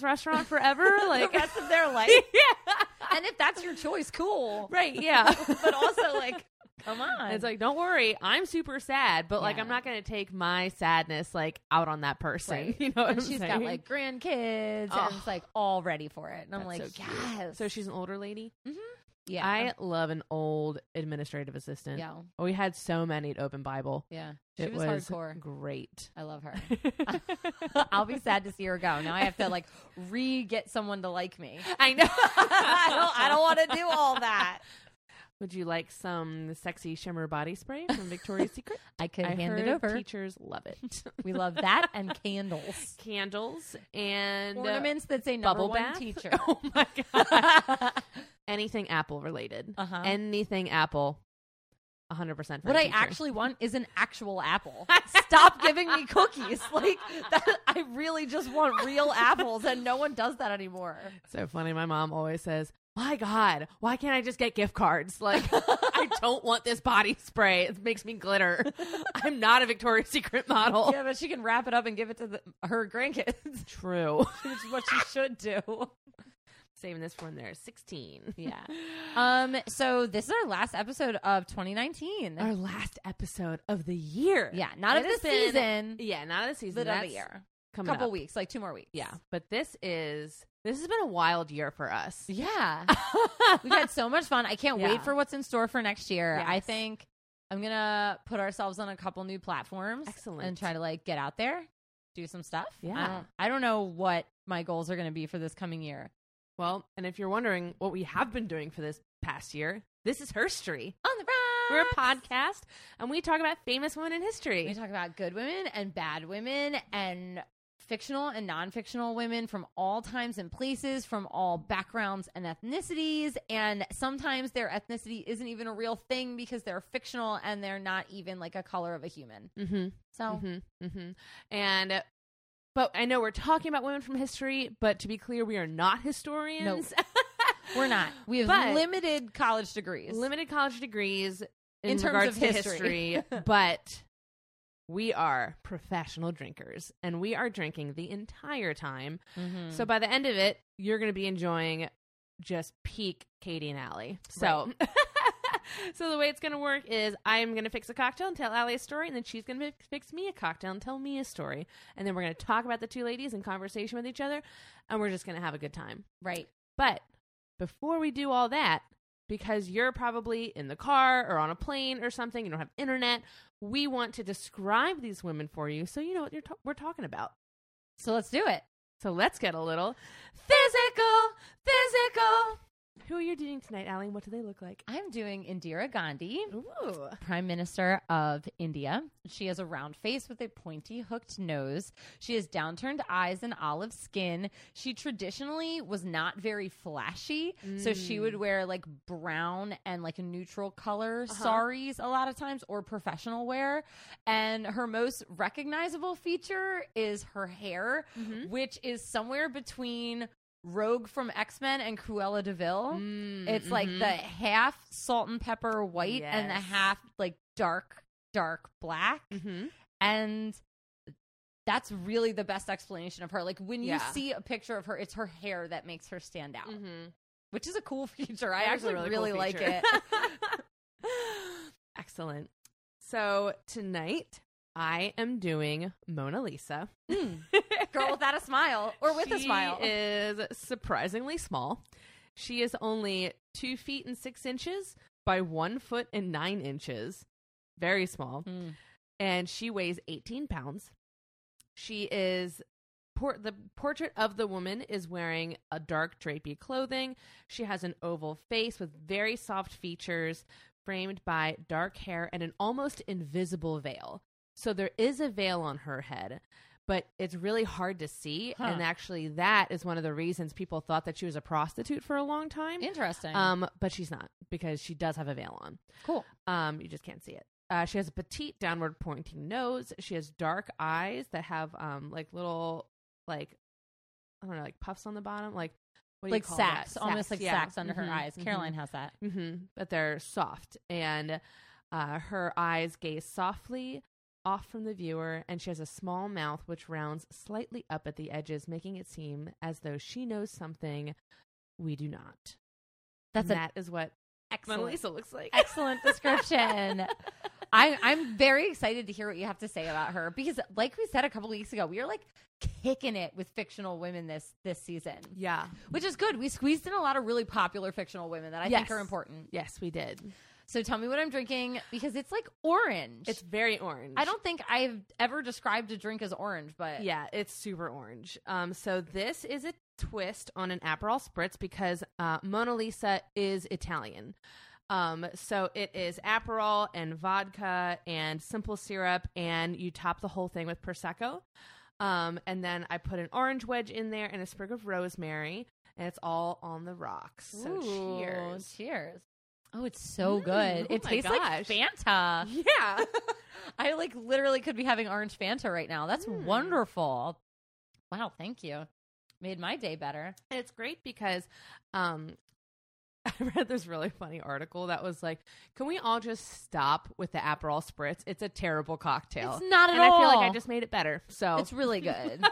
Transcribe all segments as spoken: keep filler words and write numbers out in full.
restaurant forever, like the rest of their life. Yeah. And if that's your choice, cool. Right, yeah. But also, like, come on. It's like, don't worry, I'm super sad, but like, Yeah. I'm not going to take my sadness like out on that person. Right. You know what and I'm she's saying? got like grandkids, Oh. and it's like all ready for it. And I'm That's like, so cute. yes. So she's an older lady. Mm-hmm. Yeah. I love an old administrative assistant. yeah. We had so many at Open Bible. Yeah. She It was, was hardcore. great. I love her. I'll be sad to see her go. Now I have to like re-get someone to like me. I know. I don't, I don't want to do all that. Would you like some sexy shimmer body spray from Victoria's Secret? I could I hand heard it over. Teachers love it. We love that and candles. Candles and uh, Ornaments that say number bubble one bath. teacher. Oh my god! Anything Apple related. Uh-huh. Anything Apple. one hundred percent for What a I teacher. actually want is an actual apple. Stop giving me cookies. Like that, I really just want real apples, and no one does that anymore. So funny. My mom always says, my God, why can't I just get gift cards? Like, I don't want this body spray. It makes me glitter. I'm not a Victoria's Secret model. Yeah, but she can wrap it up and give it to the, her grandkids, True. which is what she should do. Saving this for when they're sixteen. Yeah. Um. So this is our last episode of twenty nineteen. Our last episode of the year. Yeah, not It of the has been- season, Yeah, not of the season. but of That's the year. coming Couple up. weeks, like two more weeks. Yeah, but this is this has been a wild year for us. Yeah. We've had so much fun. I can't Yeah. wait for what's in store for next year. Yes. I think I'm gonna put ourselves on a couple new platforms. Excellent. And try to like get out there, do some stuff. Yeah. I don't, I don't know what my goals are gonna be for this coming year. Well, and if you're wondering what we have been doing for this past year, this is Herstory. On the rocks. We're a podcast, and we talk about famous women in history. We talk about good women and bad women and fictional and non-fictional women from all times and places, from all backgrounds and ethnicities. And sometimes their ethnicity isn't even a real thing because they're fictional and they're not even like a color of a human. Mm-hmm. So Mm-hmm. Mm-hmm. And, uh, but I know we're talking about women from history, but to be clear, we are not historians. we're not. We have But- limited college degrees. Limited college degrees in, In terms regards of to history. history, but we are professional drinkers, and we are drinking the entire time. Mhm. So by the end of it, you're going to be enjoying just peak Katie and Allie. So, so the way it's going to work is I'm going to fix a cocktail and tell Allie a story, and then she's going to fix me a cocktail and tell me a story. And then we're going to talk about the two ladies in conversation with each other, and we're just going to have a good time. right. But before we do all that, because you're probably in the car or on a plane or something, you don't have internet, we want to describe these women for you so you know what you're ta- we're talking about. So let's do it. So let's get a little physical, physical. Who are you doing tonight, Allie? What do they look like? I'm doing Indira Gandhi, Ooh. Prime Minister of India. She has a round face with a pointy hooked nose. She has downturned eyes and olive skin. She traditionally was not very flashy, mm. so she would wear like brown and like a neutral color uh-huh. saris a lot of times, or professional wear. And her most recognizable feature is her hair, mm-hmm. which is somewhere between Rogue from X-Men and Cruella de Vil. Mm, it's mm-hmm. like the half salt and pepper white yes. and the half like dark, dark black. Mm-hmm. And that's really the best explanation of her. Like when you yeah. see a picture of her, it's her hair that makes her stand out, mm-hmm. which is a cool feature. That I actually really, really cool like feature. it. Excellent. So tonight I am doing Mona Lisa. Mm. Girl without a smile, or with she a smile. She is surprisingly small. She is only two feet and six inches by one foot and nine inches. Very small. Mm. And she weighs eighteen pounds. She is, por- the portrait of the woman is wearing a dark drapey clothing. She has an oval face with very soft features, framed by dark hair and an almost invisible veil. So there is a veil on her head, but it's really hard to see. Huh. And actually that is one of the reasons people thought that she was a prostitute for a long time. Interesting. Um, but she's not, because she does have a veil on. Cool. Um, you just can't see it. Uh, she has a petite downward pointing nose. She has dark eyes that have um like little like I don't know like puffs on the bottom, like what do like you call sacks, that? almost like yeah. sacks under mm-hmm, her eyes. mm-hmm. Caroline has that. Mm-hmm. But they're soft, and uh, her eyes gaze softly off from the viewer, and she has a small mouth which rounds slightly up at the edges, making it seem as though she knows something we do not. That's and a- that is what Excellent. Mona Lisa looks like. Excellent description. I, I'm very excited to hear what you have to say about her because, like we said a couple weeks ago, we are like kicking it with fictional women this this season. Yeah. Which is good. We squeezed in a lot of really popular fictional women that I Yes. think are important. Yes, we did. So tell me what I'm drinking because it's like orange. It's very orange. I don't think I've ever described a drink as orange, but Yeah, it's super orange. Um, so this is a twist on an Aperol Spritz because uh, Mona Lisa is Italian. Um, so it is Aperol and vodka and simple syrup, and you top the whole thing with Prosecco. Um, and then I put an orange wedge in there and a sprig of rosemary, and it's all on the rocks. So Ooh, cheers. cheers. Oh, it's so Mm, good. oh It my tastes gosh. like Fanta. Yeah. I like literally could be having orange Fanta right now. That's Mm. wonderful. Wow, thank you. Made my day better. And it's great because um, I read this really funny article that was like, can we all just stop with the Aperol Spritz? It's a terrible cocktail. It's not at and all. I feel like I just made it better. So It's really good.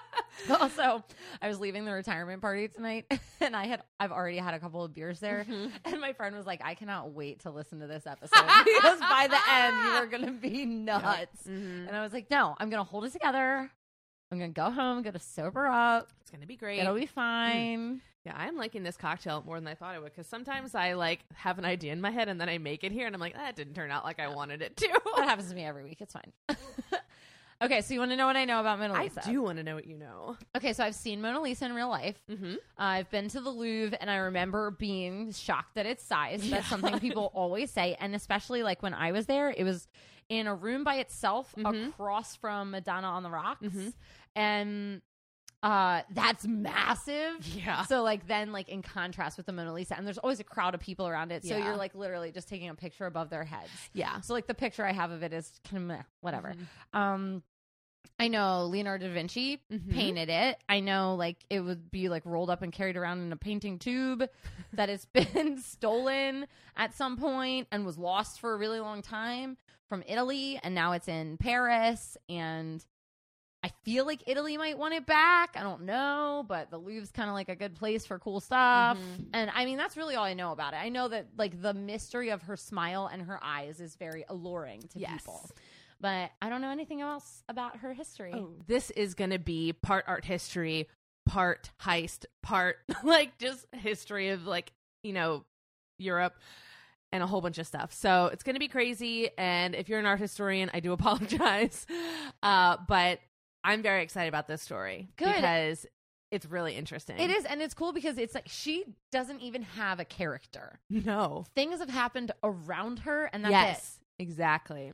Also, I was leaving the retirement party tonight, and I had I've already had a couple of beers there, Mhm. and my friend was like, "I cannot wait to listen to this episode because by the end you are gonna be nuts." Mhm. And I was like, "No, I'm gonna hold it together. I'm gonna go home, gonna sober up. It's going to be great. It'll be fine." Yeah, I'm liking this cocktail more than I thought I would because sometimes I like have an idea in my head and then I make it here and I'm like, that didn't turn out like I wanted it to. That happens to me every week. It's fine. Okay, so you want to know what I know about Mona I Lisa? do want to know what you know. Okay, so I've seen Mona Lisa in real life. Mm-hmm. Uh, I've been to the Louvre, and I remember being shocked at its size. That's Yeah. something people always say, and especially like when I was there, it was in a room by itself Mhm. across from Madonna on the Rocks, Mhm. and uh, that's massive. Yeah. So like then like in contrast with the Mona Lisa, and there's always a crowd of people around it, so Yeah. you're like literally just taking a picture above their heads. Yeah. So like the picture I have of it is kind of meh, whatever. Mhm. Um, I know Leonardo da Vinci Mhm. painted it. I know like it would be like rolled up and carried around in a painting tube that has been stolen at some point and was lost for a really long time from Italy, and now it's in Paris, and I feel like Italy might want it back. I don't know, but the Louvre's kind of like a good place for cool stuff. Mhm. And I mean, that's really all I know about it. I know that like the mystery of her smile and her eyes is very alluring to Yes. people. But I don't know anything else about her history. Oh, this is going to be part art history, part heist, part like just history of like, you know, Europe and a whole bunch of stuff. So it's going to be crazy. And if you're an art historian, I do apologize. Uh, but I'm very excited about this story. Good. Because it's really interesting. It is, and it's cool because it's like she doesn't even have a character. No. Things have happened around her, and that's yes, exactly.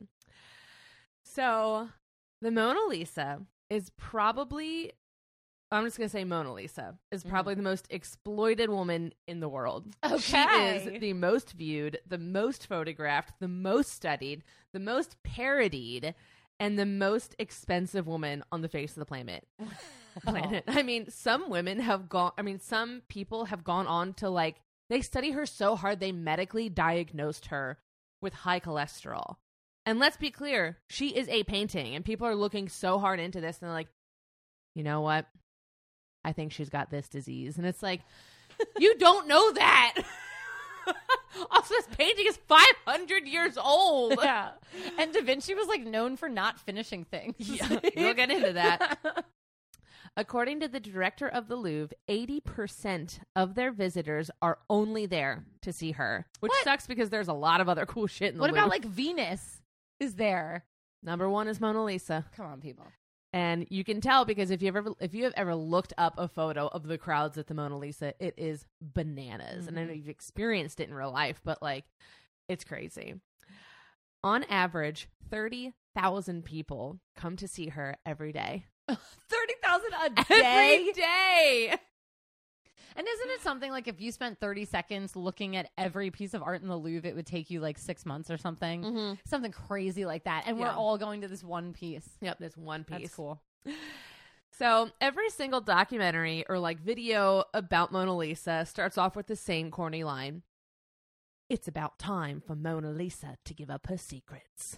So the Mona Lisa is probably, I'm just going to say Mona Lisa is probably the most exploited woman in the world. Okay. She is the most viewed, the most photographed, the most studied, the most parodied, and the most expensive woman on the face of the planet. it. planet. I mean, some women have gone, I mean, some people have gone on to like, they study her so hard they medically diagnosed her with high cholesterol. And let's be clear, she is a painting, and people are looking so hard into this, and they're like, you know what? I think she's got this disease. And it's like, you don't know that. Also, this painting is five hundred years old. Yeah. And Da Vinci was like known for not finishing things. Yeah, we'll get into that. According to the director of the Louvre, eighty percent of their visitors are only there to see her, which What? sucks because there's a lot of other cool shit in the What Louvre. about like Venus is there? Number one is Mona Lisa. Come on, people. And you can tell because if you ever if you have ever looked up a photo of the crowds at the Mona Lisa, it is bananas. And I know you've experienced it in real life, but like it's crazy. On average, thirty thousand people come to see her every day. thirty thousand a Every day? day. And isn't it something like if you spent thirty seconds looking at every piece of art in the Louvre, it would take you like six months or something? Mm-hmm. Something crazy like that. And we're Yeah. all going to this one piece. Yep, there's one piece. That's cool. So every single documentary or like video about Mona Lisa starts off with the same corny line. it's about time for Mona Lisa to give up her secrets.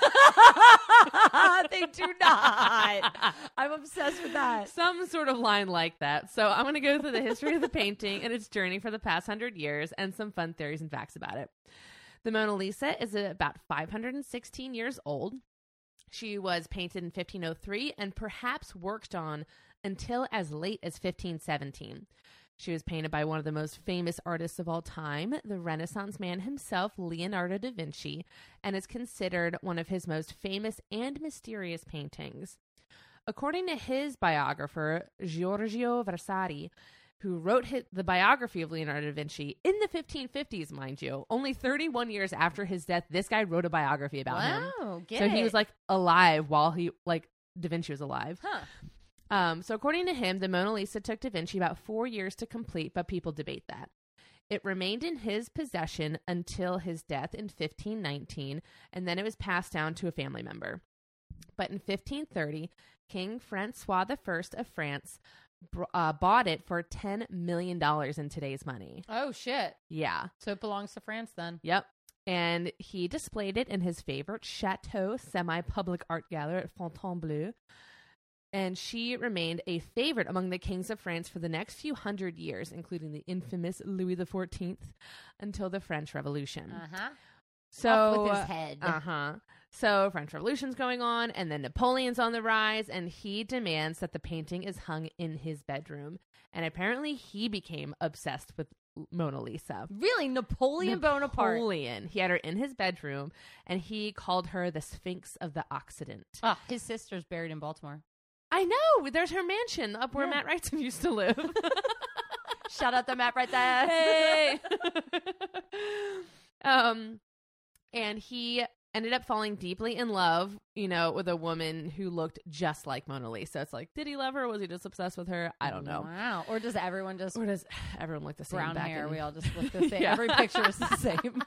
They do not. I'm obsessed with that. Some sort of line like that. So I'm going to go through the history of the painting and its journey for the past hundred years and some fun theories and facts about it. The Mona Lisa is about five hundred sixteen years old. She was painted in fifteen oh three and perhaps worked on until as late as fifteen seventeen. She was painted by one of the most famous artists of all time, the Renaissance man himself, Leonardo da Vinci, and is considered one of his most famous and mysterious paintings. According to his biographer, Giorgio Vasari, who wrote his, the biography of Leonardo da Vinci in the fifteen fifties, mind you, only thirty-one years after his death, this guy wrote a biography about him. Wow, get so it. he was like alive while he, like, Da Vinci was alive. Huh. Um, so according to him, the Mona Lisa took Da Vinci about four years to complete, but people debate that. It remained in his possession until his death in fifteen nineteen, and then it was passed down to a family member. But in fifteen thirty, King Francois the First of France br- uh, bought it for ten million dollars in today's money. Oh, shit. Yeah. So it belongs to France then. Yep. And he displayed it in his favorite Chateau semi-public art gallery at Fontainebleau. And she remained a favorite among the kings of France for the next few hundred years, including the infamous Louis the Fourteenth, until the French Revolution. Uh-huh. So, Off with his head. Uh-huh. So French Revolution's going on, and then Napoleon's on the rise, and he demands that the painting is hung in his bedroom. And apparently he became obsessed with Mona Lisa. Really? Napoleon, Bonaparte? Napoleon. He had her in his bedroom, and he called her the Sphinx of the Occident. Oh, his sister's buried in Baltimore. I know. There's her mansion up where Yeah. Matt Wrightson used to live. Shout out to Matt right there. Hey. um, and he ended up falling deeply in love, you know, with a woman who looked just like Mona Lisa. It's like, did he love her? Was he just obsessed with her? I don't know. Wow. Or does everyone just Or does everyone look the same? brown back hair? in- We all just look the same. Yeah. Every picture is the same.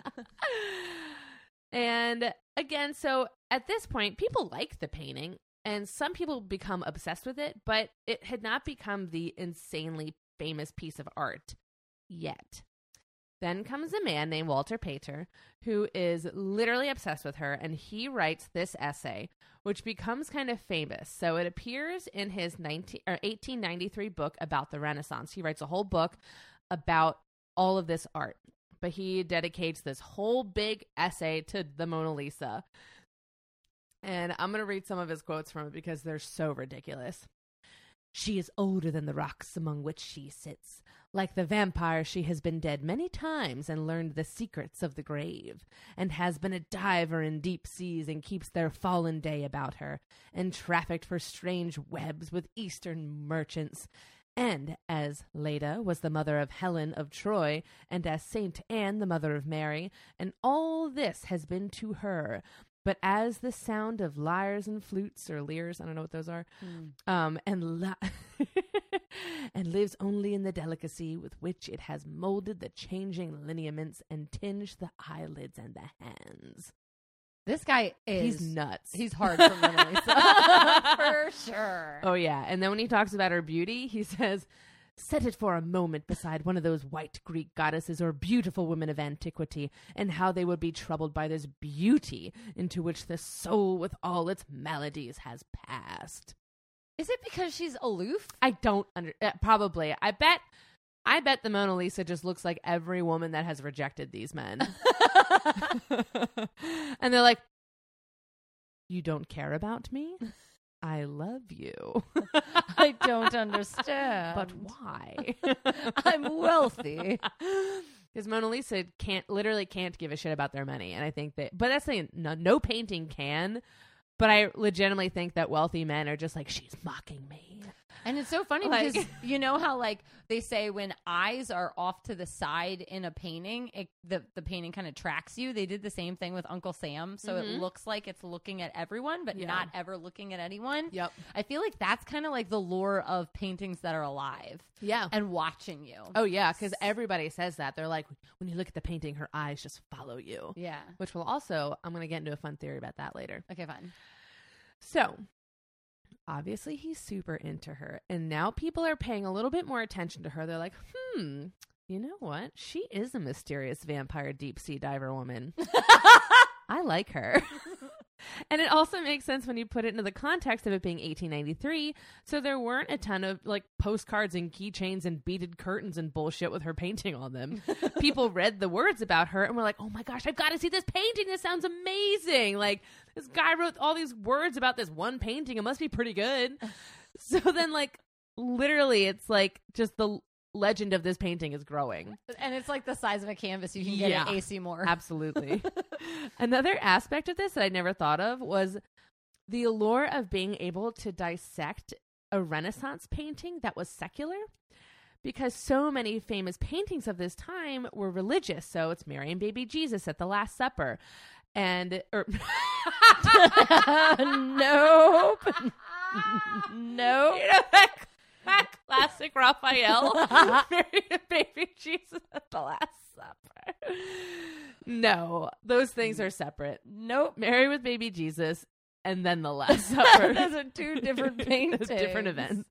And again, so at this point, people like the painting. And some people become obsessed with it, but it had not become the insanely famous piece of art yet. Then comes a man named Walter Pater, who is literally obsessed with her, and he writes this essay, which becomes kind of famous. So it appears in his nineteen, or eighteen ninety-three book about the Renaissance. He writes a whole book about all of this art, but he dedicates this whole big essay to the Mona Lisa. And I'm going to read some of his quotes from it because they're so ridiculous. She is older than the rocks among which she sits. Like the vampire, she has been dead many times and learned the secrets of the grave, and has been a diver in deep seas and keeps their fallen day about her, and trafficked for strange webs with Eastern merchants. And as Leda was the mother of Helen of Troy, and as Saint Anne the mother of Mary, and all this has been to her. But as the sound of lyres and flutes, or lyres, I don't know what those are, Hmm. um, and la- and lives only in the delicacy with which it has molded the changing lineaments and tinged the eyelids and the hands. This guy is... He's nuts. He's hard for Mona Lisa. For sure. Oh, yeah. And then when he talks about her beauty, he says, set it for a moment beside one of those white Greek goddesses or beautiful women of antiquity, and how they would be troubled by this beauty into which the soul with all its maladies has passed. Is it because she's aloof? I don't under uh, probably. I bet I bet the Mona Lisa just looks like every woman that has rejected these men. And they're like, you don't care about me? I love you. I don't understand. But why? I'm wealthy. Because Mona Lisa can't literally can't give a shit about their money. And I think that, but that's the thing, no, no painting can. But I legitimately think that wealthy men are just like, she's mocking me. And it's so funny Like- because you know how like they say when eyes are off to the side in a painting, it, the the painting kind of tracks you. They did the same thing with Uncle Sam, so Mhm. it looks like it's looking at everyone, but Yeah. not ever looking at anyone. Yep. I feel like that's kind of like the lure of paintings that are alive Yeah. and watching you. Oh, yeah. Because everybody says that. They're like, when you look at the painting, her eyes just follow you. Yeah. Which will also, I'm going to get into a fun theory about that later. Okay, fine. So, obviously, he's super into her. And now people are paying a little bit more attention to her. They're like, hmm, You know what? She is a mysterious vampire deep sea diver woman. I like her. And it also makes sense when you put it into the context of it being eighteen ninety-three. So there weren't a ton of like postcards and keychains and beaded curtains and bullshit with her painting on them. People read the words about her and were like, oh my gosh, I've got to see this painting. This sounds amazing. Like, this guy wrote all these words about this one painting. It must be pretty good. So then, like, literally, it's like just the legend of this painting is growing. And it's like the size of a canvas you can Yeah. get at A C Moore. Absolutely. Another aspect of this that I never thought of was the allure of being able to dissect a Renaissance painting that was secular, because so many famous paintings of this time were religious. So it's Mary and baby Jesus at the Last Supper. And or Nope. Nope. You know that, that classic Raphael, Mary and baby Jesus at the Last Supper. No, those things are separate. Nope. Mary with baby Jesus, and then the Last Supper. Those are two different paintings. Different events.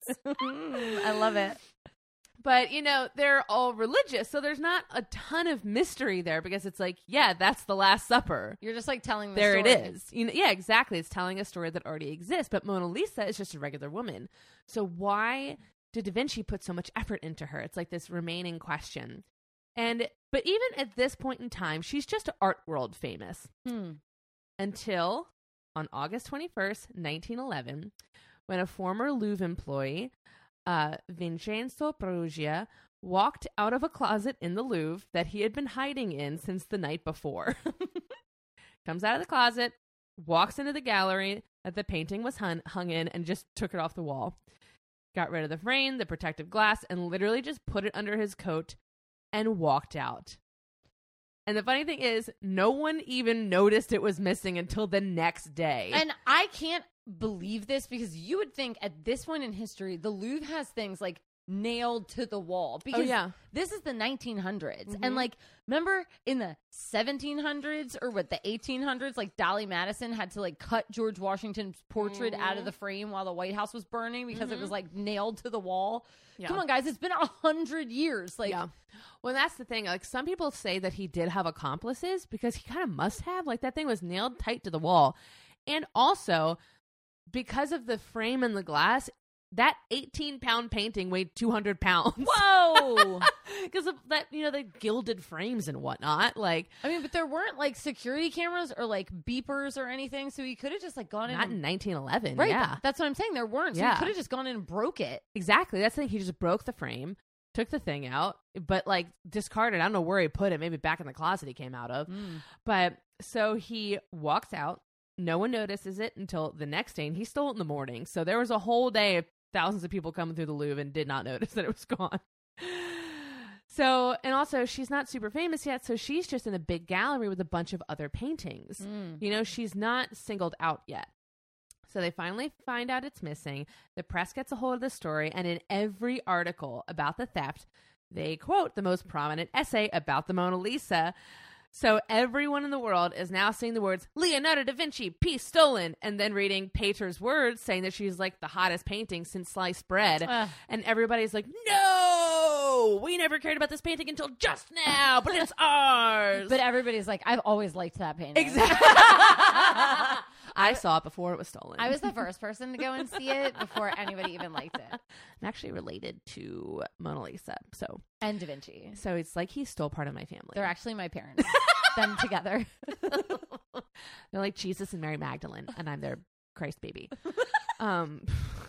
I love it. But, you know, they're all religious, so there's not a ton of mystery there, because it's like, yeah, that's the Last Supper. You're just like telling the There story. it is. You know, yeah, exactly. It's telling a story that already exists, but Mona Lisa is just a regular woman. So why did Da Vinci put so much effort into her? It's like this remaining question. And but even at this point in time, she's just art world famous. Hmm. Until on August twenty-first, nineteen eleven, when a former Louvre employee, uh, Vincenzo Perugia, walked out of a closet in the Louvre that he had been hiding in since the night before. Comes out of the closet, walks into the gallery that the painting was hung, hung in, and just took it off the wall. Got rid of the frame, the protective glass, and literally just put it under his coat and walked out. And the funny thing is, no one even noticed it was missing until the next day. And I can't believe this, because you would think at this point in history, the Louvre has things like nailed to the wall, because oh, yeah. this is the nineteen hundreds. Mm-hmm. And like, remember in the seventeen hundreds or what, the eighteen hundreds, like Dolly Madison had to like cut George Washington's portrait mm-hmm. out of the frame while the White House was burning because mm-hmm. it was like nailed to the wall. Yeah. Come on, guys, it's been a hundred years. Like, yeah. Well, that's the thing. Like, some people say that he did have accomplices, because he kind of must have. Like, that thing was nailed tight to the wall. And also, because of the frame and the glass, that eighteen pound painting weighed two hundred pounds. whoa. Because of that, you know, the gilded frames and whatnot. Like, I mean, but there weren't like security cameras or like beepers or anything, so he could have just like gone in not and, in nineteen eleven. right, Yeah. that's what I'm saying, there weren't, so Yeah. he could have just gone in and broke it. Exactly. That's the thing. He just broke the frame, took the thing out, but like discarded. I don't know where he put it. Maybe back in the closet he came out of. Mm. But so he walks out. No one notices it until the next day, and he stole it in the morning. So there was a whole day of thousands of people coming through the Louvre and did not notice that it was gone. So, and also she's not super famous yet, so she's just in a big gallery with a bunch of other paintings. Mm. You know, she's not singled out yet. So they finally find out it's missing. The press gets a hold of the story, and in every article about the theft, they quote the most prominent essay about the Mona Lisa. So everyone in the world is now seeing the words Leonardo da Vinci, piece stolen, and then reading Pater's words saying that she's like the hottest painting since sliced bread. Uh. And everybody's like, no, we never cared about this painting until just now, but it's ours. But everybody's like, I've always liked that painting. Exactly. I saw it before it was stolen. I was the first person to go and see it before anybody even liked it. I'm actually related to Mona Lisa, so And Da Vinci. so it's like he stole part of my family. They're actually my parents. Them together. They're like Jesus and Mary Magdalene, and I'm their Christ baby. um,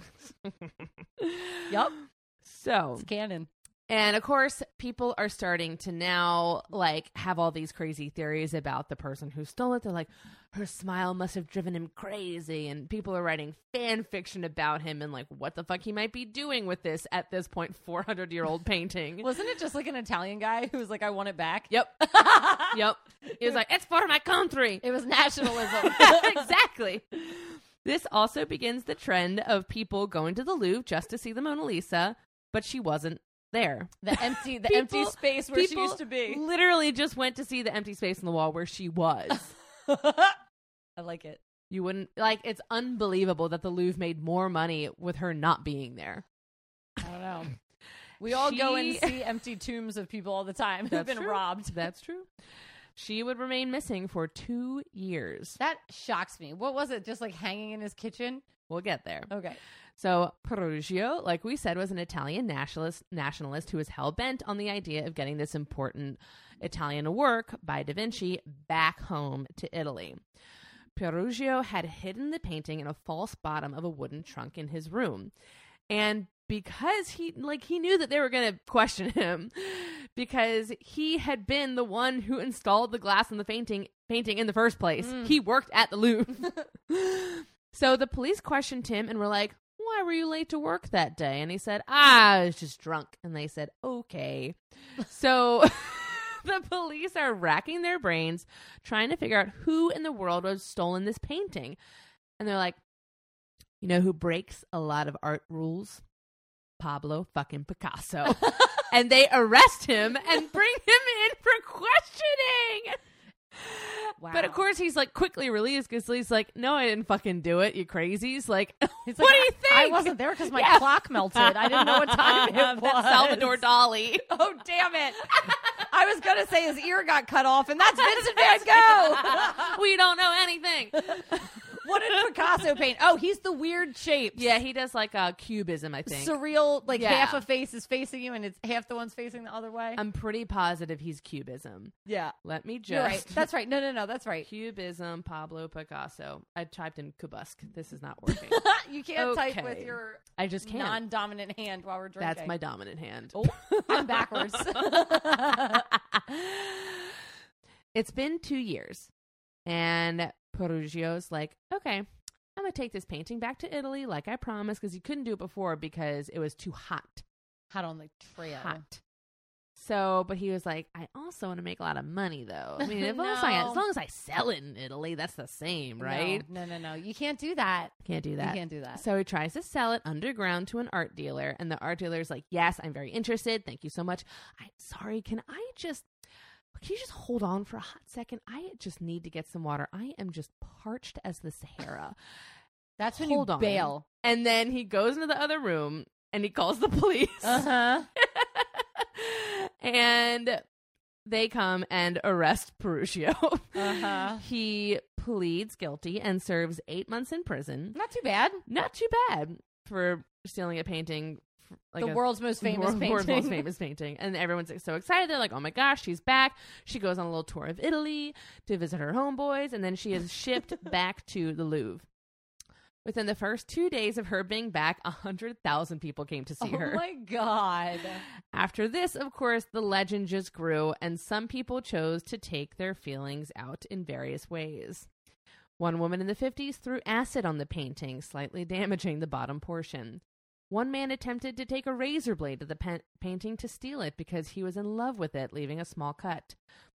Yup. So, It's canon. and of course, people are starting to now like have all these crazy theories about the person who stole it. They're like, her smile must have driven him crazy, and people are writing fan fiction about him and like what the fuck he might be doing with this at this point four hundred year old painting. Wasn't it just like an Italian guy who was like, I want it back? Yep. Yep. He was like, it's for my country. It was nationalism. Exactly. This also begins the trend of people going to the Louvre just to see the Mona Lisa, but she wasn't there. The empty, the People- empty space where she people used to be. Literally just went to see the empty space in the wall where she was. I like it. You wouldn't like, it's unbelievable that the Louvre made more money with her not being there. I don't know. We all She- go and see empty tombs of people all the time who've That's been true. robbed. That's true. She would remain missing for two years. That shocks me. What was it? Just like hanging in his kitchen? We'll get there. Okay. So Perugio, like we said, was an Italian nationalist nationalist who was hell-bent on the idea of getting this important Italian work by Da Vinci back home to Italy. Perugio had hidden the painting in a false bottom of a wooden trunk in his room. And because he like he knew that they were going to question him, because he had been the one who installed the glass in the painting painting in the first place. Mm. He worked at the Louvre. So the police questioned him and were like, "Why were you late to work that day?" And he said, "Ah, I was just drunk." And they said, "Okay." So the police are racking their brains trying to figure out who in the world was stolen this painting. And they're like, "You know who breaks a lot of art rules? Pablo fucking Picasso." And they arrest him and bring him in for questioning. Wow. But of course, he's like quickly released because he's like, "No, I didn't fucking do it, you crazies." Like, He's what like, do you think? I wasn't there because my Yeah. clock melted. I didn't know what time it was. That's Salvador Dali. Oh, damn it. I was going to say his ear got cut off, and that's Vincent van Gogh. We don't know anything. What did Picasso paint? Oh, he's the weird shapes. Yeah, he does like a cubism, I think. Surreal, like Yeah. half a face is facing you and it's half the one's facing the other way. I'm pretty positive he's cubism. yeah. Let me just. You're right. That's right. No, no, no. That's right. Cubism, Pablo Picasso. I typed in Kubusque. This is not working. You can't type Okay. with your I just can't. non-dominant hand while we're drinking. That's my dominant hand. Oh, I'm backwards. It's been two years, and Perugio's like, "Okay, I'm gonna take this painting back to Italy, like I promised," because he couldn't do it before because it was too hot. Hot on the trail. Hot. So, but he was like, "I also want to make a lot of money, though. I mean, as, long as, I, No. as long as I sell it in Italy, that's the same, right? No, no, no, no. You can't do that. Can't do that. You can't do that. So he tries to sell it underground to an art dealer, and the art dealer's like, "Yes, I'm very interested. Thank you so much. I'm sorry. Can I just, can you just hold on for a hot second? I just need to get some water. I am just parched as the Sahara." That's when Hold you on. bail. And then he goes into the other room and he calls the police. Uh-huh. And they come and arrest Perugio. Uh-huh. He pleads guilty and serves eight months in prison. Not too bad. Not too bad for stealing a painting. f- Like the a, world's most famous world- painting. world's most famous painting. And everyone's like, so excited. They're like, "Oh my gosh, she's back." She goes on a little tour of Italy to visit her homeboys, and then she is shipped back to the Louvre. Within the first two days of her being back, one hundred thousand people came to see Oh her. my God. After this, of course, the legend just grew, and some people chose to take their feelings out in various ways. One woman in the fifties threw acid on the painting, slightly damaging the bottom portion. One man attempted to take a razor blade to the pa- painting to steal it because he was in love with it, leaving a small cut.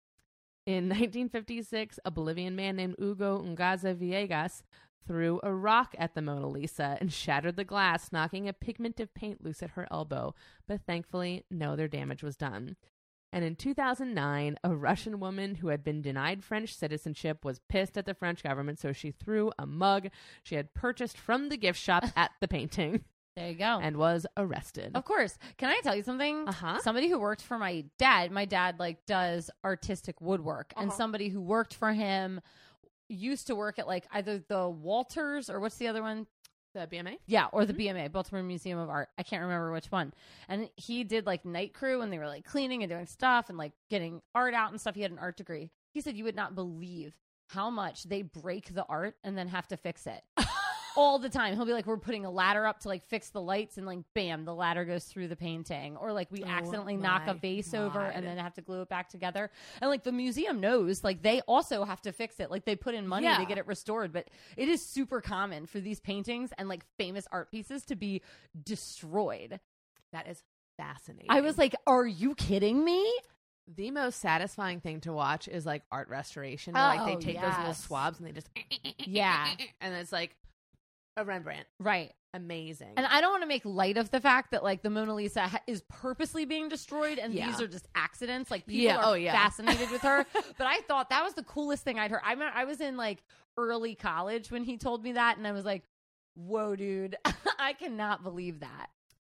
In nineteen fifty-six, a Bolivian man named Hugo Ungaza Villegas threw a rock at the Mona Lisa and shattered the glass, knocking a pigment of paint loose at her elbow, but thankfully no other damage was done. And in two thousand nine, a Russian woman who had been denied French citizenship was pissed at the French government, so she threw a mug she had purchased from the gift shop at the painting There you go. and was arrested. Of course. Can I tell you something? Uh-huh. Somebody who worked for my dad, my dad like does artistic woodwork, and Uh-huh. somebody who worked for him used to work at like either the Walters or what's the other one? The B M A? Yeah, or the Mhm. B M A, Baltimore Museum of Art. I can't remember which one. And he did like night crew and they were like cleaning and doing stuff and like getting art out and stuff. He had an art degree. He said you would not believe how much they break the art and then have to fix it. All the time. He'll be like, we're putting a ladder up to like fix the lights, and like bam, the ladder goes through the painting. Or like we Oh accidentally knock a my vase over God. and then have to glue it back together. And like the museum knows, like they also have to fix it. Like they put in money Yeah. to get it restored. But it is super common for these paintings and like famous art pieces to be destroyed. That is fascinating. I was like, are you kidding me? the most satisfying thing to watch is like art restoration. where, like they Oh, take those little yes. swabs and they just Yeah. and it's like a Rembrandt. Right. Amazing. And I don't want to make light of the fact that like the Mona Lisa ha- is purposely being destroyed and Yeah. these are just accidents. Like people Yeah. are Oh, yeah. fascinated with her. But I thought that was the coolest thing I'd heard. I mean, I was in like early college when he told me that, and I was like, whoa, dude, I cannot believe that.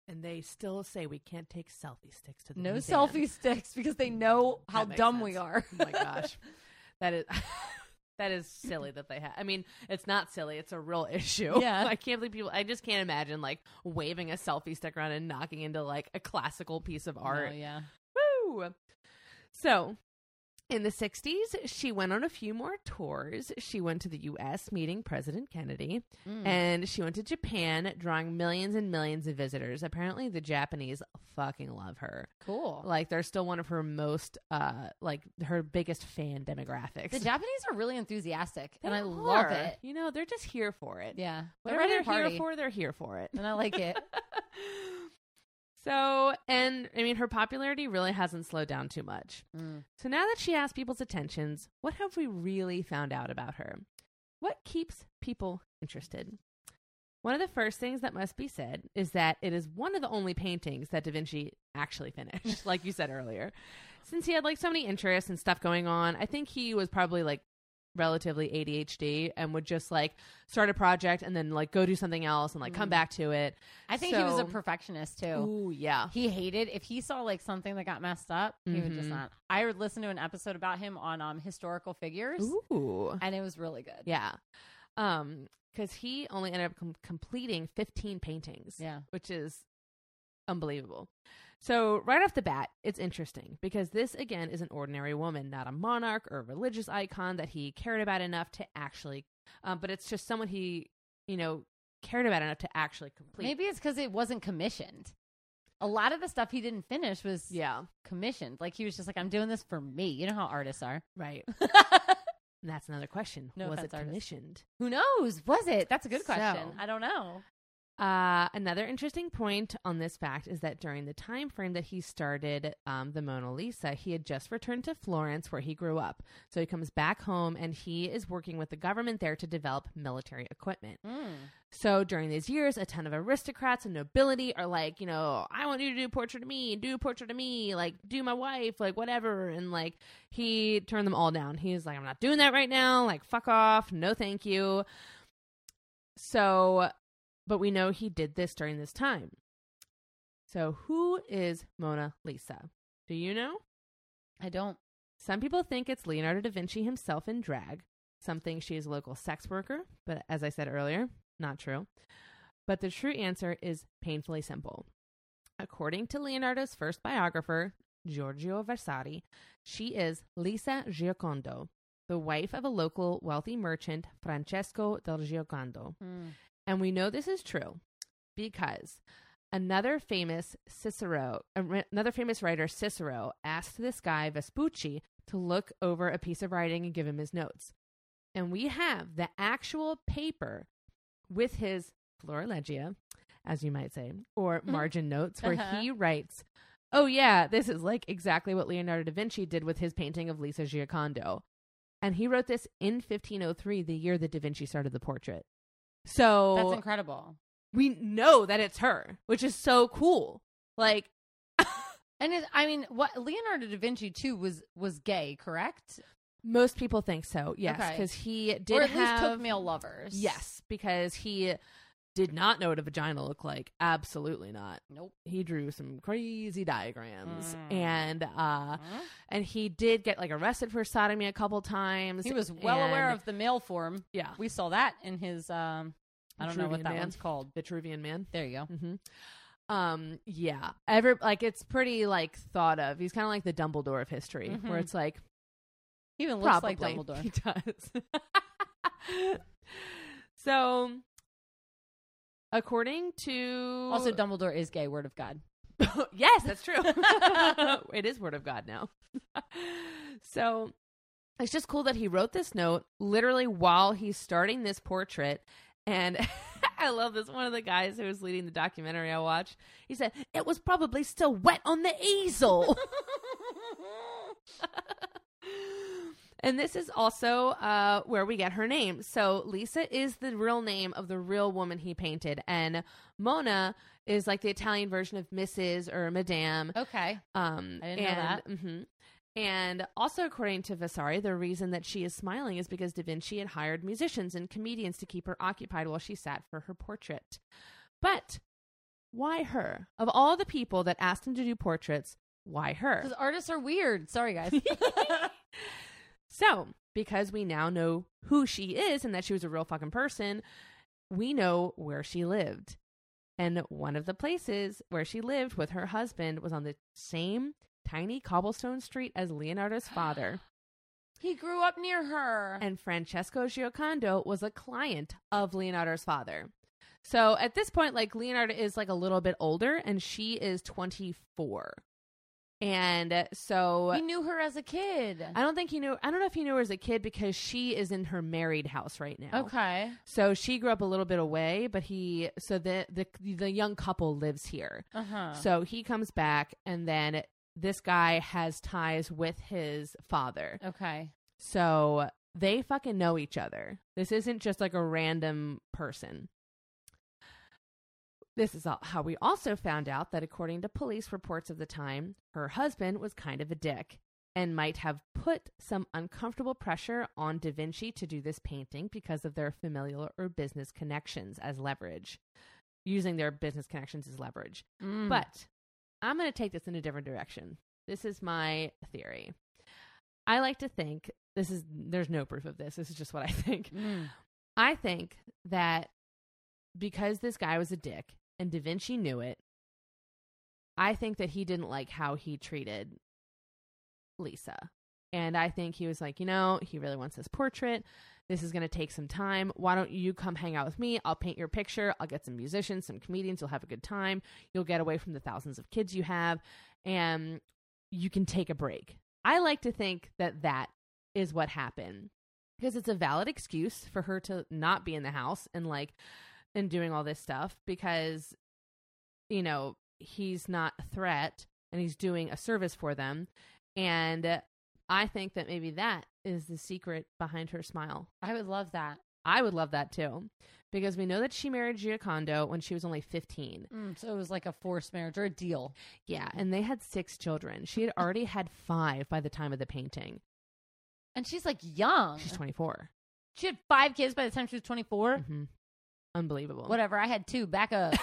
And they still say we can't take selfie sticks to the No museum. selfie sticks because they know how That makes dumb sense. we are. Oh my gosh. That is that is silly that they have. I mean, it's not silly. It's a real issue. Yeah. I can't believe people, I just can't imagine like waving a selfie stick around and knocking into like a classical piece of art. Oh, yeah. Woo! So, in the sixties, she went on a few more tours. She went to the U S meeting President Kennedy, Mm. and she went to Japan, drawing millions and millions of visitors. Apparently, the Japanese fucking love her. Cool. Like, they're still one of her most, uh, like, her biggest fan demographics. The Japanese are really enthusiastic, They and I love are. it. You know, they're just here for it. Yeah. They're Whatever ready they're to party, here for, they're here for it. and I like it. So, and I mean, her popularity really hasn't slowed down too much. Mm. So now that she has people's attentions, what have we really found out about her? What keeps people interested? One of the first things that must be said is that it is one of the only paintings that Da Vinci actually finished, like you said earlier. Since he had like so many interests and stuff going on, I think he was probably like relatively A D H D and would just like start a project and then like go do something else and like come Mm. back to it. I think he was a So- perfectionist too. Ooh, yeah. He hated if he saw like something that got messed up, he would just Mhm. not. I would listen to an episode about him on um historical figures, Ooh. and it was really good. Yeah. Um, because he only ended up com- completing fifteen paintings. Yeah. Which is unbelievable. So right off the bat, it's interesting because this again is an ordinary woman, not a monarch or a religious icon that he cared about enough to actually, um, but it's just someone he, you know, cared about enough to actually complete. Maybe it's because it wasn't commissioned. A lot of the stuff he didn't finish was Yeah. commissioned. Like he was just like, I'm doing this for me. You know how artists are. Right. And that's another question. No was it offense, artist. commissioned? Who knows? Was it? That's a good question. So- I don't know. Uh, another interesting point on this fact is that during the time frame that he started um, the Mona Lisa, he had just returned to Florence where he grew up. So he comes back home and he is working with the government there to develop military equipment. Mm. So during these years, a ton of aristocrats and nobility are like, you know, I want you to do a portrait of me, do a portrait of me, like do my wife, like whatever. And like he turned them all down. He's like, I'm not doing that right now. Like, fuck off. No, thank you. So, but we know he did this during this time. So who is Mona Lisa? Do you know? I don't. Some people think it's Leonardo da Vinci himself in drag. Some think she is a local sex worker, but as I said earlier, not true. But the true answer is painfully simple. According to Leonardo's first biographer, Giorgio Vasari, she is Lisa Giocondo, the wife of a local wealthy merchant, Francesco del Giocondo. Mm. And we know this is true because another famous Cicero, another famous writer, Cicero, asked this guy, Vespucci, to look over a piece of writing and give him his notes. And we have the actual paper with his Florilegia, as you might say, or margin notes, where Uh-huh. he writes, oh yeah, this is like exactly what Leonardo da Vinci did with his painting of Lisa Giocondo. And he wrote this in fifteen oh three, the year that Da Vinci started the portrait. So That's incredible. we know that it's her, which is so cool. Like, And it, I mean, what Leonardo da Vinci too was was gay, correct? most people think so, yes, Okay. because he did or at have least took male lovers. yes, because he did not know what a vagina looked like. Absolutely not. Nope. He drew some crazy diagrams, Mm. and uh, Huh? and he did get like arrested for sodomy a couple times. He was well aware and- of the male form. yeah, We saw that in his. Um, I don't know what Vitruvian that Man. one's called. Vitruvian Man. There you go. hmm Um, yeah, Every like it's pretty like thought of. He's kind of like the Dumbledore of history, Mhm. where it's like. He even looks Probably. like Dumbledore. He does. So, according to Also, Dumbledore is gay. Word of God. yes, that's true. It is word of God now. So, it's just cool that he wrote this note literally while he's starting this portrait. And I love this. One of the guys who was leading the documentary I watched, he said, it was probably still wet on the easel. And this is also uh, where we get her name. So Lisa is the real name of the real woman he painted. And Mona is like the Italian version of Missus or Madame. Okay. Um, I didn't know and, that. mhm. And also, according to Vasari, the reason that she is smiling is because Da Vinci had hired musicians and comedians to keep her occupied while she sat for her portrait. But why her? Of all the people that asked him to do portraits, why her? Because artists are weird. Sorry, guys. So, because we now know who she is and that she was a real fucking person, we know where she lived. And one of the places where she lived with her husband was on the same tiny cobblestone street as Leonardo's father. He grew up near her. And Francesco Giocondo was a client of Leonardo's father. So at this point, like, Leonardo is like a little bit older and she is twenty-four. And so he knew her as a kid. I don't think he knew. I don't know if he knew her as a kid because she is in her married house right now. Okay. So she grew up a little bit away, but he, so the, the, the young couple lives here. Uh-huh. So he comes back and then this guy has ties with his father. Okay. So they fucking know each other. This isn't just like a random person. This is how we also found out that according to police reports of the time, her husband was kind of a dick and might have put some uncomfortable pressure on Da Vinci to do this painting because of their familial or business connections as leverage, using their business connections as leverage. Mm. But I'm going to take this in a different direction. This is my theory. I like to think, this is, there's no proof of this. This is just what I think. Mm. I think that because this guy was a dick, and Da Vinci knew it, I think that he didn't like how he treated Lisa. And I think he was like, you know, he really wants this portrait. This is going to take some time. Why don't you come hang out with me? I'll paint your picture. I'll get some musicians, some comedians. You'll have a good time. You'll get away from the thousands of kids you have. And you can take a break. I like to think that that is what happened. Because it's a valid excuse for her to not be in the house and like, and doing all this stuff because, you know, he's not a threat and he's doing a service for them. And I think that maybe that is the secret behind her smile. I would love that. I would love that too, because we know that she married Giocondo when she was only fifteen. Mm, so it was like a forced marriage or a deal. Yeah. And they had six children. She had already had five by the time of the painting. And she's like young. She's twenty-four. She had five kids by the time she was twenty-four. Mm-hmm. Unbelievable. Whatever. I had two. Back up.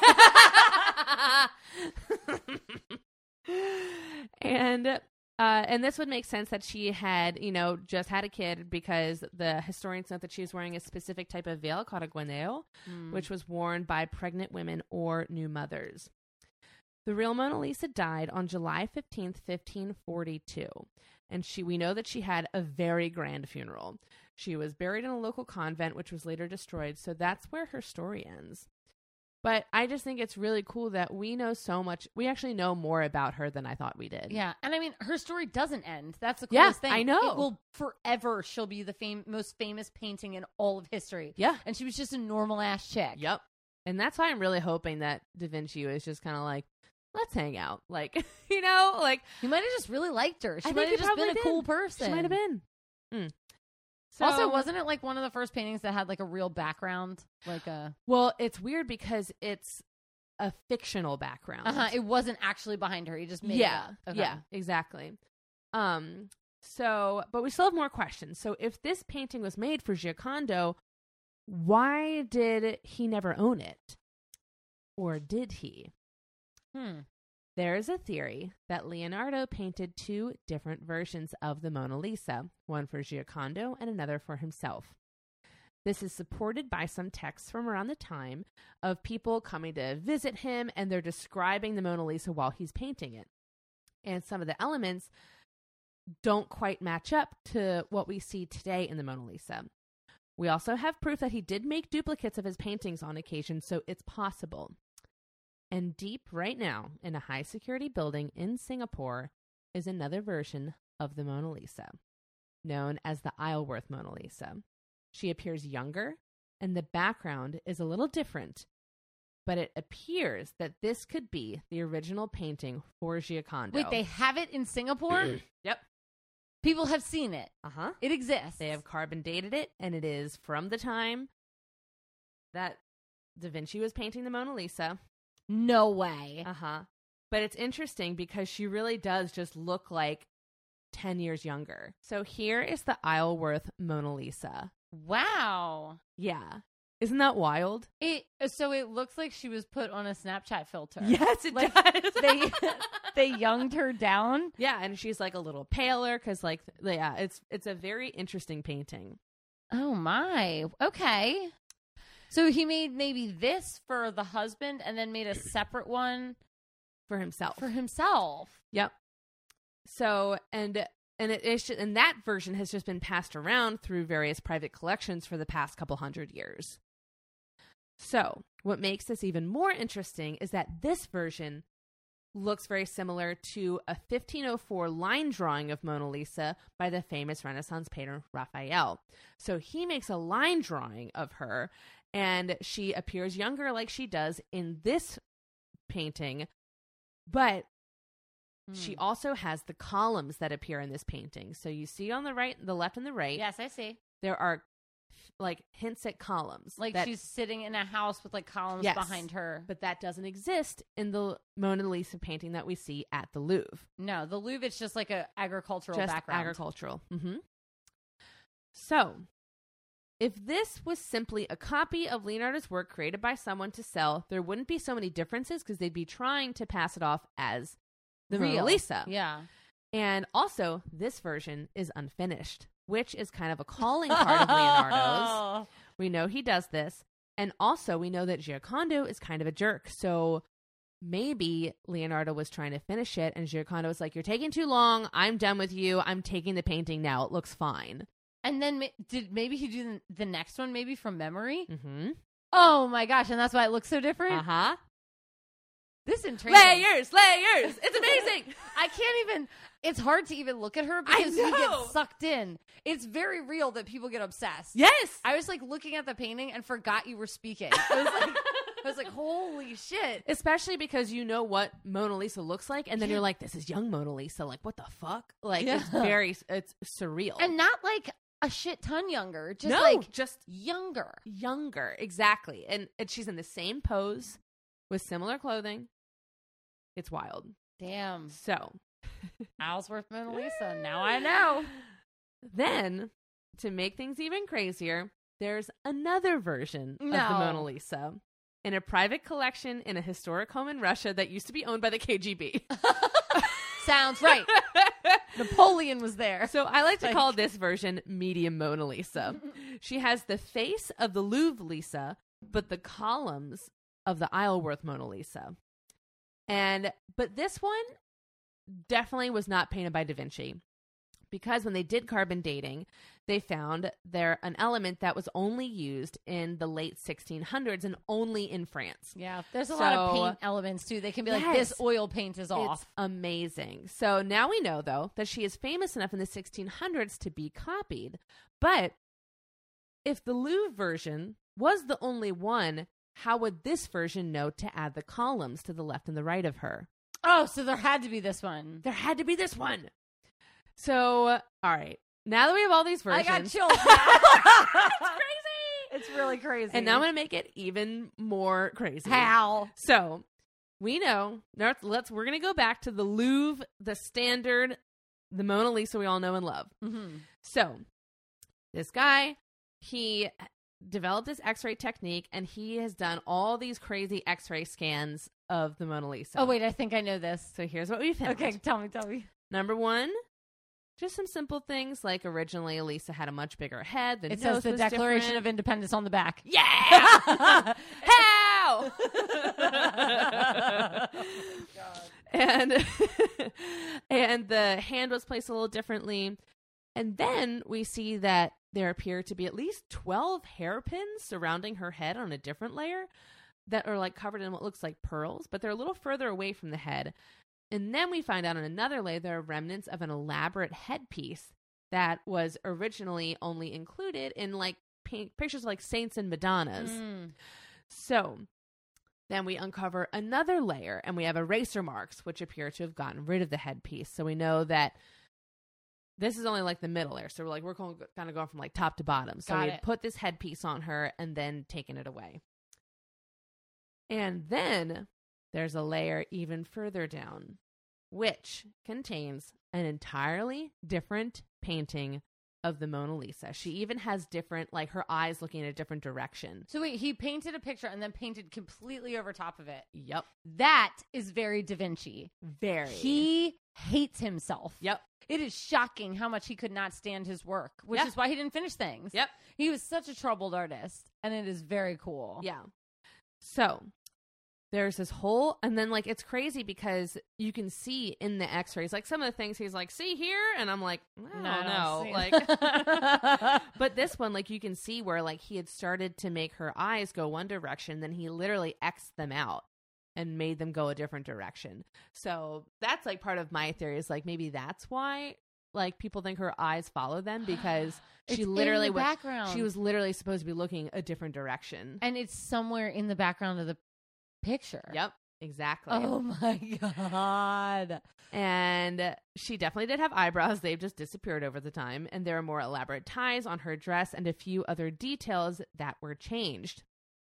and uh, and this would make sense that she had, you know, just had a kid because the historians note that she was wearing a specific type of veil called a guineo, Mm. which was worn by pregnant women or new mothers. The real Mona Lisa died on July fifteenth, fifteen forty-two. And she, we know that she had a very grand funeral. She was buried in a local convent, which was later destroyed. So that's where her story ends. But I just think it's really cool that we know so much. We actually know more about her than I thought we did. Yeah. And I mean, her story doesn't end. That's the Yeah, coolest thing. I know. It will forever. She'll be the fam- most famous painting in all of history. Yeah. And she was just a normal ass chick. Yep. And that's why I'm really hoping that Da Vinci was just kind of like, let's hang out. Like, you know, like. He might have just really liked her. She I might think have he just been probably a cool did. person. She might have been. Mm. So, Also, wasn't it like one of the first paintings that had like a real background? Like a. Well, it's weird because it's a fictional background. Uh huh. It wasn't actually behind her. He just made yeah, it up. Okay. yeah, exactly. Um, so, but we still have more questions. So, if this painting was made for Giocondo, why did he never own it, or did he? Hmm. There is a theory that Leonardo painted two different versions of the Mona Lisa, one for Giocondo and another for himself. This is supported by some texts from around the time of people coming to visit him, and they're describing the Mona Lisa while he's painting it. And some of the elements don't quite match up to what we see today in the Mona Lisa. We also have proof that he did make duplicates of his paintings on occasion, so it's possible. And deep right now in a high security building in Singapore is another version of the Mona Lisa, known as the Isleworth Mona Lisa. She appears younger, and the background is a little different, but it appears that this could be the original painting for Giocondo. Wait, they have it in Singapore? Yep. People have seen it. Uh-huh. It exists. They have carbon dated it, and it is from the time that Da Vinci was painting the Mona Lisa. No way. Uh-huh. But it's interesting because she really does just look like ten years younger. So here is the Isleworth Mona Lisa. Wow. Yeah. Isn't that wild? It so it looks like she was put on a Snapchat filter. Yes, it Like, does. They they younged her down. Yeah, and she's like a little paler because, like, yeah, it's it's a very interesting painting. Oh my. Okay. So he made maybe this for the husband and then made a separate one For himself. for himself. Yep. So, and and it is, and that version has just been passed around through various private collections for the past couple hundred years. So, what makes this even more interesting is that this version looks very similar to a fifteen oh four line drawing of Mona Lisa by the famous Renaissance painter Raphael. So he makes a line drawing of her, and she appears younger like she does in this painting, but she also has the columns that appear in this painting. So you see on the right, the left and the right. Yes, I see. There are like hints at columns. Like that, she's sitting in a house with like columns Yes. behind her. but that doesn't exist in the Mona Lisa painting that we see at the Louvre. No, the Louvre, it's just like a agricultural Just background. agricultural. Mm-hmm. So, if this was simply a copy of Leonardo's work created by someone to sell, there wouldn't be so many differences because they'd be trying to pass it off as the Real. Mona Lisa. Yeah. And also, this version is unfinished, which is kind of a calling card of Leonardo's. We know he does this. And also, we know that Giocondo is kind of a jerk. So maybe Leonardo was trying to finish it, and Giocondo was like, you're taking too long. I'm done with you. I'm taking the painting now. It looks fine. And then ma- did maybe he do the, the next one maybe from memory? Mm-hmm. Oh my gosh, and that's why it looks so different? Uh-huh. This intrigues. Layers, layers. It's amazing. I can't even, it's hard to even look at her I because you know. get sucked in. It's very real that people get obsessed. Yes. I was like looking at the painting and forgot you were speaking. I was like, I was like, holy shit. Especially because you know what Mona Lisa looks like, and then Yeah. you're like, this is young Mona Lisa. Like, what the fuck? Like, Yeah. it's very, it's surreal. And not like a shit ton younger, just no, like just younger. younger. Exactly. And, and she's in the same pose with similar clothing. It's wild. Damn. So Ellsworth Mona Lisa. Now I know. then, to make things even crazier, there's another version of No. the Mona Lisa in a private collection in a historic home in Russia that used to be owned by the K G B. Sounds right. Napoleon was there. So I like to Like- call this version medium Mona Lisa. She has the face of the Louvre Lisa, but the columns of the Isleworth Mona Lisa. And but this one definitely was not painted by Da Vinci, because when they did carbon dating, they found there an element that was only used in the late sixteen hundreds and only in France. Yeah, there's a lot of So- paint elements too. They can be like, Yes. this oil paint is off. It's amazing. So now we know, though, that she is famous enough in the sixteen hundreds to be copied. But if the Louvre version was the only one, how would this version know to add the columns to the left and the right of her? Oh, so there had to be this one. There had to be this one. So, all right. Now that we have all these versions. I got chills. It's crazy. It's really crazy. And now I'm going to make it even more crazy. How? So we know. now Let's. We're going to go back to the Louvre, the standard, the Mona Lisa we all know and love. Mm-hmm. So this guy, he developed this X-ray technique, and he has done all these crazy X-ray scans of the Mona Lisa. Oh wait, I think I know this. So here's what we found. Okay, tell me, tell me. Number one, just some simple things like originally Lisa had a much bigger head. The It nose says the was Declaration different. of Independence on the back. Yeah. How? and and the hand was placed a little differently. And then we see that there appear to be at least twelve hairpins surrounding her head on a different layer that are like covered in what looks like pearls, but they're a little further away from the head. And then we find out on another layer there are remnants of an elaborate headpiece that was originally only included in like pink pictures of like saints and Madonnas. Mm. So then we uncover another layer, and we have eraser marks, which appear to have gotten rid of the headpiece. So we know that this is only like the middle layer. So we're like, we're going, kind of going from like top to bottom. So Got we it. put this headpiece on her and then taken it away. And then there's a layer even further down, which contains an entirely different painting of the Mona Lisa. She even has different, like her eyes looking in a different direction. So wait, he painted a picture and then painted completely over top of it. Yep. That is very Da Vinci. Very. He hates himself. Yep. It is shocking how much he could not stand his work, which Yeah. is why he didn't finish things. Yep. He was such a troubled artist, and it is very cool. Yeah. So there's this whole, and then like it's crazy because you can see in the x-rays, like some of the things he's like, see here? And I'm like, I don't No, know. see Like, but this one, like you can see where like he had started to make her eyes go one direction, then he literally X'd them out and made them go a different direction. So that's like part of my theory is like maybe that's why like people think her eyes follow them because she It's literally in the was, background. she was literally supposed to be looking a different direction. And it's somewhere in the background of the picture. Yep, exactly. Oh my God. And she definitely did have eyebrows. They've just disappeared over the time. And there are more elaborate ties on her dress and a few other details that were changed.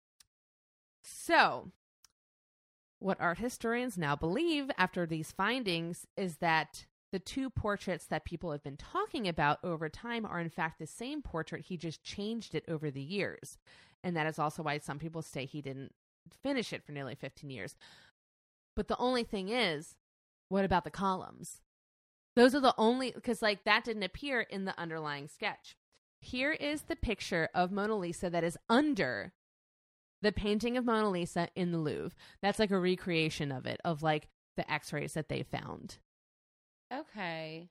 So, what art historians now believe after these findings is that the two portraits that people have been talking about over time are in fact the same portrait. He just changed it over the years. And that is also why some people say he didn't finish it for nearly fifteen years. But the only thing is, what about the columns? Those are the only, because like that didn't appear in the underlying sketch. Here is the picture of Mona Lisa that is under the painting of Mona Lisa in the Louvre. That's like a recreation of it, of like the x-rays that they found. Okay.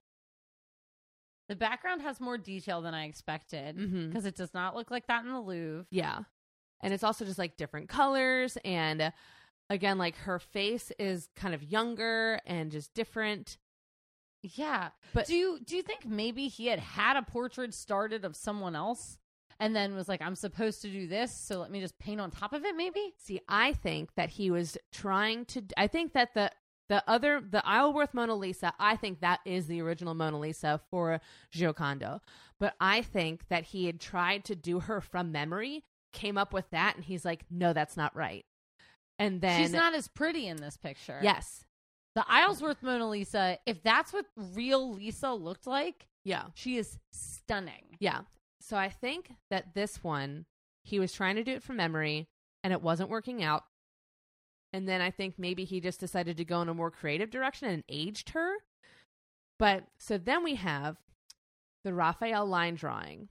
The background has more detail than I expected because Mhm. it does not look like that in the Louvre. Yeah. And it's also just like different colors. And uh, again, like her face is kind of younger and just different. Yeah. But- do you do you think maybe he had had a portrait started of someone else and then was like, I'm supposed to do this, so let me just paint on top of it maybe? See, I think that he was trying to, I think that the, the other, the Isleworth Mona Lisa, I think that is the original Mona Lisa for Giocondo. But I think that he had tried to do her from memory, came up with that, and he's like, no, that's not right. And then She's not as pretty in this picture. Yes. The Isleworth Mona Lisa, if that's what real Lisa looked like, Yeah. she is stunning. Yeah. So I think that this one, he was trying to do it from memory and it wasn't working out. And then I think maybe he just decided to go in a more creative direction and aged her. But so then we have the Raphael line drawing,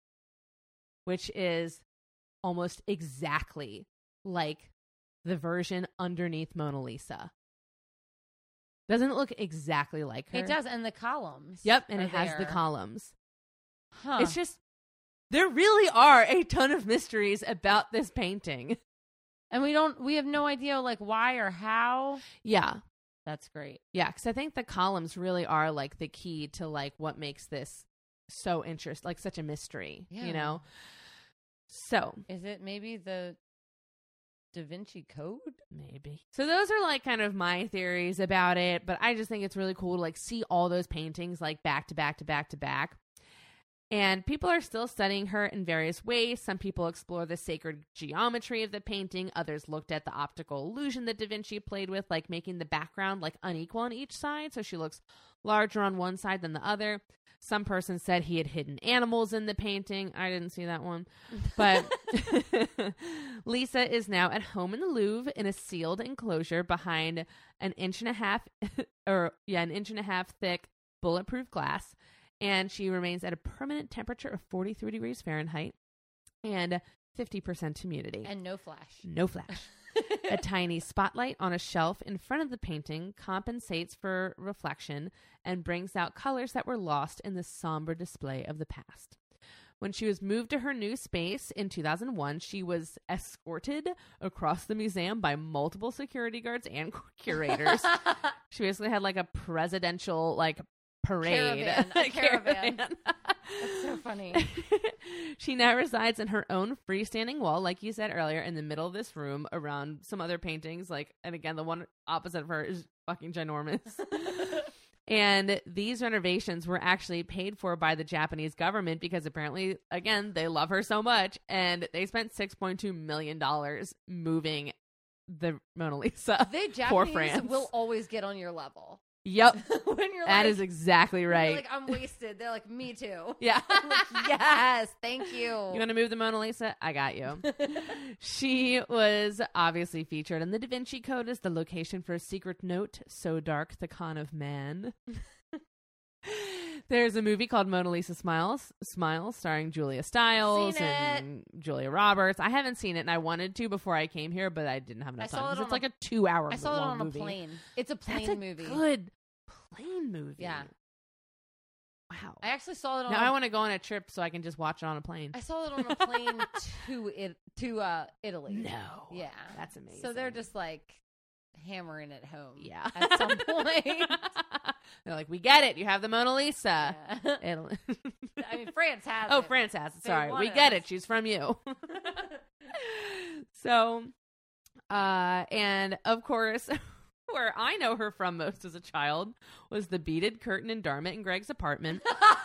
which is almost exactly like the version underneath Mona Lisa. Doesn't it look exactly like her? It does, and the columns. Yep, and are it has there. the columns. Huh. It's just, there really are a ton of mysteries about this painting. And we don't, we have no idea like why or how. Yeah. That's great. Yeah, because I think the columns really are like the key to like what makes this so interesting, like such a mystery, Yeah. you know? So, Is it maybe the Da Vinci Code? maybe. So those are like kind of my theories about it, but I just think it's really cool to like see all those paintings like back to back to back to back. And people are still studying her in various ways. Some people explore the sacred geometry of the painting. Others looked at the optical illusion that Da Vinci played with, like making the background like unequal on each side. So she looks larger on one side than the other. Some person said he had hidden animals in the painting. I didn't see that one. But Lisa is now at home in the Louvre in a sealed enclosure behind an inch and a half or yeah, an inch and a half thick bulletproof glass. And she remains at a permanent temperature of forty-three degrees Fahrenheit and fifty percent humidity. And no flash. No flash. A tiny spotlight on a shelf in front of the painting compensates for reflection and brings out colors that were lost in the somber display of the past. When she was moved to her new space in two thousand one, she was escorted across the museum by multiple security guards and curators. She basically had like a presidential like parade. Caravan, a caravan. Caravan. That's so funny. She now resides in her own freestanding wall, like you said earlier, in the middle of this room around some other paintings. Like, and again, the one opposite of her is fucking ginormous. And these renovations were actually paid for by the Japanese government because apparently, again, they love her so much. And they spent six point two million dollars moving the Mona Lisa The for Japanese France. will always get on your level. Yep. When you're That like, is exactly you're right. like, I'm wasted. They're like, me too. Yeah. I'm like, yes, thank you. You want to move the Mona Lisa? I got you. She was obviously featured in the Da Vinci Code as the location for a secret note so dark the con of man. There's a movie called Mona Lisa Smiles, Smiles, starring Julia Stiles Seen and Julia Roberts. I haven't seen it, and I wanted to before I came here, but I didn't have enough I saw time. it 'Cause on It's a- like a two-hour I saw it long on a movie. plane. It's a plane That's a movie. good plane movie. Yeah. Wow. I actually saw it on Now a, I want to go on a trip so I can just watch it on a plane. I saw it on a plane to it to uh Italy. No. Yeah. That's amazing. So they're just like hammering it home. Yeah. At some point. They're like, we get it. You have the Mona Lisa. Yeah. Italy. I mean, France has Oh, it. France has it. They Sorry. We wanted get us. it. She's from you. So, uh, and of course, where I know her from most as a child was the beaded curtain in Darmit and Greg's apartment.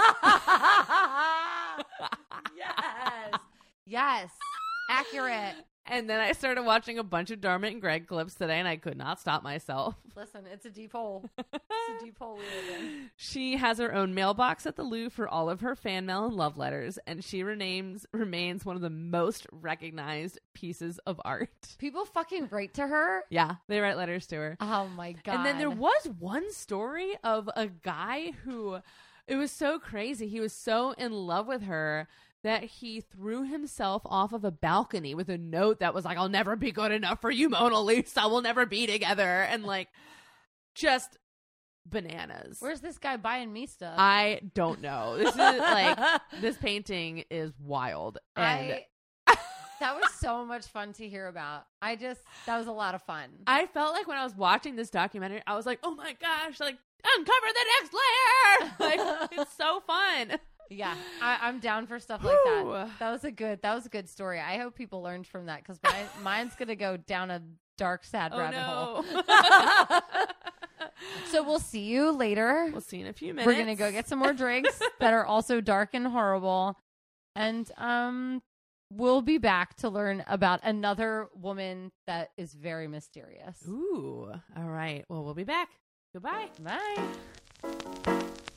Yes. Yes. Accurate. And then I started watching a bunch of Darmit and Greg clips today, and I could not stop myself. Listen, it's a deep hole. It's a deep hole we live in. She has her own mailbox at the Louvre for all of her fan mail and love letters, and she remains remains one of the most recognized pieces of art. People fucking write to her. Yeah, they write letters to her. Oh my god. And then there was one story of a guy who, it was so crazy. He was so in love with her that he threw himself off of a balcony with a note that was like, I'll never be good enough for you, Mona Lisa. We'll never be together. And like, just bananas. Where's this guy buying me stuff? I don't know. This is like, this painting is wild. And I that was so much fun to hear about. I just that was a lot of fun. I felt like when I was watching this documentary, I was like, oh my gosh, like, uncover the next layer. Like, it's so fun. Yeah, I, I'm down for stuff like Whew. that. That was a good. That was a good story. I hope people learned from that because mine, mine's gonna go down a dark, sad Oh, rabbit no. hole. So we'll see you later. We'll see you in a few minutes. We're gonna go get some more drinks that are also dark and horrible, and um, we'll be back to learn about another woman that is very mysterious. Ooh. All right. Well, we'll be back. Goodbye. Bye.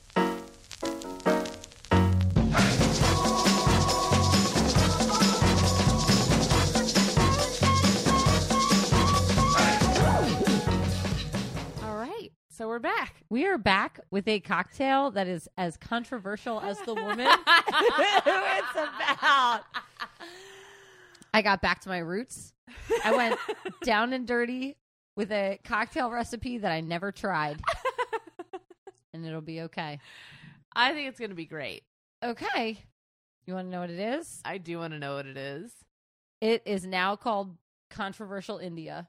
All right. So we're back. We are back with a cocktail that is as controversial as the woman who it's about. I got back to my roots. I went down and dirty with a cocktail recipe that I never tried. And it'll be okay. I think it's going to be great. Okay. You want to know what it is? I do want to know what it is. It is now called Controversial India.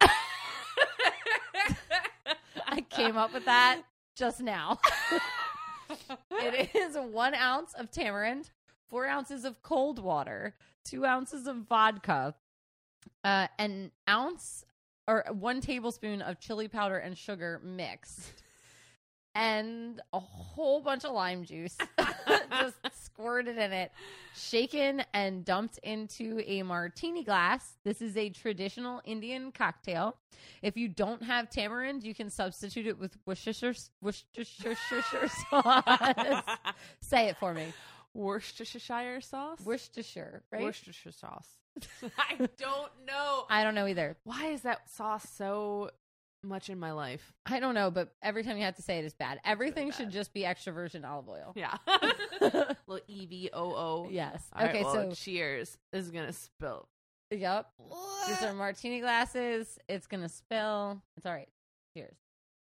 I came up with that just now. It is one ounce of tamarind, four ounces of cold water, two ounces of vodka, uh, an ounce or one tablespoon of chili powder and sugar mixed, and a whole bunch of lime juice just squirted in it, shaken and dumped into a martini glass. This is a traditional Indian cocktail. If you don't have tamarind, you can substitute it with Worcestershire, Worcestershire sauce. Say it for me. Worcestershire sauce? Worcestershire, right? Worcestershire sauce. I don't know. I don't know either. Why is that sauce so much in my life? I don't know, but every time you have to say it, it's bad. Everything really should bad. just be extra virgin olive oil. Yeah. Little E V O O. Yes. All right, Okay, well, so cheers. This is going to spill. yep. These are martini glasses. It's going to spill. It's all right. Cheers.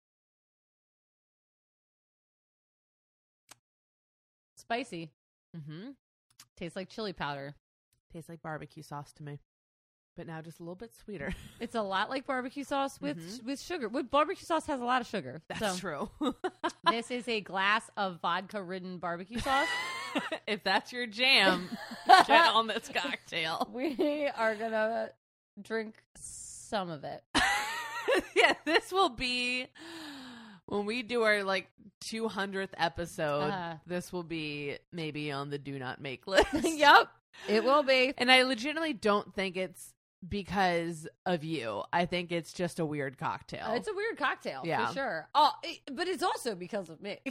Spicy. Mm-hmm. Tastes like chili powder. Tastes like barbecue sauce to me. But now just a little bit sweeter. It's a lot like barbecue sauce with Mhm. with sugar. With barbecue sauce has a lot of sugar. That's so true. this is a glass of vodka-ridden barbecue sauce. If that's your jam, get on this cocktail. We are gonna drink some of it. Yeah, this will be when we do our like two hundredth episode. Uh-huh. This will be maybe on the do not make list. Yep, it will be. And I legitimately don't think it's because of you. I think it's just a weird cocktail. Uh, it's a weird cocktail, Yeah. for sure. Oh, it, but it's also because of me.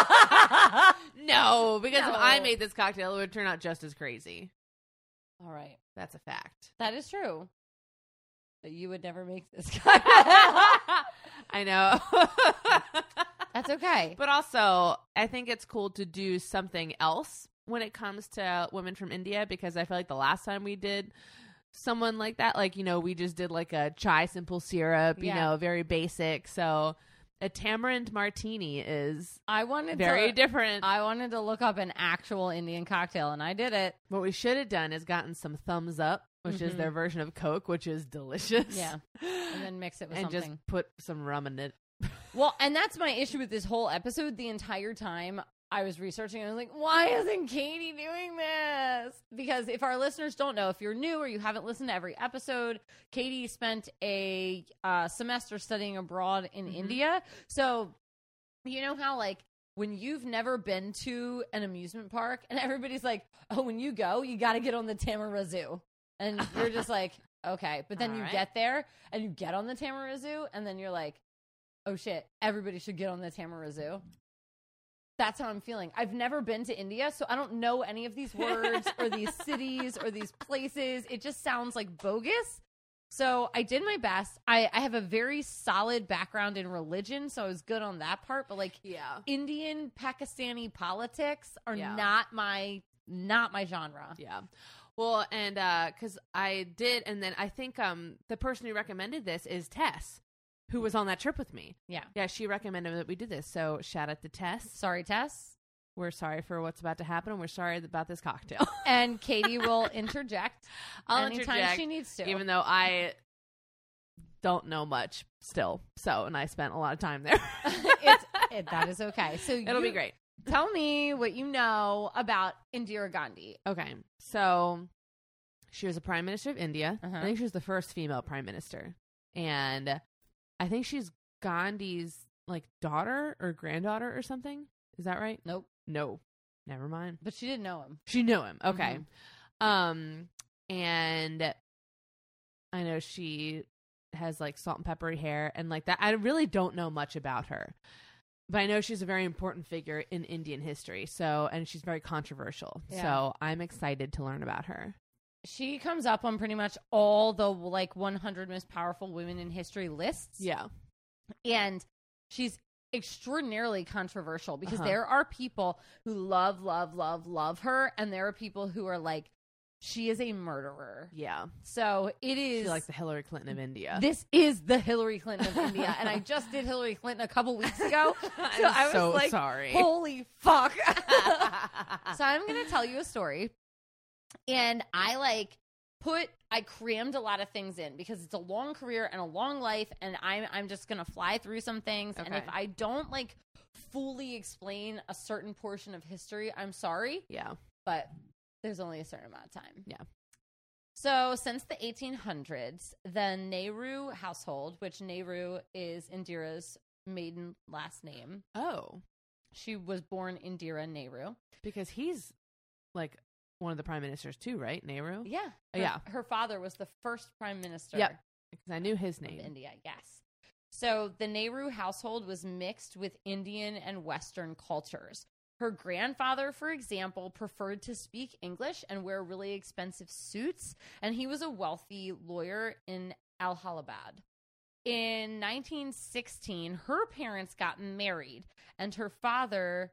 No, because No. if I made this cocktail, it would turn out just as crazy. All right. That's a fact. That is true. But you would never make this cocktail. I know. That's okay. But also, I think it's cool to do something else when it comes to women from India, because I feel like the last time we did someone like that, like, you know, we just did like a chai simple syrup, you Yeah. know, very basic. So a tamarind martini is I wanted very to, different. I wanted to look up an actual Indian cocktail, and I did it. What we should have done is gotten some Thumbs Up, which is Mhm. their version of Coke, which is delicious. Yeah. And then mix it with and something. just put some rum in it. Well, and that's my issue with this whole episode. The entire time I was researching, I was like, why isn't Katie doing this? Because if our listeners don't know, if you're new or you haven't listened to every episode, Katie spent a uh, semester studying abroad in Mhm. India. So, you know how, like, when you've never been to an amusement park and everybody's like, oh, when you go, you got to get on the Tamara Zoo. And you're just like, okay. But then All you right. get there and you get on the Tamara Zoo, and then you're like, oh shit, everybody should get on the Tamara Zoo. That's how I'm feeling. I've never been to India, so I don't know any of these words or these cities or these places. It just sounds like bogus. So I did my best. I, I have a very solid background in religion, so I was good on that part. But like Yeah. Indian, Pakistani politics are Yeah. not my not my genre. Yeah. Well, and uh, because I did, and then I think um the person who recommended this is Tess, who was on that trip with me. Yeah. Yeah, she recommended that we do this. So shout out to Tess. Sorry, Tess. We're sorry for what's about to happen. And we're sorry about this cocktail. And Katie will interject I'll anytime interject, she needs to. even though I don't know much still. So, and I spent a lot of time there. it's, it, that is okay. So It'll you- be great. Tell me what you know about Indira Gandhi. Okay. So she was a prime minister of India. Uh-huh. I think she was the first female prime minister. And I think she's Gandhi's like daughter or granddaughter or something. Is that right? Nope. No. Never mind. But she didn't know him. She knew him. Okay. Mhm. Um and I know she has like salt and peppery hair and like that. I really don't know much about her. But I know she's a very important figure in Indian history. So, and she's very controversial. Yeah. So, I'm excited to learn about her. She comes up on pretty much all the like one hundred most powerful women in history lists. Yeah. And she's extraordinarily controversial because Uh-huh. there are people who love, love, love, love her. And there are people who are like, she is a murderer. Yeah. So it is She's like the Hillary Clinton of India. This is the Hillary Clinton of India. And I just did Hillary Clinton a couple weeks ago. So I'm I was so like, sorry. holy fuck. So I'm going to tell you a story. And I like put, I crammed a lot of things in because it's a long career and a long life. And I'm, I'm just going to fly through some things. And Okay. if I don't like fully explain a certain portion of history, I'm sorry. Yeah. But there's only a certain amount of time. Yeah. So since the eighteen hundreds, the Nehru household, which Nehru is Indira's maiden last name, Oh, she was born Indira Nehru. because he's like one of the prime ministers too, right? Nehru? Yeah. Oh, Her, yeah. Her father was the first prime minister Yep. Because I knew his of name. India. Yes. So the Nehru household was mixed with Indian and Western cultures. Her grandfather, for example, preferred to speak English and wear really expensive suits, and he was a wealthy lawyer in Allahabad. In nineteen sixteen, her parents got married, and her father,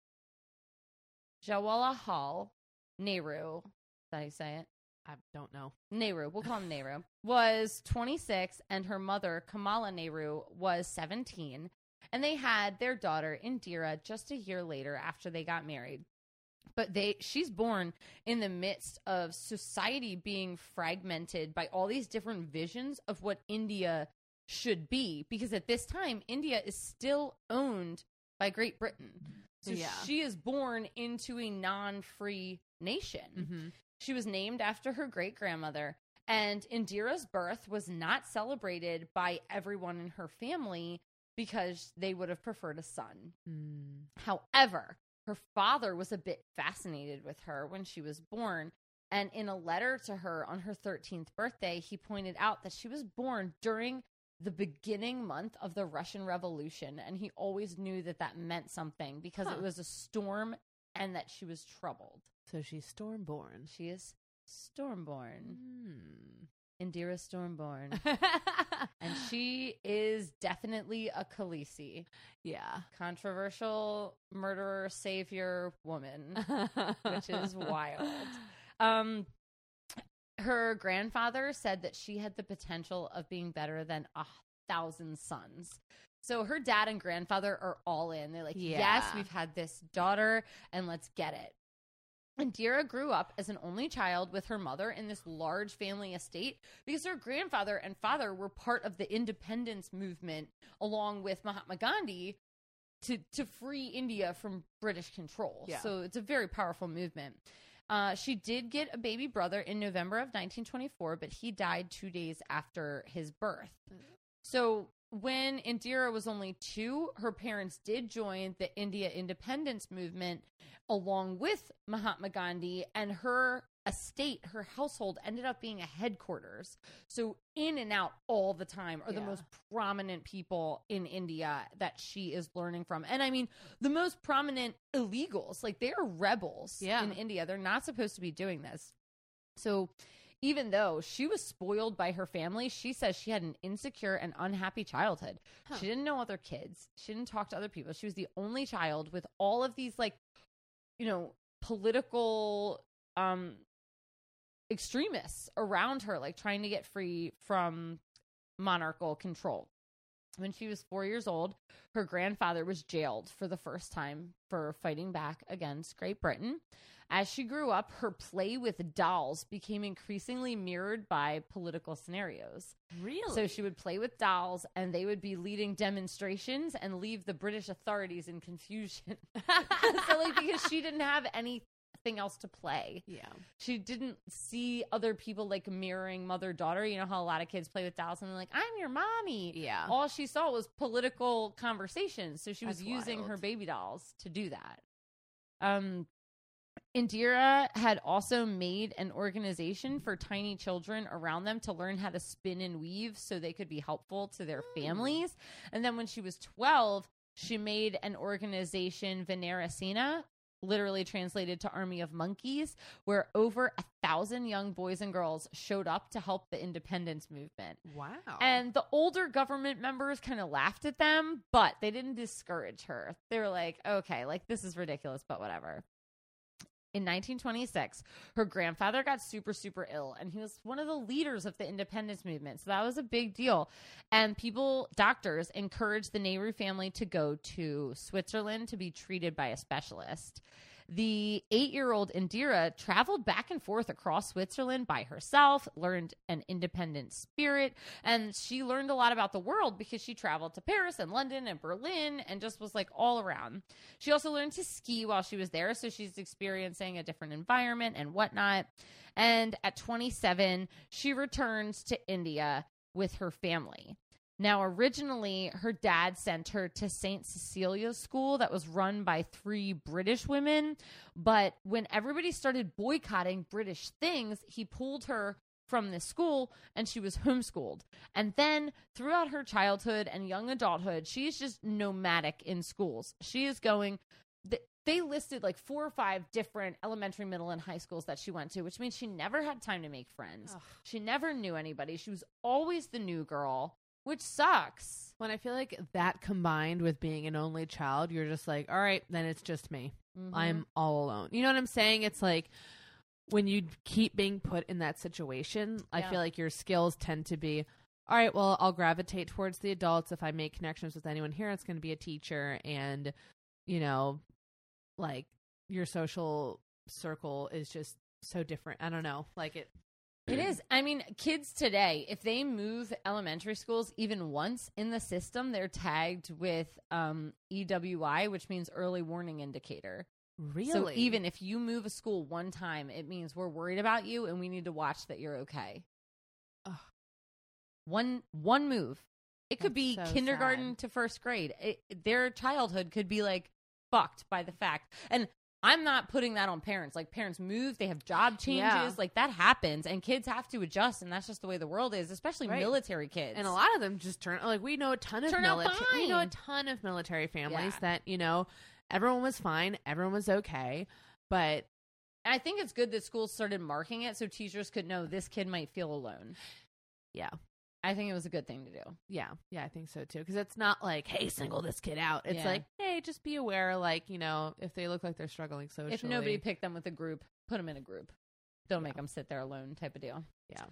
Jawaharlal Nehru, is that how you say it? I don't know. Nehru, we'll call him Nehru, was twenty-six, and her mother, Kamala Nehru, was seventeen. And they had their daughter, Indira, just a year later after they got married. But they she's born in the midst of society being fragmented by all these different visions of what India should be. Because at this time, India is still owned by Great Britain. So Yeah. she is born into a non-free nation. Mm-hmm. She was named after her great-grandmother, and Indira's birth was not celebrated by everyone in her family because they would have preferred a son. Mm. However, her father was a bit fascinated with her when she was born, And in a letter to her on her thirteenth birthday, he pointed out that she was born during the beginning month of the Russian Revolution. And he always knew that that meant something because huh. it was a storm and that she was troubled. So she's Stormborn. She is Stormborn. Hmm. Indira Stormborn. And she is definitely a Khaleesi. Yeah. Controversial murderer, savior woman, which is wild. Um, her grandfather said that she had the potential of being better than a thousand sons. So her dad and grandfather are all in. They're like, yeah. yes, we've had this daughter and let's get it. Indira grew up as an only child with her mother in this large family estate because her grandfather and father were part of the independence movement along with Mahatma Gandhi to, to free India from British control. Yeah. So it's a very powerful movement. Uh, she did get a baby brother in November of nineteen twenty-four, but he died two days after his birth. So when Indira was only two, her parents did join the India independence movement along with Mahatma Gandhi, and her estate, her household ended up being a headquarters. So in and out all the time are the yeah. most prominent people in India that she is learning from. And I mean, the most prominent illegals, like they are rebels yeah. in India. They're not supposed to be doing this. So even though she was spoiled by her family, she says she had an insecure and unhappy childhood. Huh. She didn't know other kids. She didn't talk to other people. She was the only child with all of these, like, you know, political um, extremists around her, like trying to get free from monarchical control. When she was four years old, her grandfather was jailed for the first time for fighting back against Great Britain. As she grew up, her play with dolls became increasingly mirrored by political scenarios. Really? So she would play with dolls, and they would be leading demonstrations and leave the British authorities in confusion. So, like, because she didn't have anything else to play. Yeah. She didn't see other people, like, mirroring mother-daughter. You know how a lot of kids play with dolls, and they're like, I'm your mommy. Yeah. All she saw was political conversations, so she was That's using wild. her baby dolls to do that. Um... Indira had also made an organization for tiny children around them to learn how to spin and weave so they could be helpful to their families. And then when she was twelve, she made an organization, Vinarasena, literally translated to Army of Monkeys, where over a thousand young boys and girls showed up to help the independence movement. Wow. And the older government members kind of laughed at them, but they didn't discourage her. They were like, okay, like, this is ridiculous, but whatever. In nineteen twenty-six, her grandfather got super, super ill, and he was one of the leaders of the independence movement. So that was a big deal. And people, doctors, encouraged the Nehru family to go to Switzerland to be treated by a specialist. The eight-year-old Indira traveled back and forth across Switzerland by herself, learned an independent spirit, and she learned a lot about the world because she traveled to Paris and London and Berlin and just was, like, all around. She also learned to ski while she was there, so she's experiencing a different environment and whatnot. And at twenty-seven, she returns to India with her family. Now, originally, her dad sent her to Saint Cecilia's school that was run by three British women. But when everybody started boycotting British things, he pulled her from this school and she was homeschooled. And then throughout her childhood and young adulthood, she's just nomadic in schools. She is going... Th- They listed like four or five different elementary, middle, and high schools that she went to, which means she never had time to make friends. Ugh. She never knew anybody. She was always the new girl. Which sucks. When I feel like that combined with being an only child, you're just like, all right, then it's just me. Mm-hmm. I'm all alone. You know what I'm saying? It's like when you keep being put in that situation, yeah. I feel like your skills tend to be, all right, well, I'll gravitate towards the adults. If I make connections with anyone here, it's going to be a teacher. And, you know, like your social circle is just so different. I don't know. Like it. It is. I mean, kids today, if they move elementary schools even once in the system, they're tagged with um, E W I, which means early warning indicator. Really? So even if you move a school one time, it means we're worried about you and we need to watch that you're okay. Ugh. One one move. It could That's be so kindergarten sad. to first grade. It, their childhood could be like fucked by the fact. And I'm not putting that on parents. Like, parents move, they have job changes, Yeah. like that happens, and kids have to adjust, and that's just the way the world is, especially Right. military kids. And a lot of them just turn like we know a ton of Turn out military. We know a fine. ton of military families Yeah. that you know everyone was fine, everyone was okay, but And I think it's good that schools started marking it so teachers could know this kid might feel alone. yeah, I think it was a good thing to do. yeah, yeah, I think so too. Because it's not like, hey, single this kid out. It's Yeah. like, hey, just be aware. Like you know, if they look like they're struggling socially, If nobody picked them with a group, put them in a group. Don't make them sit there alone type of deal. yeah.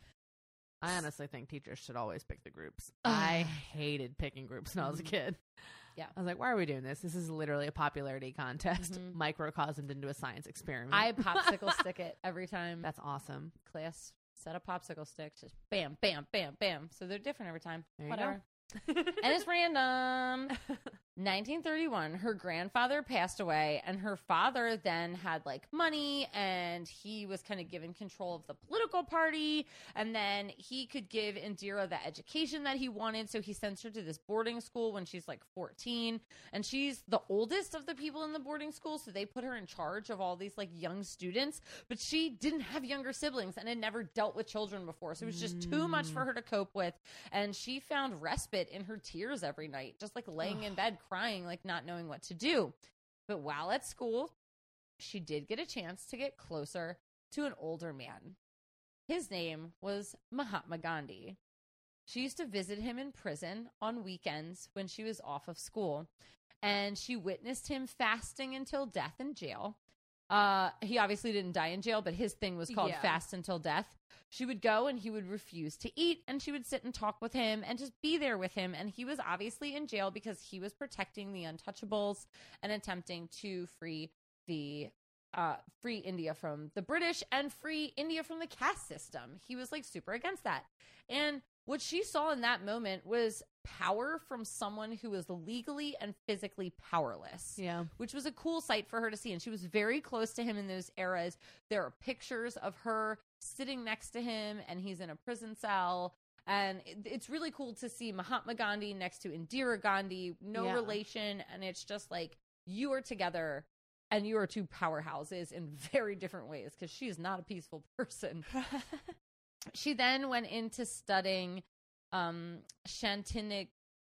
I honestly think teachers should always pick the groups. Ugh. I hated picking groups when I was a kid. Yeah. I was like, why are we doing this? This is literally a popularity contest, Mhm. microcosmed into a science experiment. I popsicle stick it every time That's awesome. class set up popsicle sticks. Just bam, bam, bam, bam. So they're different every time. There you Whatever. And it's random. nineteen thirty-one, her grandfather passed away, and her father then had like money, and he was kind of given control of the political party, and then he could give Indira the education that he wanted, so he sends her to this boarding school when she's like fourteen, and she's the oldest of the people in the boarding school, so they put her in charge of all these like young students, but she didn't have younger siblings and had never dealt with children before, so it was just too much for her to cope with, and she found respite in her tears every night, just like laying in bed crying, like not knowing what to do. But while at school, she did get a chance to get closer to an older man. His name was Mahatma Gandhi. She used to visit him in prison on weekends when she was off of school, and she witnessed him fasting until death in jail. Uh, he obviously didn't die in jail, but his thing was called Yeah. fast until death. She would go and he would refuse to eat, and she would sit and talk with him and just be there with him. And he was obviously in jail because he was protecting the untouchables and attempting to free the uh, free India from the British and free India from the caste system. He was like super against that. And what she saw in that moment was power from someone who was legally and physically powerless, Yeah. which was a cool sight for her to see. And she was very close to him in those eras. There are pictures of her sitting next to him, and he's in a prison cell. And it- it's really cool to see Mahatma Gandhi next to Indira Gandhi, no Yeah. relation. And it's just like, you are together, and you are two powerhouses in very different ways, because she is not a peaceful person. She then went into studying um, Shantiniketan,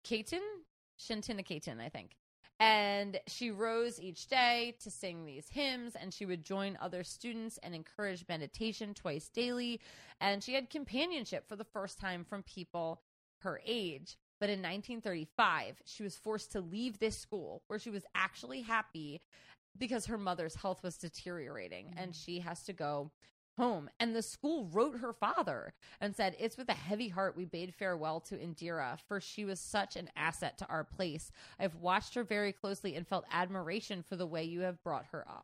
Shantiniketan, I think. And she rose each day to sing these hymns, and she would join other students and encourage meditation twice daily. And she had companionship for the first time from people her age. But in nineteen thirty-five, she was forced to leave this school where she was actually happy because her mother's health was deteriorating, mm-hmm. and she has to go home. And the school wrote her father and said, "It's with a heavy heart we bade farewell to Indira, for she was such an asset to our place. I've watched her very closely and felt admiration for the way you have brought her up."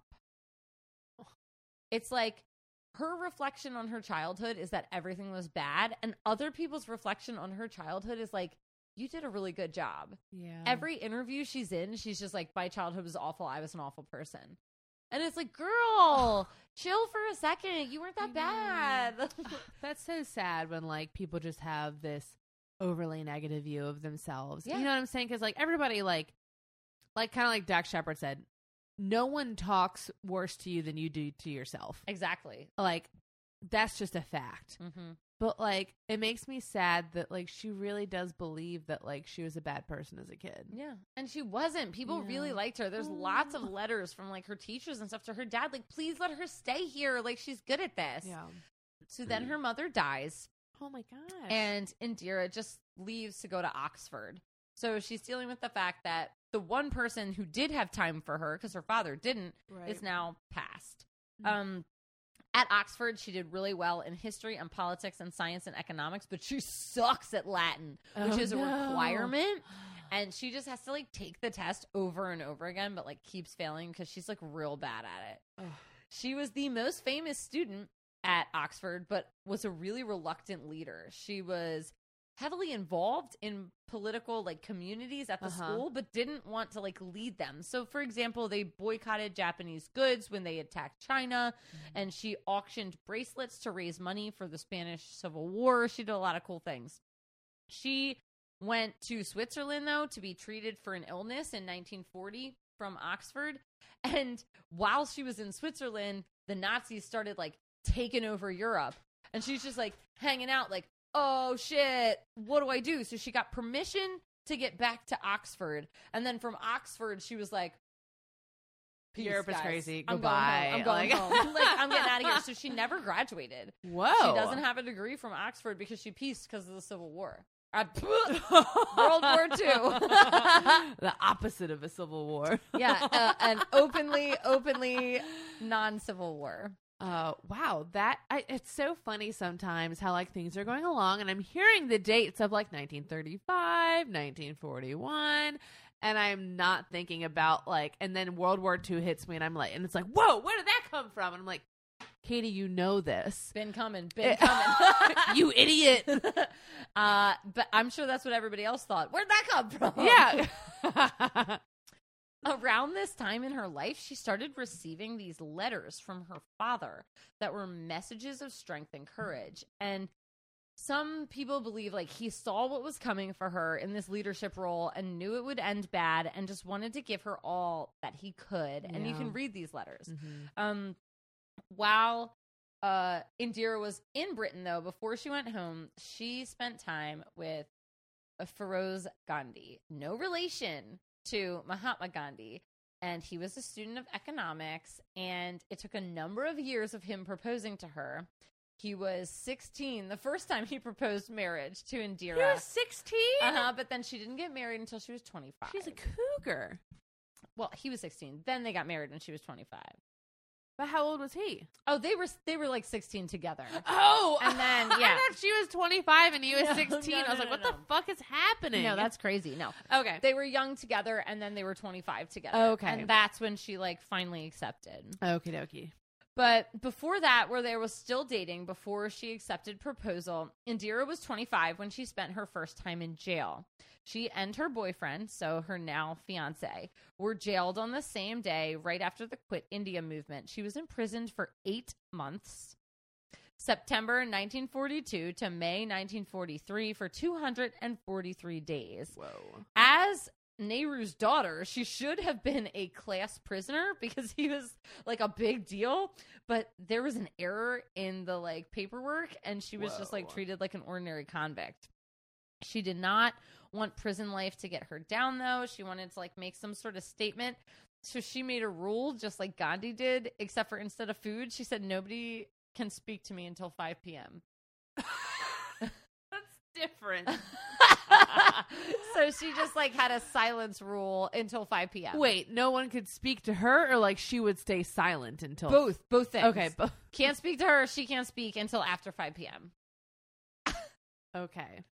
It's like her reflection on her childhood is that everything was bad, and other people's reflection on her childhood is like, you did a really good job. Yeah. Every interview she's in, she's just like, my childhood was awful. I was an awful person. And it's like, girl, chill for a second. You weren't that bad. That's so sad when like people just have this overly negative view of themselves. Yeah. You know what I'm saying? Because like everybody like, like kind of like Dax Shepard said, no one talks worse to you than you do to yourself. Exactly. Like that's just a fact. Mm-hmm. But like it makes me sad that like she really does believe that like she was a bad person as a kid. Yeah. And she wasn't. People Yeah. really liked her. There's Oh. lots of letters from like her teachers and stuff to her dad. Like, please let her stay here. Like, she's good at this. Yeah. So then her mother dies, Oh my gosh. and Indira just leaves to go to Oxford. So she's dealing with the fact that the one person who did have time for her, because her father didn't, right. is now passed. Mhm. Um, at Oxford, she did really well in history and politics and science and economics, but she sucks at Latin, which Oh, is a no. requirement. And she just has to like take the test over and over again, but like keeps failing because she's like real bad at it. Ugh. She was the most famous student at Oxford, but was a really reluctant leader. She was heavily involved in political like communities at the Uh-huh. school, but didn't want to like lead them. So for example, they boycotted Japanese goods when they attacked China, Mm-hmm. and she auctioned bracelets to raise money for the Spanish Civil War. She did a lot of cool things. She went to Switzerland though to be treated for an illness in nineteen forty, from Oxford. And while she was in Switzerland, the Nazis started like taking over Europe. And she's just like hanging out like, oh shit, what do I do? So she got permission to get back to Oxford. And then from Oxford, she was like, peace, Europe is guys. crazy. I'm Goodbye. going home. I'm going Like- home. Like, I'm getting out of here. So she never graduated. Whoa. She doesn't have a degree from Oxford because she pieced because of the Civil War. Uh, World War Two. The opposite of a civil war. Yeah, uh, an openly, openly non-Civil War. Uh, wow, that I, it's so funny sometimes how like things are going along, and I'm hearing the dates of like nineteen thirty-five, nineteen forty-one, and I'm not thinking about like, and then World War Two hits me, and I'm like, and it's like, whoa, where did that come from? And I'm like, Katie, you know this, Been coming, been It- coming. you idiot. uh, but I'm sure that's what everybody else thought. Where'd that come from? Yeah. Around this time in her life, she started receiving these letters from her father that were messages of strength and courage. And some people believe like he saw what was coming for her in this leadership role and knew it would end bad and just wanted to give her all that he could. And you Yeah. can read these letters. Mhm. Um, while uh, Indira was in Britain, though, before she went home, she spent time with uh, Feroz Gandhi, no relation to Mahatma Gandhi. And he was a student of economics, and it took a number of years of him proposing to her. He was sixteen the first time he proposed marriage to Indira. He was sixteen? Uh-huh, but then she didn't get married until she was twenty-five. She's a cougar. Well, he was sixteen. Then they got married when she was twenty-five. But how old was he? Oh, they were they were like sixteen together. Oh, And then, yeah. I thought she was twenty-five and he was No, sixteen. no, I was no, like, no, what no. the fuck is happening? No, that's crazy. No. okay. They were young together, and then they were twenty-five together. Okay. And that's when she, like, finally accepted. Okie dokie. But before that, where they were still dating, before she accepted proposal, Indira was twenty-five when she spent her first time in jail. She and her boyfriend, so her now fiance, were jailed on the same day right after the Quit India movement. She was imprisoned for eight months. September nineteen forty-two to May nineteen forty-three for two hundred forty-three days. Whoa. As Nehru's daughter, she should have been a class prisoner because he was like a big deal, but there was an error in the like paperwork and she was just like Whoa. treated like an ordinary convict. She did not want prison life to get her down though. She wanted to like make some sort of statement. So she made a rule just like Gandhi did, except for instead of food, she said nobody can speak to me until five p.m. That's different. So she just like had a silence rule until five p.m. Wait, no one could speak to her, or like she would stay silent until Both, both things. Okay, bo- Can't speak to her. She can't speak until after five p.m. okay.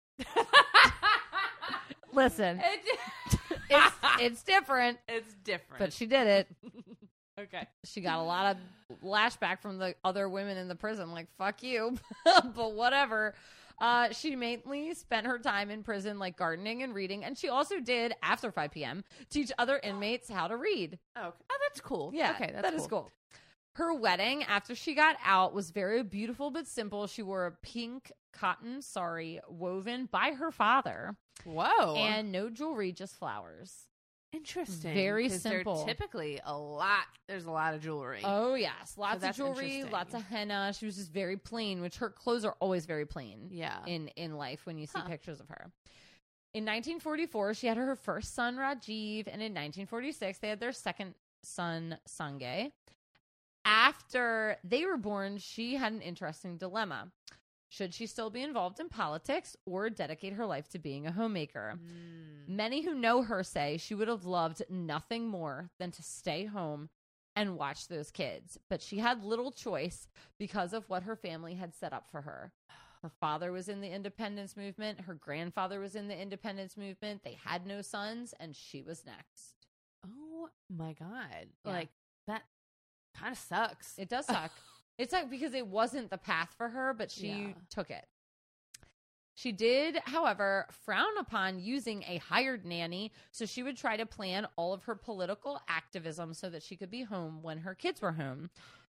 Listen, It- it's, it's different, it's different. but she did it. okay. She got a lot of lashback from the other women in the prison, like, fuck you. But whatever. Uh, she mainly spent her time in prison, like gardening and reading. And she also did, after five p.m., teach other inmates how to read. Oh, okay. Oh, that's cool. Yeah, Okay, that's that is cool. Her wedding, after she got out, was very beautiful but simple. She wore a pink cotton sari woven by her father. Whoa. And no jewelry, just flowers. interesting. very 'cause they're simple. typically a lot. There's a lot of jewelry. Oh, yes. Lots of that's jewelry, interesting. lots of henna. She was just very plain, which her clothes are always very plain yeah. in, in life when you see Huh. pictures of her. In nineteen forty-four, she had her first son, Rajiv, and in nineteen forty-six, they had their second son, Sanjay. After they were born, she had an interesting dilemma. Should she still be involved in politics or dedicate her life to being a homemaker? Mm. Many who know her say she would have loved nothing more than to stay home and watch those kids. But she had little choice because of what her family had set up for her. Her father was in the independence movement. Her grandfather was in the independence movement. They had no sons, and she was next. Oh my god! Yeah. Like that kind of sucks. It does suck. It's like because it wasn't the path for her, but she Yeah. took it. She did, however, frown upon using a hired nanny, so she would try to plan all of her political activism so that she could be home when her kids were home.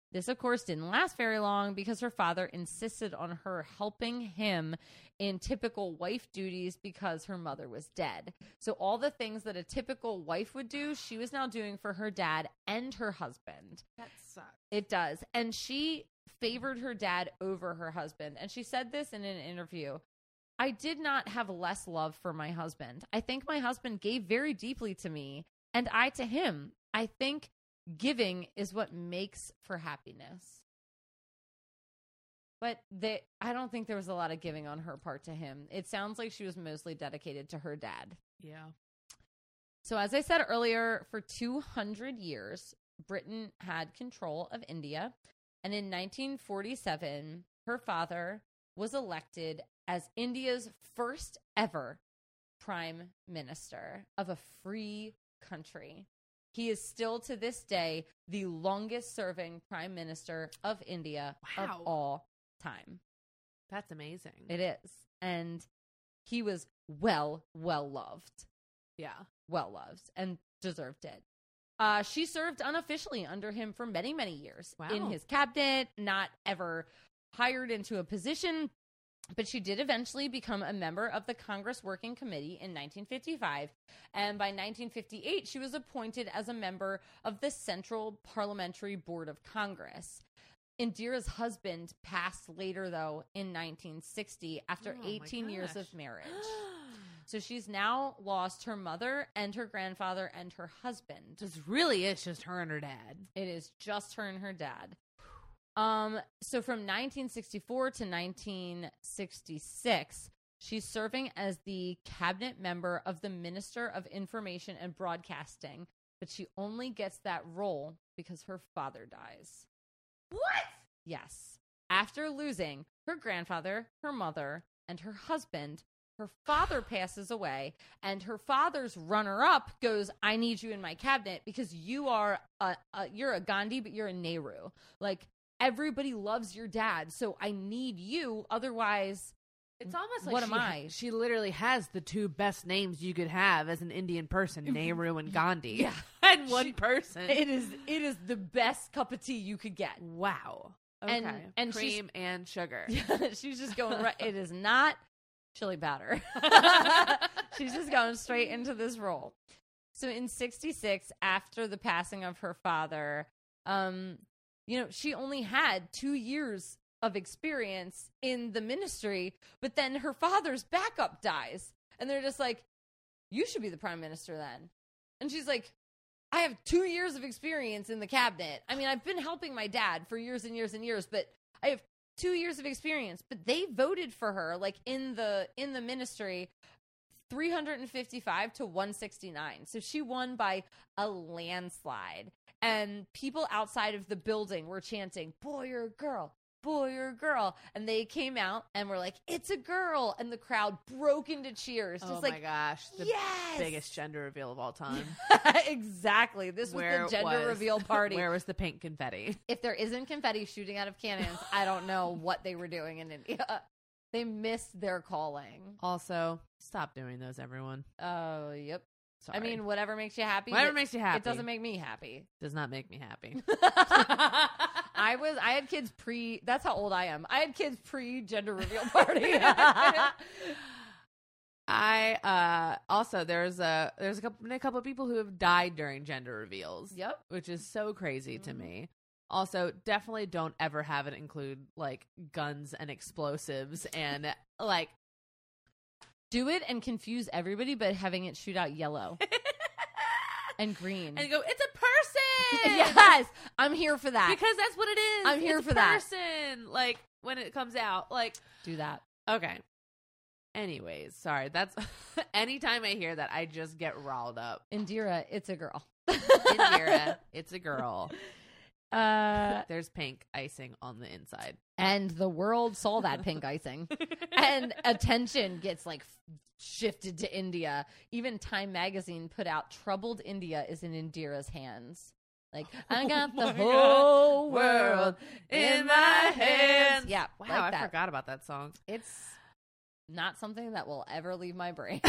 This, of course, didn't last very long because her father insisted on her helping him in typical wife duties because her mother was dead. So all the things that a typical wife would do, she was now doing for her dad and her husband. That sucks. It does. And she favored her dad over her husband. And she said this in an interview. I did not have less love for my husband. I think my husband gave very deeply to me and I to him. I think giving is what makes for happiness. But they, I don't think there was a lot of giving on her part to him. It sounds like she was mostly dedicated to her dad. Yeah. So as I said earlier, for two hundred years, Britain had control of India. And in nineteen forty-seven, her father was elected as India's first ever prime minister of a free country. He is still to this day the longest serving prime minister of India Wow. of all time. That's amazing. It is. And he was well, well loved. Yeah. Well loved and deserved it. Uh, she served unofficially under him for many, many years Wow. in his cabinet, not ever hired into a position. But she did eventually become a member of the Congress Working Committee in nineteen fifty-five. And by nineteen fifty-eight, she was appointed as a member of the Central Parliamentary Board of Congress. Indira's husband passed later, though, in nineteen sixty after Oh, my eighteen years gosh. of marriage. So she's now lost her mother and her grandfather and her husband. Just really, it's just her and her dad. It is just her and her dad. Um, so from nineteen sixty-four to nineteen sixty-six, she's serving as the cabinet member of the Minister of Information and Broadcasting, but she only gets that role because her father dies. What? Yes. After losing her grandfather, her mother, and her husband, her father passes away, and her father's runner-up goes, I need you in my cabinet because you are a, a you're a Gandhi, but you're a Nehru. Like, everybody loves your dad, so I need you. Otherwise, It's almost like what she, am I? She literally has the two best names you could have as an Indian person, Nehru and Gandhi. Yeah. And one She- person. it is it is the best cup of tea you could get. Wow. Okay. And- and she's- cream and sugar. She's just going right. It is not chili powder. She's just going straight into this role. So in sixty-six, after the passing of her father, um, you know, she only had two years of experience in the ministry, but then her father's backup dies. And they're just like, you should be the prime minister then. And she's like, I have two years of experience in the cabinet. I mean, I've been helping my dad for years and years and years, but I have two years of experience. But they voted for her, like in the in the ministry, three hundred fifty-five to one sixty-nine. So she won by a landslide. And people outside of the building were chanting, boy or girl, boy or girl. And they came out and were like, it's a girl. And the crowd broke into cheers. Just Oh like, my gosh. The yes! biggest gender reveal of all time. Exactly. This was Where the it gender was. reveal party. Where was the pink confetti? If there isn't confetti shooting out of cannons, I don't know what they were doing in India. They missed their calling. Also, stop doing those, everyone. Oh, yep. Sorry. I mean, whatever makes you happy. whatever but makes you happy. It doesn't make me happy. Does not make me happy. I was, I had kids pre, that's how old I am. I had kids pre gender reveal party. I uh also there's a there's a couple a couple of people who have died during gender reveals. Yep. Which is so crazy to Mhm. me. Also, definitely don't ever have it include like guns and explosives and like Do it and confuse everybody, but having it shoot out yellow and green. and go, it's a person. Yes, I'm here for that. Because that's what it is. I'm here It's for a that. person. Like when it comes out. Like Do that. okay. Anyways, sorry. That's anytime I hear that, I just get riled up. Indira, it's a girl. Indira, it's a girl. Uh, There's pink icing on the inside. and the world saw that pink icing. And attention gets like f- shifted to India. Even Time magazine put out "Troubled India is in Indira's hands." Like, I got Oh the my whole God. world in my hands. Yeah, Wow, like I that. forgot about that song. It's not something that will ever leave my brain.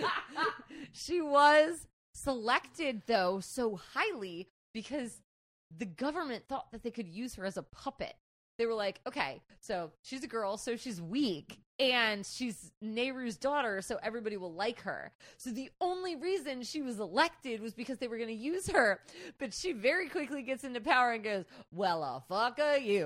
She was selected, though, so highly because the government thought that they could use her as a puppet. They were like, okay, so she's a girl, so she's weak, and she's Nehru's daughter, so everybody will like her. So the only reason she was elected was because they were going to use her. But she very quickly gets into power and goes, well, a fuck are you.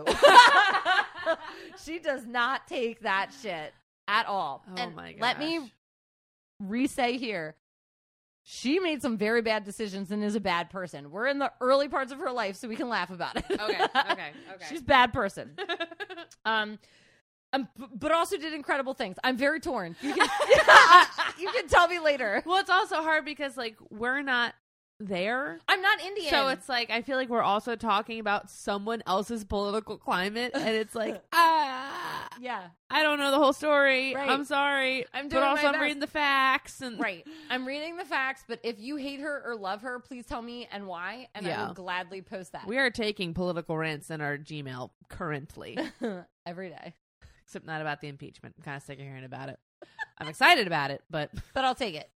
She does not take that shit at all. Oh and my gosh. Let me re-say here, she made some very bad decisions and is a bad person. We're in the early parts of her life, so we can laugh about it. Okay, okay, okay. She's a bad person. um, um, b- but also did incredible things. I'm very torn. You can, you can tell me later. Well, it's also hard because, like, we're not there. I'm not Indian. So it's like, I feel like we're also talking about someone else's political climate, and it's like, ah, yeah. I don't know the whole story. Right. I'm sorry. I'm doing but also my I'm best. reading the facts. And Right. I'm reading the facts, but if you hate her or love her, please tell me and why, and I Yeah. will gladly post that. We are taking political rants in our Gmail currently. Every day. Except not about the impeachment. I'm kind of sick of hearing about it. I'm excited about it, but But I'll take it.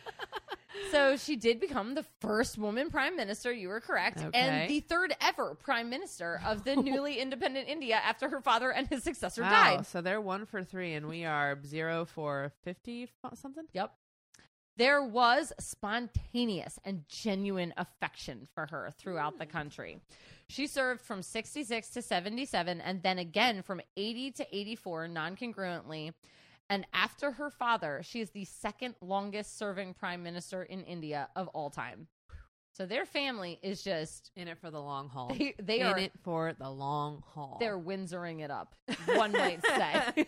So she did become the first woman prime minister, you were correct, Okay. and the third ever prime minister of the newly independent India after her father and his successor wow. died. So they're one for three, and we are zero for fifty something. Yep. There was spontaneous and genuine affection for her throughout the country. She served from sixty-six to seventy-seven and then again from eighty to eighty-four non-congruently. And after her father, she is the second longest serving prime minister in India of all time. So their family is just In it for the long haul. they, they in are it for the long haul. they're Windsoring it up, one might say.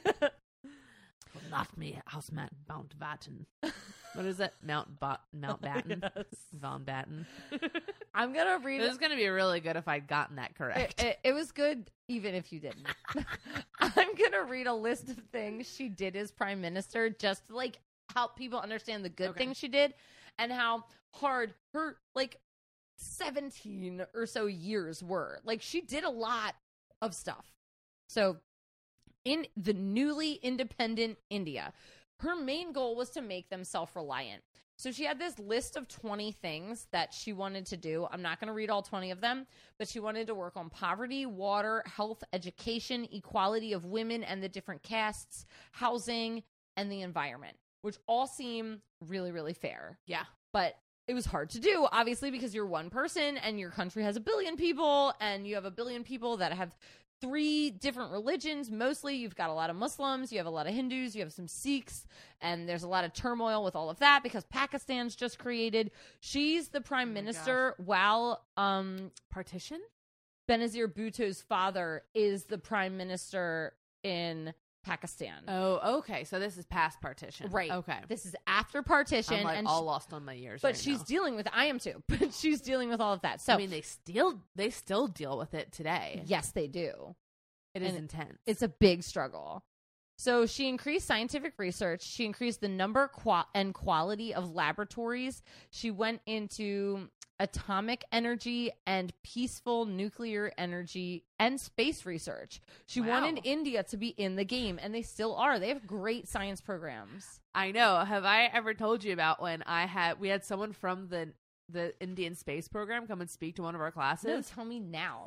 Not me, House Mount Mountbatten. What is it? Mount ba- Mountbatten? Yes. Von Batten. I'm gonna read It was going to be really good if I'd gotten that correct. It, it, it was good, even if you didn't. I'm going to read a list of things she did as prime minister just to, like, help people understand the good Okay. things she did and how hard her, like, seventeen or so years were. Like, she did a lot of stuff. So, in the newly independent India, her main goal was to make them self-reliant. So she had this list of twenty things that she wanted to do. I'm not going to read all twenty of them, but she wanted to work on poverty, water, health, education, equality of women and the different castes, housing, and the environment, which all seem really, really fair. Yeah. But it was hard to do, obviously, because you're one person and your country has a billion people, and you have a billion people that have three different religions. Mostly you've got a lot of Muslims, you have a lot of Hindus, you have some Sikhs, and there's a lot of turmoil with all of that because Pakistan's just created. She's the prime Oh my minister while um, Partition? Benazir Bhutto's father is the prime minister in Pakistan. Oh, okay. So this is past partition. Right. Okay. This is after partition. I'm like and all she- lost on my years. but right she's now. dealing with, I am too, but she's dealing with all of that. So I mean, they still they still deal with it today. yes, they do. It is and intense. It's a big struggle. So she increased scientific research. She increased the number qua- and quality of laboratories. She went into atomic energy and peaceful nuclear energy and space research. She Wow. wanted India to be in the game, and they still are. They have great science programs. I know. Have I ever told you about when I had we had someone from the the Indian space program come and speak to one of our No, classes? tell me now.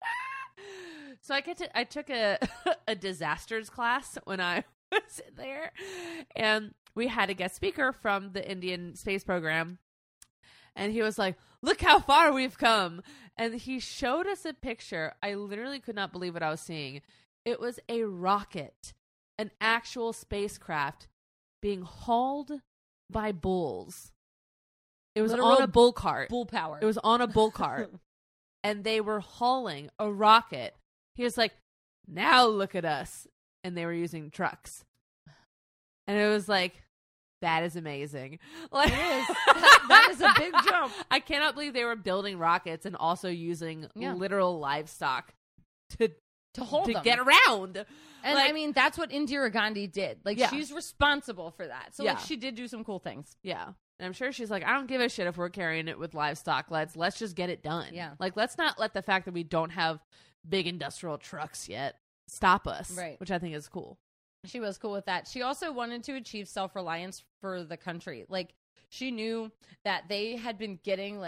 So I get to, I took a a disasters class when I was there, and we had a guest speaker from the Indian space program, and he was like, "Look how far we've come!" And he showed us a picture. I literally could not believe what I was seeing. It was a rocket, an actual spacecraft, being hauled by bulls. It was Literal on a bull cart. Bull power. It was on a bull cart. And they were hauling a rocket. He was like, now look at us. And they were using trucks. And it was like, that is amazing. Like, It is. That- that is a big jump. I cannot believe they were building rockets and also using Yeah. literal livestock to to hold to them. get around. And Like- I mean, that's what Indira Gandhi did. Like, Yeah. she's responsible for that. So, like, Yeah. she did do some cool things. Yeah. And I'm sure she's like, I don't give a shit if we're carrying it with livestock. Let's let's just get it done. Yeah. Like, let's not let the fact that we don't have big industrial trucks yet stop us. Right. Which I think is cool. She was cool with that. She also wanted to achieve self-reliance for the country. Like, she knew that they had been getting, like,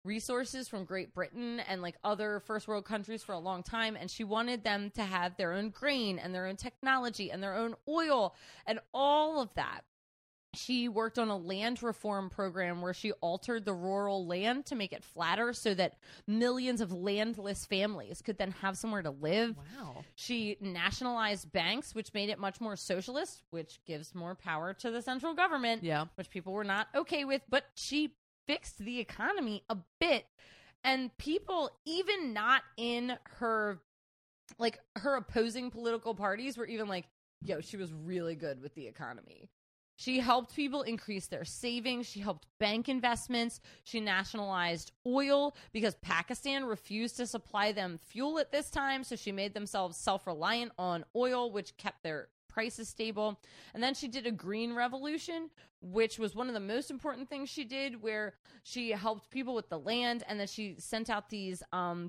resources from Great Britain and like other first world countries for a long time. And she wanted them to have their own grain and their own technology and their own oil and all of that. She worked on a land reform program where she altered the rural land to make it flatter so that millions of landless families could then have somewhere to live. Wow. She nationalized banks, which made it much more socialist, which gives more power to the central government, Yeah. which people were not okay with. But she fixed the economy a bit. And people, even not in her, like, her opposing political parties were even like, yo, she was really good with the economy. She helped people increase their savings. She helped bank investments. She nationalized oil because Pakistan refused to supply them fuel at this time. So she made themselves self-reliant on oil, which kept their prices stable. And then she did a green revolution, which was one of the most important things she did, where she helped people with the land. And then she sent out these um,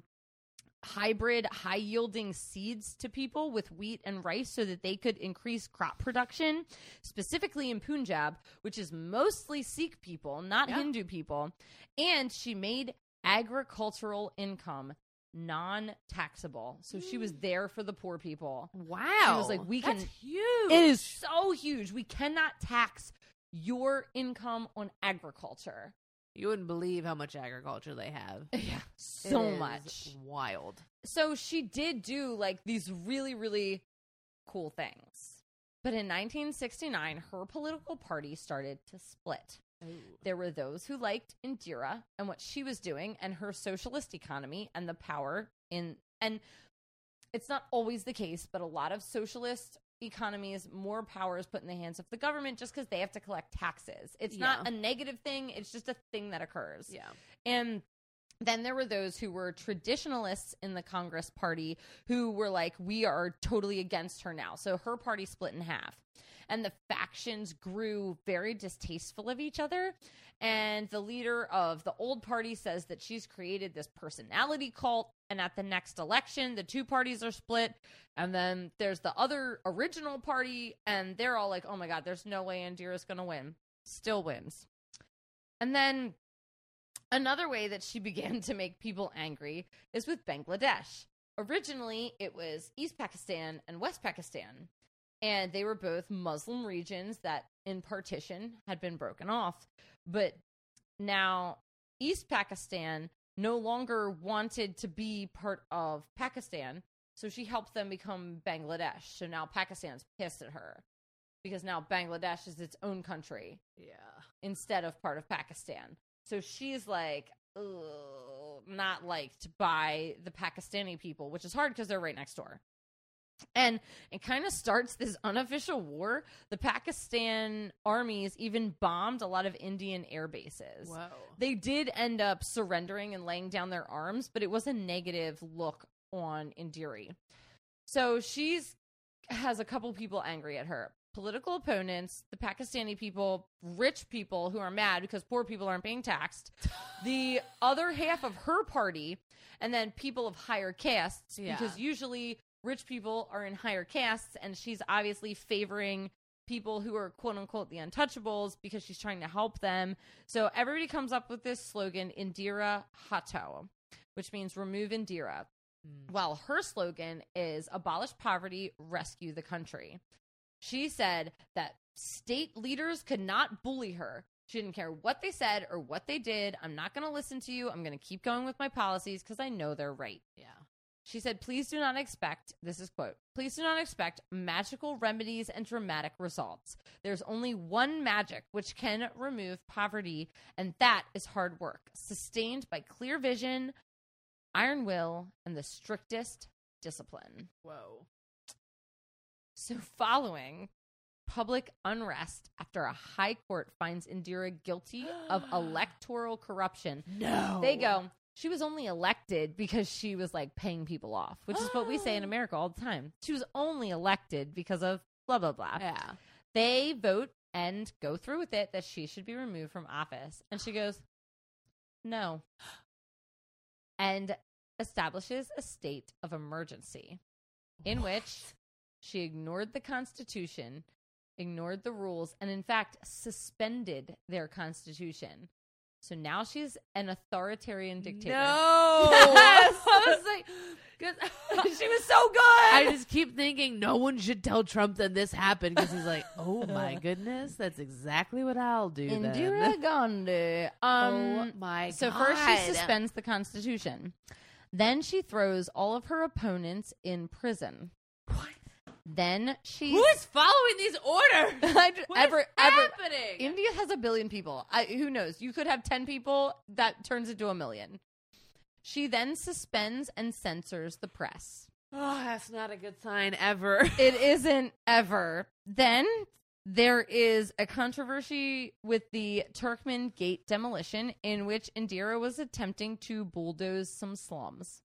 hybrid high yielding seeds to people with wheat and rice so that they could increase crop production, specifically in Punjab, which is mostly Sikh people, not Yeah. Hindu people. And she made agricultural income non-taxable. So she was there for the poor people. Wow. She was like, we That's can- huge. It is so huge. We cannot tax your income on agriculture. You wouldn't believe how much agriculture they have. Yeah, so It is much. Wild. So she did do like these really, really cool things. But in nineteen sixty-nine, her political party started to split. There were those who liked Indira and what she was doing and her socialist economy and the power in, and it's not always the case, but a lot of socialist economies, more power is put in the hands of the government just because they have to collect taxes. It's not Yeah. a negative thing. It's just a thing that occurs. Yeah. And then there were those who were traditionalists in the Congress Party who were like, we are totally against her now. So her party split in half. And the factions grew very distasteful of each other. And the leader of the old party says that she's created this personality cult. And at the next election, the two parties are split. And then there's the other original party. And they're all like, oh my God, there's no way Indira's going to win. Still wins. And then another way that she began to make people angry is with Bangladesh. Originally, it was East Pakistan and West Pakistan. And they were both Muslim regions that in partition had been broken off. But now East Pakistan no longer wanted to be part of Pakistan. So she helped them become Bangladesh. So now Pakistan's pissed at her because now Bangladesh is its own country. Yeah. Instead of part of Pakistan. So she's like, ugh, not liked by the Pakistani people, which is hard because they're right next door. And it kind of starts this unofficial war. The Pakistan armies even bombed a lot of Indian air bases. Whoa. They did end up surrendering and laying down their arms, but it was a negative look on Indira. So she's has a couple people angry at her. Political opponents, the Pakistani people, rich people who are mad because poor people aren't being taxed, the other half of her party, and then people of higher castes, Yeah. because usually rich people are in higher castes, and she's obviously favoring people who are quote-unquote the untouchables because she's trying to help them. So everybody comes up with this slogan, Indira Hataao, which means remove Indira, Mm. while her slogan is abolish poverty, rescue the country. She said that state leaders could not bully her. She didn't care what they said or what they did. I'm not going to listen to you. I'm going to keep going with my policies because I know they're right. Yeah. She said, please do not expect, this is quote, please do not expect magical remedies and dramatic results. There's only one magic which can remove poverty, and that is hard work, sustained by clear vision, iron will, and the strictest discipline. Whoa. So following public unrest after a high court finds Indira guilty of electoral corruption, No. they go, she was only elected because she was like paying people off, which is what we say in America all the time. She was only elected because of blah, blah, blah. Yeah. They vote and go through with it that she should be removed from office. And she goes, no. And establishes a state of emergency in What? which she ignored the Constitution, ignored the rules, and in fact suspended their Constitution. So now she's an authoritarian dictator. No. I was like, 'cause she was so good. I just keep thinking no one should tell Trump that this happened because he's like, oh my goodness, that's exactly what I'll do Indira then. Gandhi. Um, oh my so God. first she suspends the Constitution. Then she throws all of her opponents in prison. What? Then she Who is following these orders? I d- What ever is ever happening? India has a billion people. I, who knows? You could have ten people that turns into a million. She then suspends and censors the press. Oh, that's not a good sign ever. It isn't ever. Then there is a controversy with the Turkmen Gate demolition in which Indira was attempting to bulldoze some slums.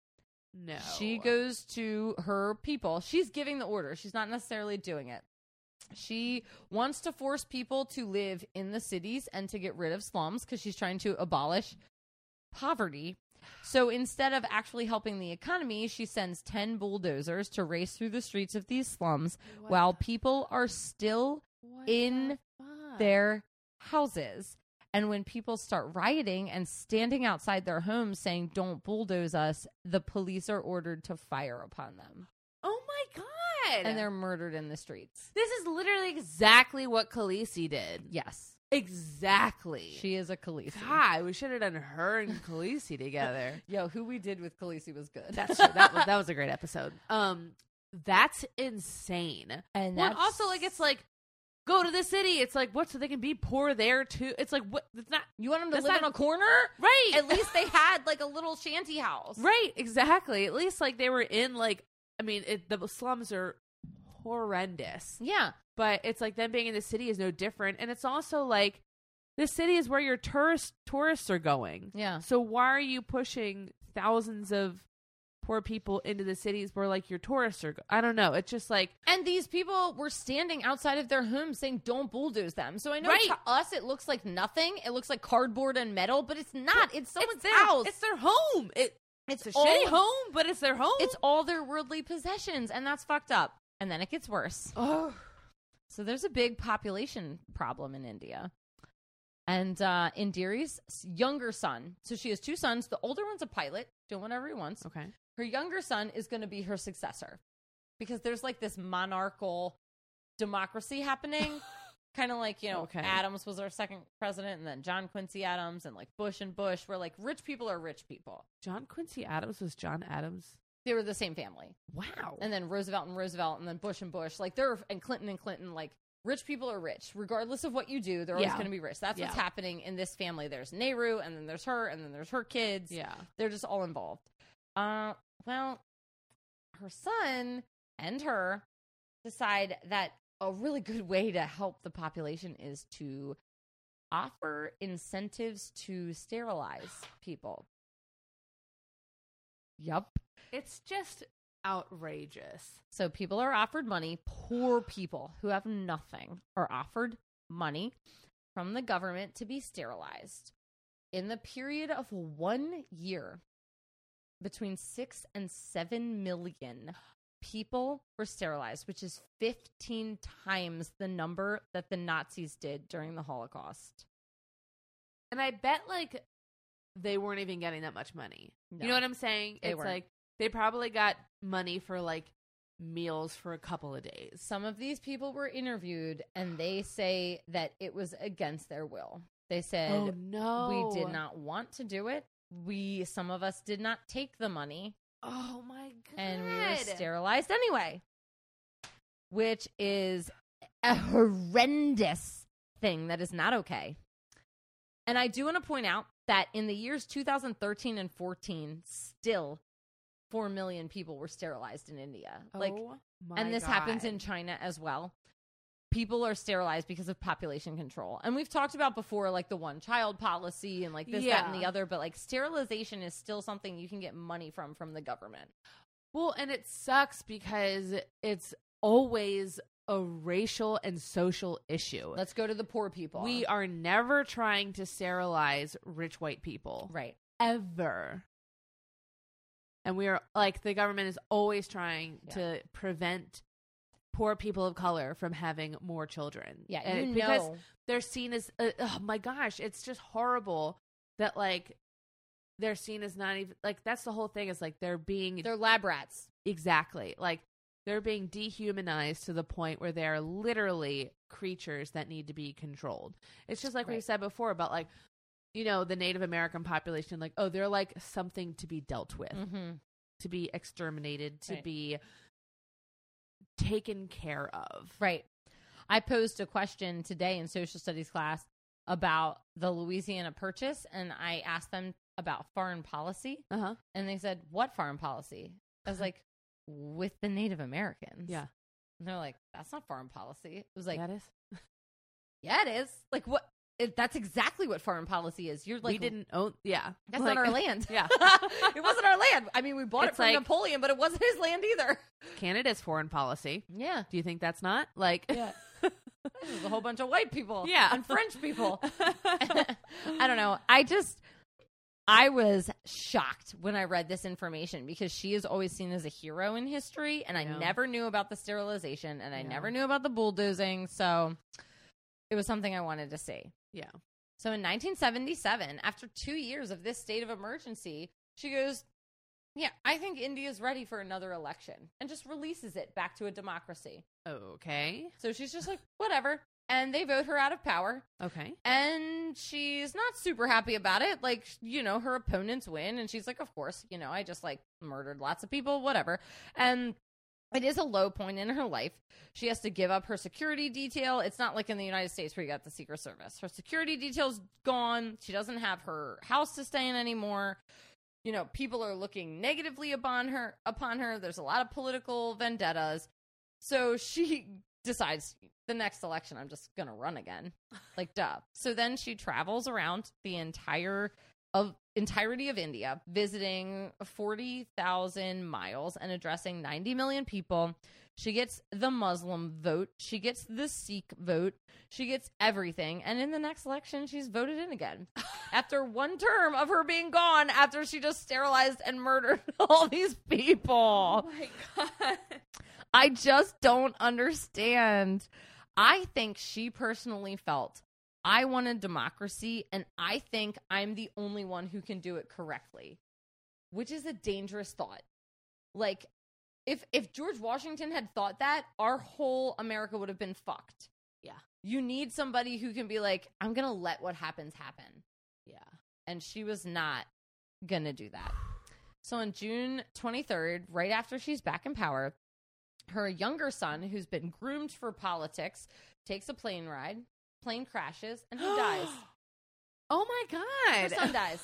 No. She goes to her people. She's giving the order. She's not necessarily doing it. She wants to force people to live in the cities and to get rid of slums because she's trying to abolish poverty. So instead of actually helping the economy, she sends ten bulldozers to race through the streets of these slums What while the- people are still What in the fuck? their houses. And when people start rioting and standing outside their homes saying, don't bulldoze us, the police are ordered to fire upon them. Oh my God. And they're murdered in the streets. This is literally exactly what Khaleesi did. Yes. Exactly. She is a Khaleesi. God, we should have done her and Khaleesi together. Yo, who we did with Khaleesi was good. That's true. That was that was a great episode. Um, that's insane. And Well, that's also like it's like go to the city. It's like what? So they can be poor there too. It's like what? It's not you want them to that's live not- in a corner? right. At least they had like a little shanty house. right. Exactly. At least like they were in like. I mean, it, the slums are horrendous, Yeah. but it's like them being in the city is no different. And it's also like the city is where your tourist tourists are going. Yeah. So why are you pushing thousands of poor people into the cities where like your tourists are? Go- I don't know. It's just like And these people were standing outside of their homes saying, don't bulldoze them. So I know Right. to us it looks like nothing. It looks like cardboard and metal, but it's not. It's someone's it's their, house. It's their home. It, It's it's a all- shitty home, but it's their home. It's all their worldly possessions, and that's fucked up. And then it gets worse. oh. So there's a big population problem in India. And uh, Indira's younger son, so she has two sons. The older one's a pilot, doing whatever he wants. Okay. Her younger son is going to be her successor because there's like this monarchical democracy happening. Kind of like, you know, Okay. Adams was our second president, and then John Quincy Adams, and like Bush and Bush, where like rich people are rich people. John Quincy Adams was John Adams. They were the same family. Wow. And then Roosevelt and Roosevelt, and then Bush and Bush. Like they're, and Clinton and Clinton, like rich people are rich. Regardless of what you do, they're always Yeah. going to be rich. That's what's Yeah. happening in this family. There's Nehru, and then there's her, and then there's her kids. yeah. They're just all involved. Uh, well, her son and her decide that a really good way to help the population is to offer incentives to sterilize people. Yup. It's just outrageous. So people are offered money. Poor people who have nothing are offered money from the government to be sterilized. In the period of one year, between six and seven million people were sterilized, which is fifteen times the number that the Nazis did during the Holocaust. And I bet like they weren't even getting that much money. No. You know what I'm saying? They It's weren't. like they probably got money for like meals for a couple of days. Some of these people were interviewed, and they say that it was against their will. They said, Oh no. we did not want to do it. We, some of us did not take the money, Oh my god. and we were sterilized anyway, which is a horrendous thing that is not okay. And I do want to point out that in the years two thousand thirteen and fourteen, still four million people were sterilized in India. Like, oh my and this happens God. in China as well. People are sterilized because of population control. And we've talked about before, like the one child policy and like this, that, and the Yeah. other. But like sterilization is still something you can get money from from the government. Well, and it sucks because it's always a racial and social issue. Let's go to the poor people. We are never trying to sterilize rich white people. right. Ever. And we are like the government is always trying Yeah. to prevent poor people of color from having more children. Yeah, and you because know. they're seen as uh, oh my gosh, it's just horrible that like they're seen as not even like that's the whole thing is like they're being They're lab rats. exactly like they're being dehumanized to the point where they're literally creatures that need to be controlled. It's just like Right. we said before about like, you know, the Native American population, like, oh, they're like something to be dealt with, Mm-hmm. to be exterminated, to Right. be taken care of. Right. I posed a question today in social studies class about the Louisiana Purchase, and I asked them about foreign policy, Uh-huh. and they said, what foreign policy? I was like, with the Native Americans. Yeah. And they're like, that's not foreign policy. It was like, That is. yeah, it is. Like, what? It, that's exactly what foreign policy is. You're like, we didn't own, yeah. that's Like, not our land. Yeah. It wasn't our land. I mean, we bought It's it from like- Napoleon, but it wasn't his land either. Canada's foreign policy. Yeah. Do you think that's not? Like, Yeah. There's a whole bunch of white people. Yeah. And French people. I don't know. I just, I was shocked when I read this information because she is always seen as a hero in history. And I Yeah. never knew about the sterilization and I Yeah. never knew about the bulldozing. So it was something I wanted to see. yeah. So in nineteen seventy-seven, after two years of this state of emergency, she goes, yeah, I think India's ready for another election, and just releases it back to a democracy. Okay. So she's just like, whatever. And they vote her out of power. Okay. And she's not super happy about it. Like, you know, her opponents win. And she's like, of course, you know, I just like murdered lots of people, whatever. And it is a low point in her life. She has to give up her security detail. It's not like in the United States where you got the Secret Service. Her security detail's gone. She doesn't have her house to stay in anymore. You know, people are looking negatively upon her. Upon her, there's a lot of political vendettas. So she decides the next election, I'm just gonna run again, like duh. So then she travels around the entire of entirety of India, visiting forty thousand miles and addressing ninety million people. She gets the Muslim vote. She gets the Sikh vote. She gets everything. And in the next election, she's voted in again. After one term of her being gone, after she just sterilized and murdered all these people. Oh my God. I just don't understand. I think she personally felt, I wanted democracy, and I think I'm the only one who can do it correctly, which is a dangerous thought. Like, if if George Washington had thought that, our whole America would have been fucked. Yeah. You need somebody who can be like, I'm going to let what happens happen. Yeah. And she was not going to do that. So on June twenty-third, right after she's back in power, her younger son, who's been groomed for politics, takes a plane ride, plane crashes, and he dies. Oh my Her God. son dies.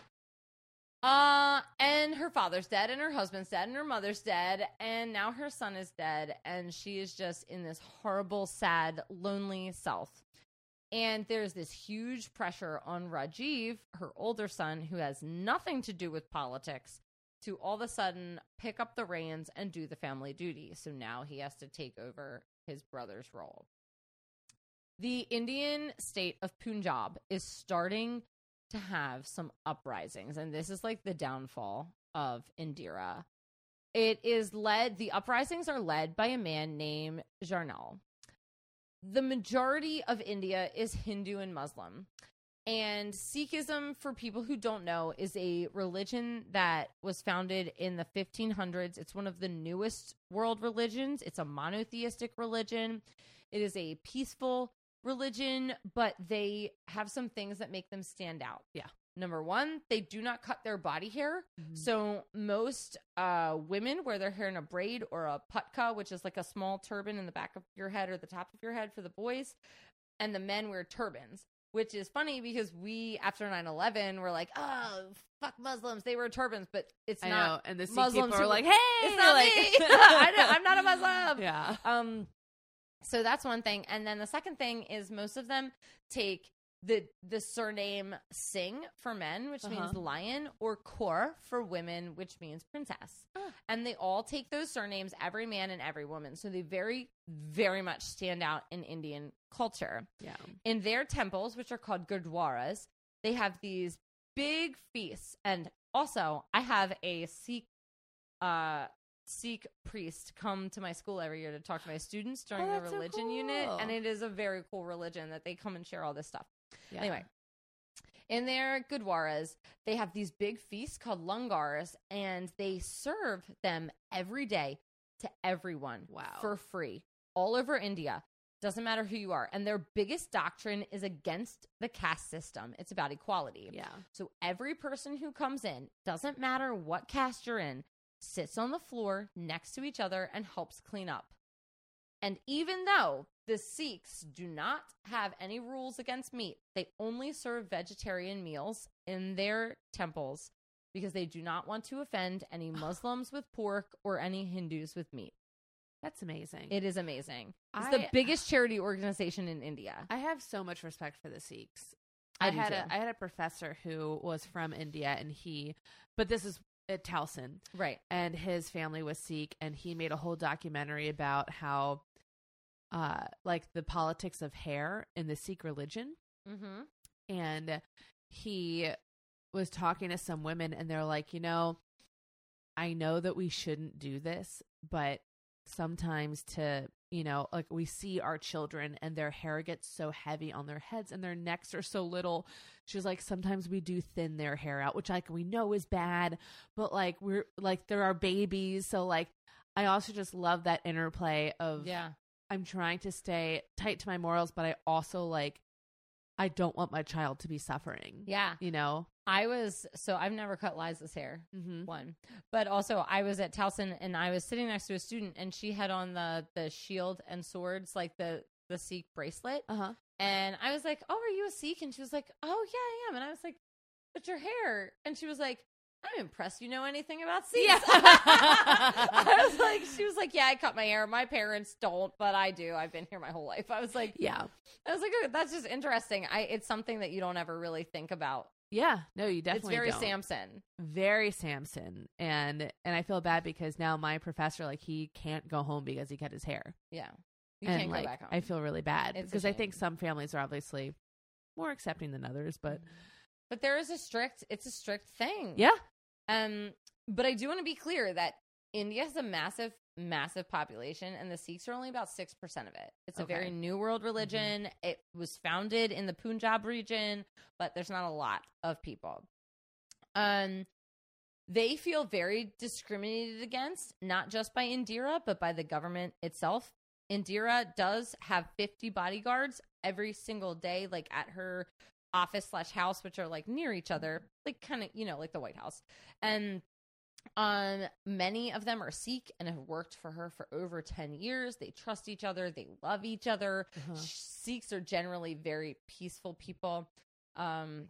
Uh, and her father's dead, and her husband's dead, and her mother's dead, and now her son is dead, and she is just in this horrible, sad, lonely self. And there's this huge pressure on Rajiv, her older son, who has nothing to do with politics, to all of a sudden pick up the reins and do the family duty. So now he has to take over his brother's role. The Indian state of Punjab is starting to have some uprisings, and this is like the downfall of Indira. It is led, the uprisings are led by a man named Jarnal. The majority of India is Hindu and Muslim. And Sikhism, for people who don't know, is a religion that was founded in the fifteen hundreds. It's one of the newest world religions. It's a monotheistic religion. It is a peaceful religion, but they have some things that make them stand out. Yeah. Number one, they do not cut their body hair. Mhm. So most uh, women wear their hair in a braid or a patka, which is like a small turban in the back of your head or the top of your head for the boys. And the men wear turbans, which is funny because we, after nine eleven, were like, oh, fuck Muslims. They wear turbans, but it's I not. know. And the Sikh Muslims people are who- like, hey, It's not like, me. I know, I'm not a Muslim. Yeah. Um, so that's one thing. And then the second thing is most of them take the the surname Singh for men, which means Uh-huh. lion, or Kaur for women, which means princess. Oh. And they all take those surnames, every man and every woman. So they very, very much stand out in Indian culture. Yeah. In their temples, which are called gurdwaras, they have these big feasts. And also, I have a Sikh uh, Sikh priests come to my school every year to talk to my students during Oh, the that's so religion unit. cool. And it is a very cool religion that they come and share all this stuff. Yeah. Anyway, in their Gurdwaras, they have these big feasts called langars, and they serve them every day to everyone Wow. for free all over India. Doesn't matter who you are. And their biggest doctrine is against the caste system. It's about equality. Yeah. So every person who comes in, doesn't matter what caste you're in, sits on the floor next to each other and helps clean up. And even though the Sikhs do not have any rules against meat, they only serve vegetarian meals in their temples because they do not want to offend any Muslims with pork or any Hindus with meat. That's amazing. It is amazing. It's I- the biggest charity organization in India. I have so much respect for the Sikhs. I I, do had too. a I had a professor who was from India, and he, but this is at Towson, Right. and his family was Sikh, and he made a whole documentary about how, uh, like the politics of hair in the Sikh religion, Mm-hmm. and he was talking to some women, and they're like, you know, I know that we shouldn't do this, but sometimes to, you know, like we see our children and their hair gets so heavy on their heads and their necks are so little. She's like, sometimes we do thin their hair out, which like we know is bad, but like we're like, they're our babies. So like, I also just love that interplay of, Yeah. I'm trying to stay tight to my morals, but I also like, I don't want my child to be suffering. Yeah. You know? I was, so I've never cut Liza's hair. Mm-hmm. One, but also I was at Towson and I was sitting next to a student and she had on the the shield and swords, like the the Sikh bracelet, Uh-huh. and I was like, oh, are you a Sikh? And she was like, oh yeah, I am. And I was like, but your hair. And she was like, I'm impressed you know anything about Sikhs. Yeah. I was like, she was like, yeah, I cut my hair. My parents don't, but I do. I've been here my whole life. I was like, Yeah. I was like, oh, that's just interesting. I it's something that you don't ever really think about. Yeah. No, you definitely It's very don't. Samson. Very Samson. And and I feel bad because now my professor, like, he can't go home because he cut his hair. Yeah. You and can't like, go back home. I feel really bad It's a because I think shame. some families are obviously more accepting than others, but But there is a strict, it's a strict thing. yeah. Um, but I do want to be clear that India has a massive, massive population, and the Sikhs are only about six percent of it. It's a Okay. very new world religion. Mm-hmm. It was founded in the Punjab region, but there's not a lot of people. Um, they feel very discriminated against, not just by Indira, but by the government itself. Indira does have fifty bodyguards every single day, like at her office slash house, which are like near each other, like kind of, you know, like the White House. And um, many of them are Sikh and have worked for her for over ten years. They trust each other. They love each other. Uh-huh. Sikhs are generally very peaceful people. Um,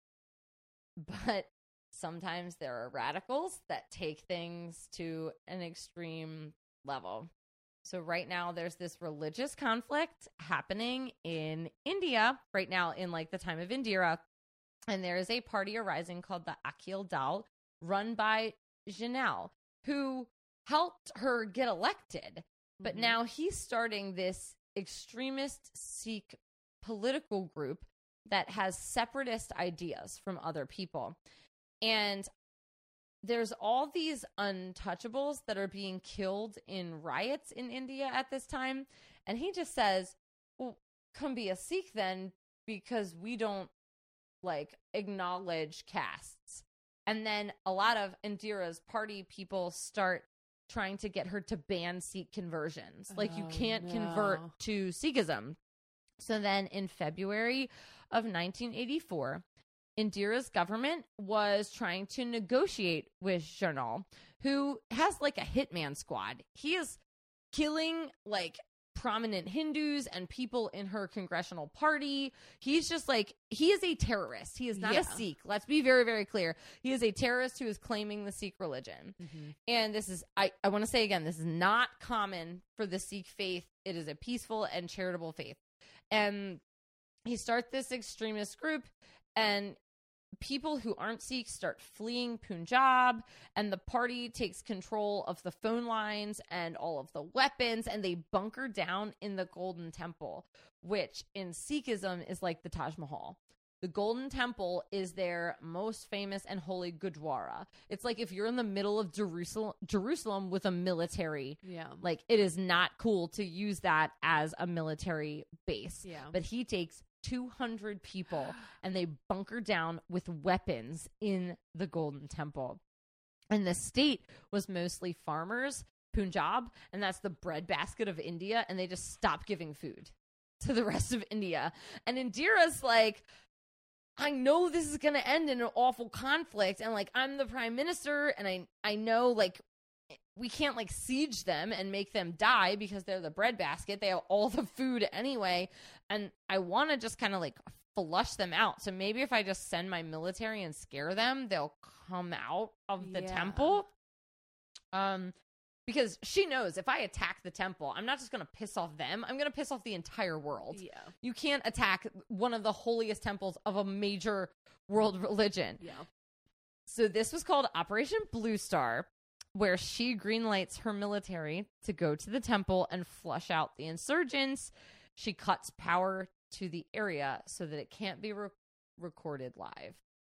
but sometimes there are radicals that take things to an extreme level. So right now there's this religious conflict happening in India right now in like the time of Indira. And there is a party arising called the Akil Dal run by Janelle, who helped her get elected. But Mhm. now he's starting this extremist Sikh political group that has separatist ideas from other people. And there's all these untouchables that are being killed in riots in India at this time. And he just says, well, come be a Sikh then, because we don't like acknowledge castes. And then a lot of Indira's party people start trying to get her to ban Sikh conversions. Like you Oh, can't no. convert to Sikhism. So then in February of nineteen eighty-four, Indira's government was trying to negotiate with Janal, who has like a hitman squad. He is killing like prominent Hindus and people in her congressional party. He's just like, he is a terrorist. He is not Yeah. a Sikh. Let's be very, very clear. He is a terrorist who is claiming the Sikh religion. Mm-hmm. And this is, I, I want to say again, this is not common for the Sikh faith. It is a peaceful and charitable faith. And he starts this extremist group, and people who aren't Sikhs start fleeing Punjab, and the party takes control of the phone lines and all of the weapons, and they bunker down in the Golden Temple, which in Sikhism is like the Taj Mahal. The Golden Temple is their most famous and holy Gurdwara. It's like if you're in the middle of Jerusalem, Jerusalem with a military, yeah, like it is not cool to use that as a military base. Yeah. But he takes two hundred people and they bunker down with weapons in the Golden Temple. And the state was mostly farmers, Punjab, and that's the breadbasket of India, and they just stopped giving food to the rest of India. And Indira's like, I know this is going to end in an awful conflict, and like I'm the prime minister, and I I know like we can't like siege them and make them die because they're the breadbasket. They have all the food anyway, and I want to just kind of like flush them out. So maybe if I just send my military and scare them, they'll come out of the Yeah. temple. Um, because she knows if I attack the temple, I'm not just going to piss off them. I'm going to piss off the entire world. Yeah. You can't attack one of the holiest temples of a major world religion. Yeah. So this was called Operation Blue Star, where she greenlights her military to go to the temple and flush out the insurgents. She cuts power to the area so that it can't be re- recorded live.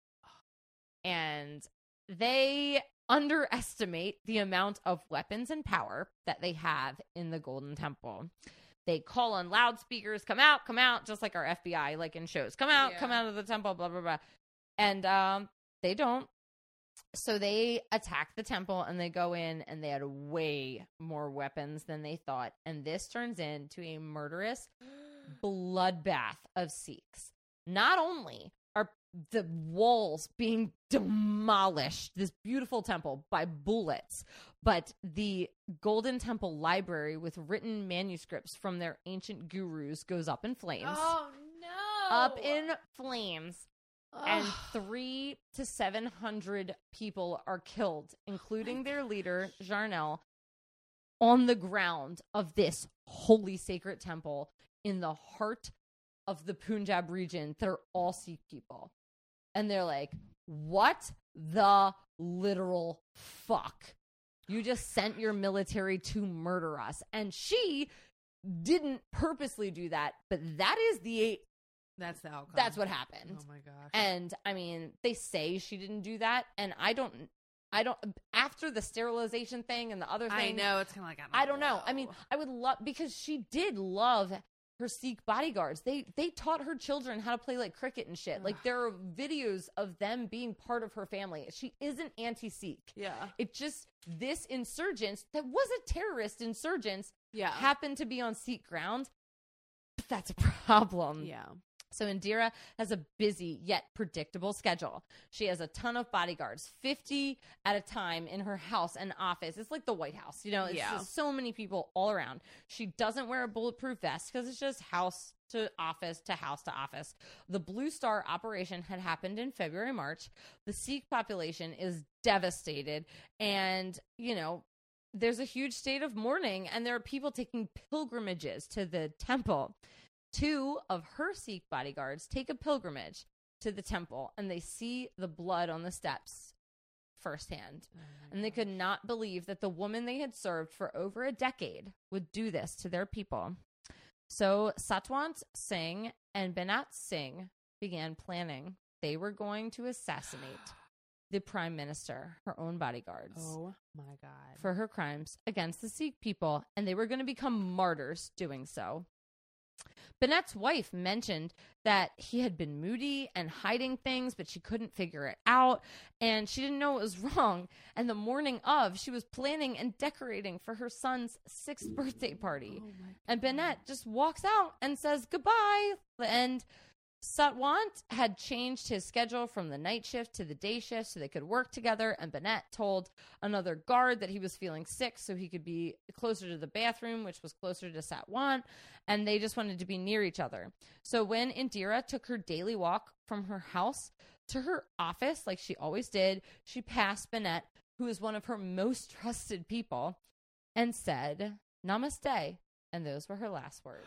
And they underestimate the amount of weapons and power that they have in the Golden Temple. They call on loudspeakers, come out, come out, just like our F B I, like in shows. Come out, Yeah. come out of the temple, blah, blah, blah. And um, they don't. So they attack the temple and they go in and they had way more weapons than they thought. And this turns into a murderous bloodbath of Sikhs. Not only are the walls being demolished, this beautiful temple, by bullets, but the Golden Temple library with written manuscripts from their ancient gurus goes up in flames. Oh no! Up in flames. And Ugh. three to seven hundred people are killed, including their leader, Jarnel, on the ground of this holy sacred temple in the heart of the Punjab region that are all Sikh people. And they're like, what the literal fuck? You just sent your military to murder us. And she didn't purposely do that, but that is the That's the outcome. that's what happened. Oh my gosh. And I mean, they say she didn't do that, and I don't, I don't. After the sterilization thing and the other thing, I know it's kind of like I don't, I don't know. I mean, I would love because she did love her Sikh bodyguards. They they taught her children how to play like cricket and shit. Like there are videos of them being part of her family. She isn't anti-Sikh. yeah, It just this insurgents that was a terrorist insurgents yeah, happened to be on Sikh ground. But that's a problem. yeah. So Indira has a busy yet predictable schedule. She has a ton of bodyguards, fifty at a time in her house and office. It's like the White House, you know, it's Yeah. just so many people all around. She doesn't wear a bulletproof vest because it's just house to office to house to office. The Blue Star operation had happened in February, March. The Sikh population is devastated. And, you know, there's a huge state of mourning, and there are people taking pilgrimages to the temple. Two of her Sikh bodyguards take a pilgrimage to the temple, and they see the blood on the steps firsthand. Oh And they could not believe that the woman they had served for over a decade would do this to their people. So Satwant Singh and Benat Singh began planning. They were going to assassinate the prime minister, her own bodyguards, Oh my god. for her crimes against the Sikh people, and they were going to become martyrs doing so. Bennett's wife mentioned that he had been moody and hiding things, but she couldn't figure it out, and she didn't know it was wrong. And the morning of, she was planning and decorating for her son's sixth birthday party. Oh my And Bennett just walks out and says goodbye. And Satwant had changed his schedule from the night shift to the day shift so they could work together. And Bennett told another guard that he was feeling sick so he could be closer to the bathroom, which was closer to Satwant. And they just wanted to be near each other. So when Indira took her daily walk from her house to her office, like she always did, she passed Bennett, who is one of her most trusted people, and said, "Namaste." And those were her last words.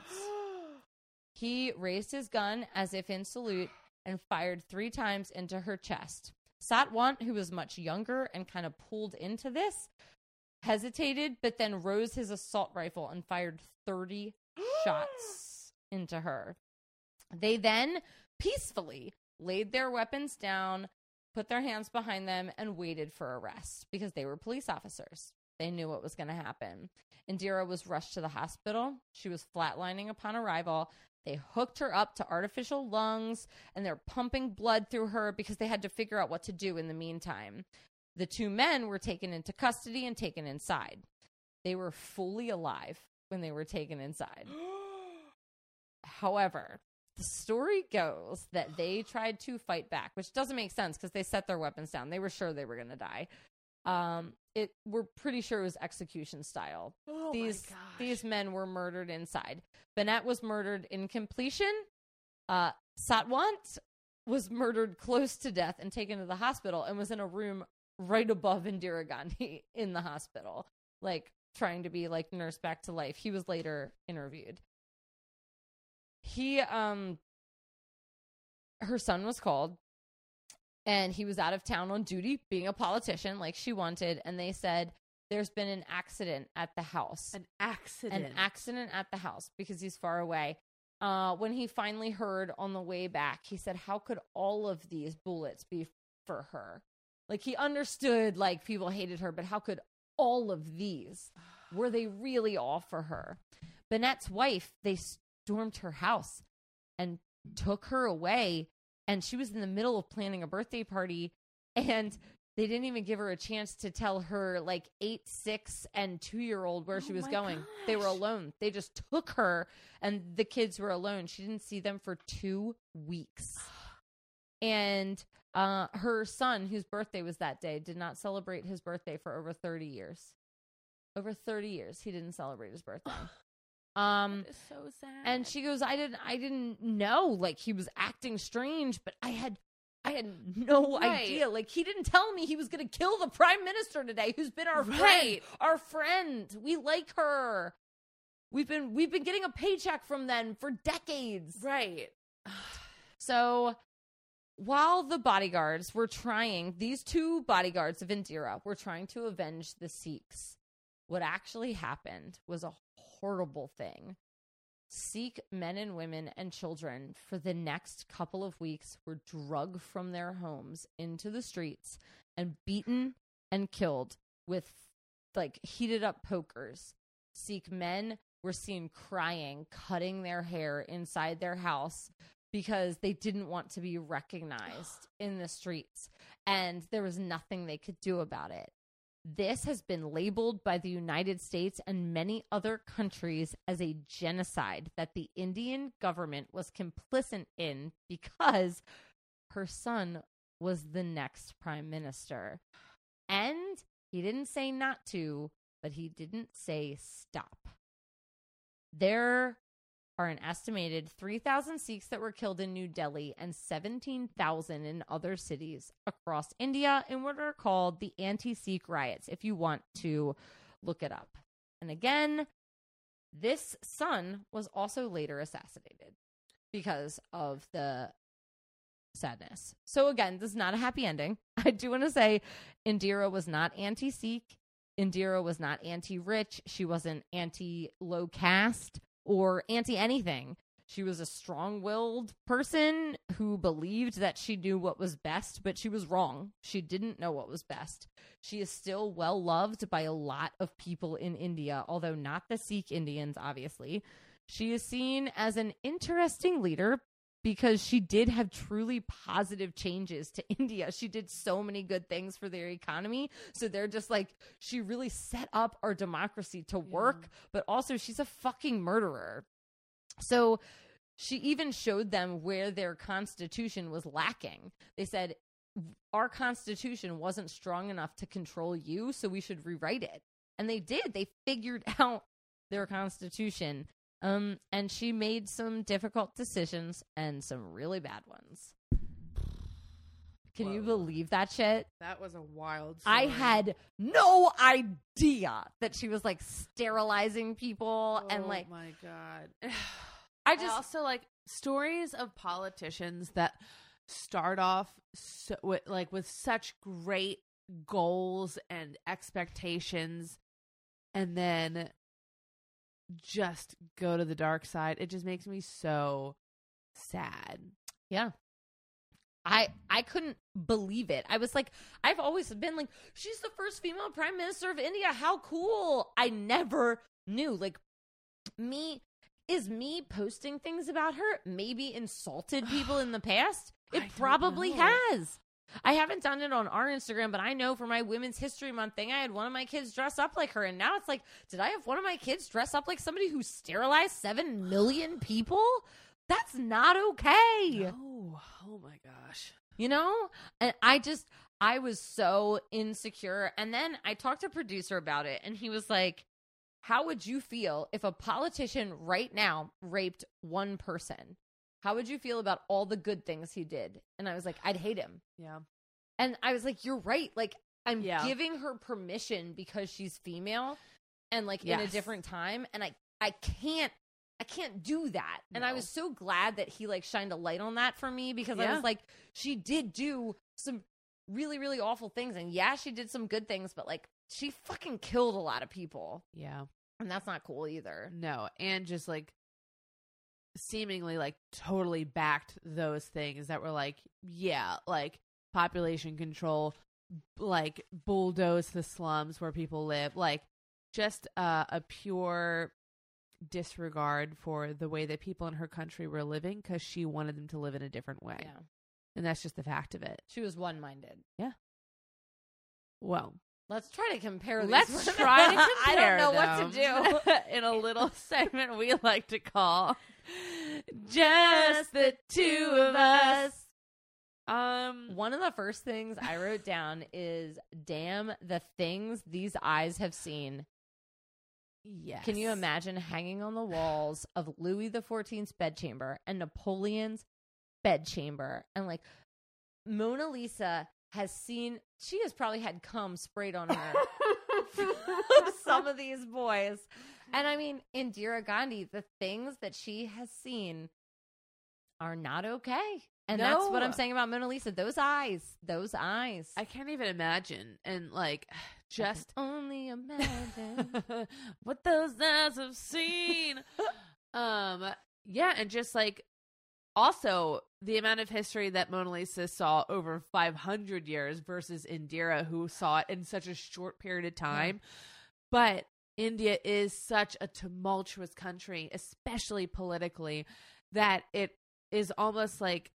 He raised his gun as if in salute and fired three times into her chest. Satwant, who was much younger and kind of pulled into this, hesitated, but then rose his assault rifle and fired thirty shots into her. They then peacefully laid their weapons down, put their hands behind them, and waited for arrest because they were police officers. They knew what was going to happen. Indira was rushed to the hospital. She was flatlining upon arrival. They hooked her up to artificial lungs, and they're pumping blood through her because they had to figure out what to do in the meantime. The two men were taken into custody and taken inside. They were fully alive when they were taken inside. However, the story goes that they tried to fight back, which doesn't make sense because they set their weapons down. They were sure they were going to die. Um, it we're pretty sure it was execution style. Oh these my gosh. these men were murdered inside. Bennett was murdered in completion. Uh, Satwant was murdered close to death and taken to the hospital and was in a room right above Indira Gandhi in the hospital, like trying to be like nursed back to life. He was later interviewed. He, um, her son was called, and he was out of town on duty, being a politician like she wanted. And they said, there's been an accident at the house. An accident. An accident at the house because he's far away. Uh, when he finally heard on the way back, he said, how could all of these bullets be for her? Like, he understood, like, people hated her, but how could all of these? Were they really all for her? Bennett's wife, they stormed her house and took her away, and she was in the middle of planning a birthday party, and they didn't even give her a chance to tell her, like, eight, six, and two-year-old where Oh she was my going. gosh. They were alone. They just took her, and the kids were alone. She didn't see them for two weeks. And uh, her son, whose birthday was that day, did not celebrate his birthday for over thirty years. Over thirty years, he didn't celebrate his birthday. Um, That is so sad. and she goes, I didn't, I didn't know, like, he was acting strange, but I had, I had no Right. idea. Like, he didn't tell me he was going to kill the prime minister today, who's been our friend, Right. our friend. We like her. We've been, we've been getting a paycheck from them for decades. Right. So while the bodyguards were trying, these two bodyguards of Indira were trying to avenge the Sikhs, what actually happened was a horrible thing. Sikh men and women and children for the next couple of weeks were drugged from their homes into the streets and beaten and killed with, like, heated up pokers. Sikh men were seen crying, cutting their hair inside their house because they didn't want to be recognized in the streets, and there was nothing they could do about it. This has been labeled by the United States and many other countries as a genocide that the Indian government was complicit in because her son was the next prime minister. And he didn't say not to, but he didn't say stop. There are an estimated three thousand Sikhs that were killed in New Delhi and seventeen thousand in other cities across India in what are called the anti-Sikh riots, if you want to look it up. And again, this son was also later assassinated because of the sadness. So again, this is not a happy ending. I do want to say Indira was not anti-Sikh. Indira was not anti-rich. She wasn't anti-low caste or anti-anything. She was a strong-willed person who believed that she knew what was best, but she was wrong. She didn't know what was best. She is still well-loved by a lot of people in India, although not the Sikh Indians, obviously. She is seen as an interesting leader because she did have truly positive changes to India. She did so many good things for their economy. So they're just like, she really set up our democracy to work, Yeah. but also she's a fucking murderer. So she even showed them where their constitution was lacking. They said, our constitution wasn't strong enough to control you, so we should rewrite it. And they did. They figured out their constitution. Um, and she made some difficult decisions and some really bad ones. Can you Whoa. believe that shit? That was a wild story. I had no idea that she was like sterilizing people Oh and like my God. I I just also like stories of politicians that start off so, with, like with such great goals and expectations, and then just go to the dark side. It just makes me so sad. yeah. I I couldn't believe it. I was like, I've always been like, she's the first female prime minister of India. How cool. I never knew. Like, me, is me posting things about her maybe insulted people in the past? It probably know. has. I haven't done it on our Instagram, but I know for my Women's History Month thing, I had one of my kids dress up like her. And now it's like, did I have one of my kids dress up like somebody who sterilized seven million people? That's not okay. No. Oh my gosh. You know? And I just, I was so insecure. And then I talked to a producer about it, and he was like, how would you feel if a politician right now raped one person? How would you feel about all the good things he did? And I was like, I'd hate him. Yeah. And I was like, you're right. Like, I'm Yeah. giving her permission because she's female and like Yes. in a different time. And I, I can't, I can't do that. And I No. was so glad that he like shined a light on that for me, because I Yeah. was like, she did do some really, really awful things. And yeah, she did some good things, but like she fucking killed a lot of people. Yeah. And that's not cool either. No. And just like seemingly like totally backed those things that were like, yeah, like population control, like bulldoze the slums where people live, like just uh, a pure disregard for the way that people in her country were living because she wanted them to live in a different way. Yeah. And that's just the fact of it. She was one-minded. Well, Let's try to compare these. let's try to compare I don't know what to them do. in a little segment we like to call Just the Two of Us. Um, One of the first things I wrote down is, damn, the things these eyes have seen. yes. Can you imagine hanging on the walls of Louis the fourteenth's bedchamber and Napoleon's bedchamber? And like, Mona Lisa has seen, she has probably had cum sprayed on her from some of these boys. And I mean, Indira Gandhi, the things that she has seen are not okay. And that's what No. I'm saying about Mona Lisa. Those eyes, those eyes. I can't even imagine. And like, just only imagine. what those eyes have seen. um, yeah, and just like, also the amount of history that Mona Lisa saw over five hundred years versus Indira, who saw it in such a short period of time. Yeah. But India is such a tumultuous country, especially politically, that it is almost like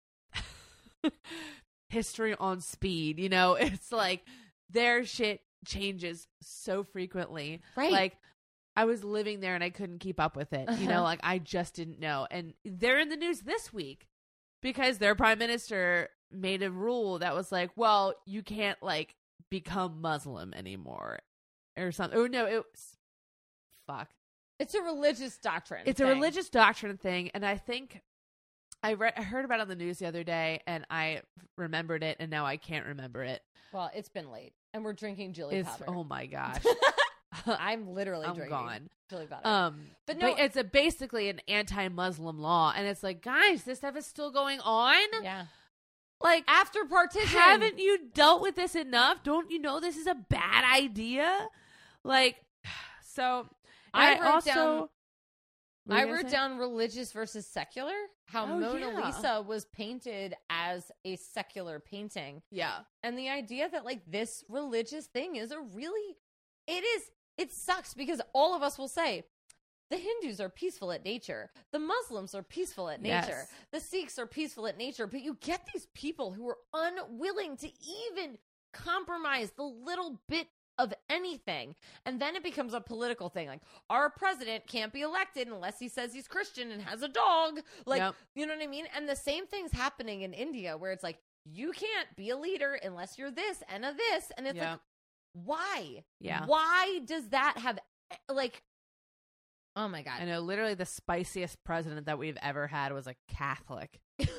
history on speed. You know, it's like their shit changes so frequently. Right. Like, I was living there and I couldn't keep up with it. You know, like I just didn't know. And they're in the news this week because their prime minister made a rule that was like, well, you can't like become Muslim anymore or something. Oh no, it was fuck. It's a religious doctrine. It's thing. a religious doctrine thing. And I think I read, I heard about it on the news the other day and I remembered it and now I can't remember it. Well, it's been late and we're drinking Jilly It's, Powder. oh my gosh. I'm literally I'm drinking gone. Jilly Powder. Um, but but no, but it's a basically an anti-Muslim law, and it's like, guys, this stuff is still going on. yeah. Like, After partition, haven't you dealt with this enough? Don't you know this is a bad idea? Like, so I and wrote also, down- What were I you gonna wrote say? down religious versus secular. How Oh, Mona yeah. Lisa was painted as a secular painting, yeah, and the idea that like this religious thing is a really, it is. It sucks because all of us will say, the Hindus are peaceful at nature. The Muslims are peaceful at nature. Yes. The Sikhs are peaceful at nature. But you get these people who are unwilling to even compromise the little bit of anything. And then it becomes a political thing. Like, our president can't be elected unless he says he's Christian and has a dog. Like, Yep. you know what I mean? And the same thing's happening in India where it's like, you can't be a leader unless you're this and a this. And it's Yep. like, why? Yeah. Why does that have, like, oh my God. I know. Literally, the spiciest president that we've ever had was a Catholic.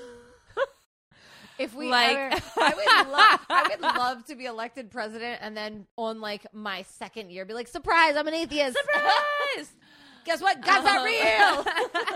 If we Like- ever, I would love, I would love to be elected president, and then on like my second year, be like, "Surprise! I'm an atheist. Surprise! Guess what? God's not real.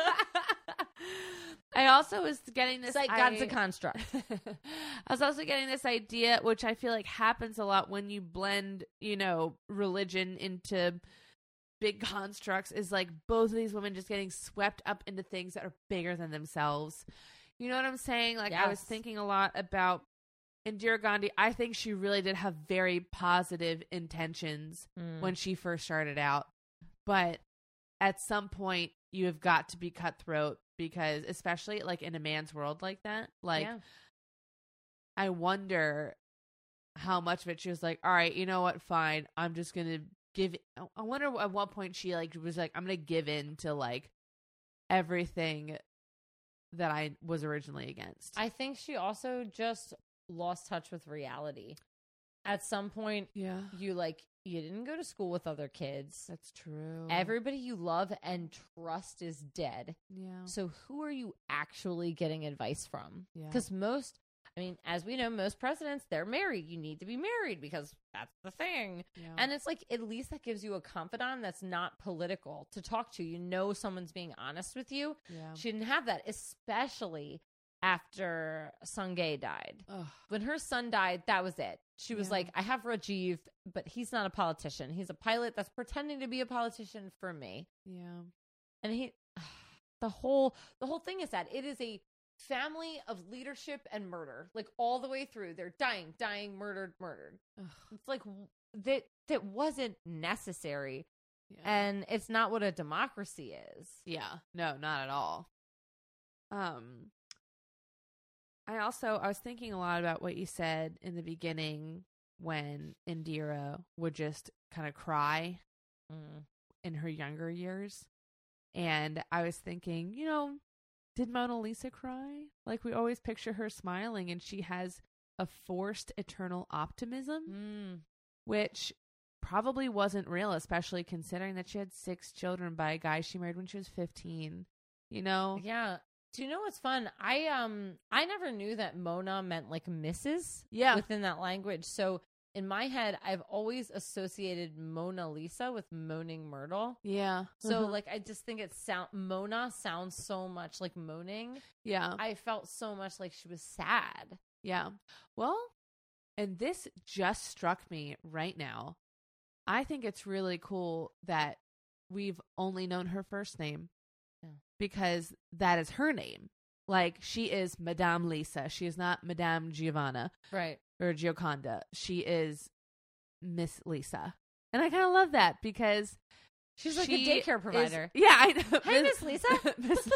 I also was getting this. It's like I- God's a construct." I was also getting this idea, which I feel like happens a lot when you blend, you know, religion into big constructs, is like both of these women just getting swept up into things that are bigger than themselves. You know what I'm saying? Like, I was Yes. thinking a lot about Indira Gandhi. I think she really did have very positive intentions Mm. when she first started out. But at some point, you have got to be cutthroat because, especially like in a man's world like that, like, Yeah. I wonder how much of it she was like, all right, you know what? Fine. I'm just going to give. I wonder at what point she like was like, I'm going to give in to like everything that I was originally against. I think she also just lost touch with reality. At some point, yeah, you like you didn't go to school with other kids. that's true. Everybody you love and trust is dead. yeah, So who are you actually getting advice from? Yeah. Because most, I mean, as we know, most presidents, they're married. You need to be married because that's the thing. yeah. And it's like, at least that gives you a confidant that's not political to talk to. You know someone's being honest with you. yeah. She didn't have that, especially after Sungay died. Ugh. When her son died, that was it. She was Yeah. like, I have Rajiv, but he's not a politician. He's a pilot that's pretending to be a politician for me. Yeah. And he, the whole, the whole thing is that it is a family of leadership and murder, like all the way through. They're dying, dying, murdered, murdered. Ugh. It's like that, that wasn't necessary. Yeah. And it's not what a democracy is. Yeah. No, not at all. Um, I also, I was thinking a lot about what you said in the beginning when Indira would just kind of cry Mm. in her younger years. And I was thinking, you know, did Mona Lisa cry? Like, we always picture her smiling, and she has a forced eternal optimism, Mm. which probably wasn't real, especially considering that she had six children by a guy she married when she was fifteen. You know? Yeah. Do you know what's fun? I um I never knew that Mona meant like Missus Yeah. within that language. So in my head, I've always associated Mona Lisa with Moaning Myrtle. Yeah. So Uh-huh. like I just think it sound Mona sounds so much like moaning. yeah. I felt so much like she was sad. Yeah. Well, and this just struck me right now. I think it's really cool that we've only known her first name Yeah. because that is her name. Like, she is Madame Lisa. She is not Madame Giovanna Right. or Gioconda. She is Miss Lisa. And I kind of love that because She's like she a daycare is- provider. yeah, I know. Hi, Miss Lisa. Miss-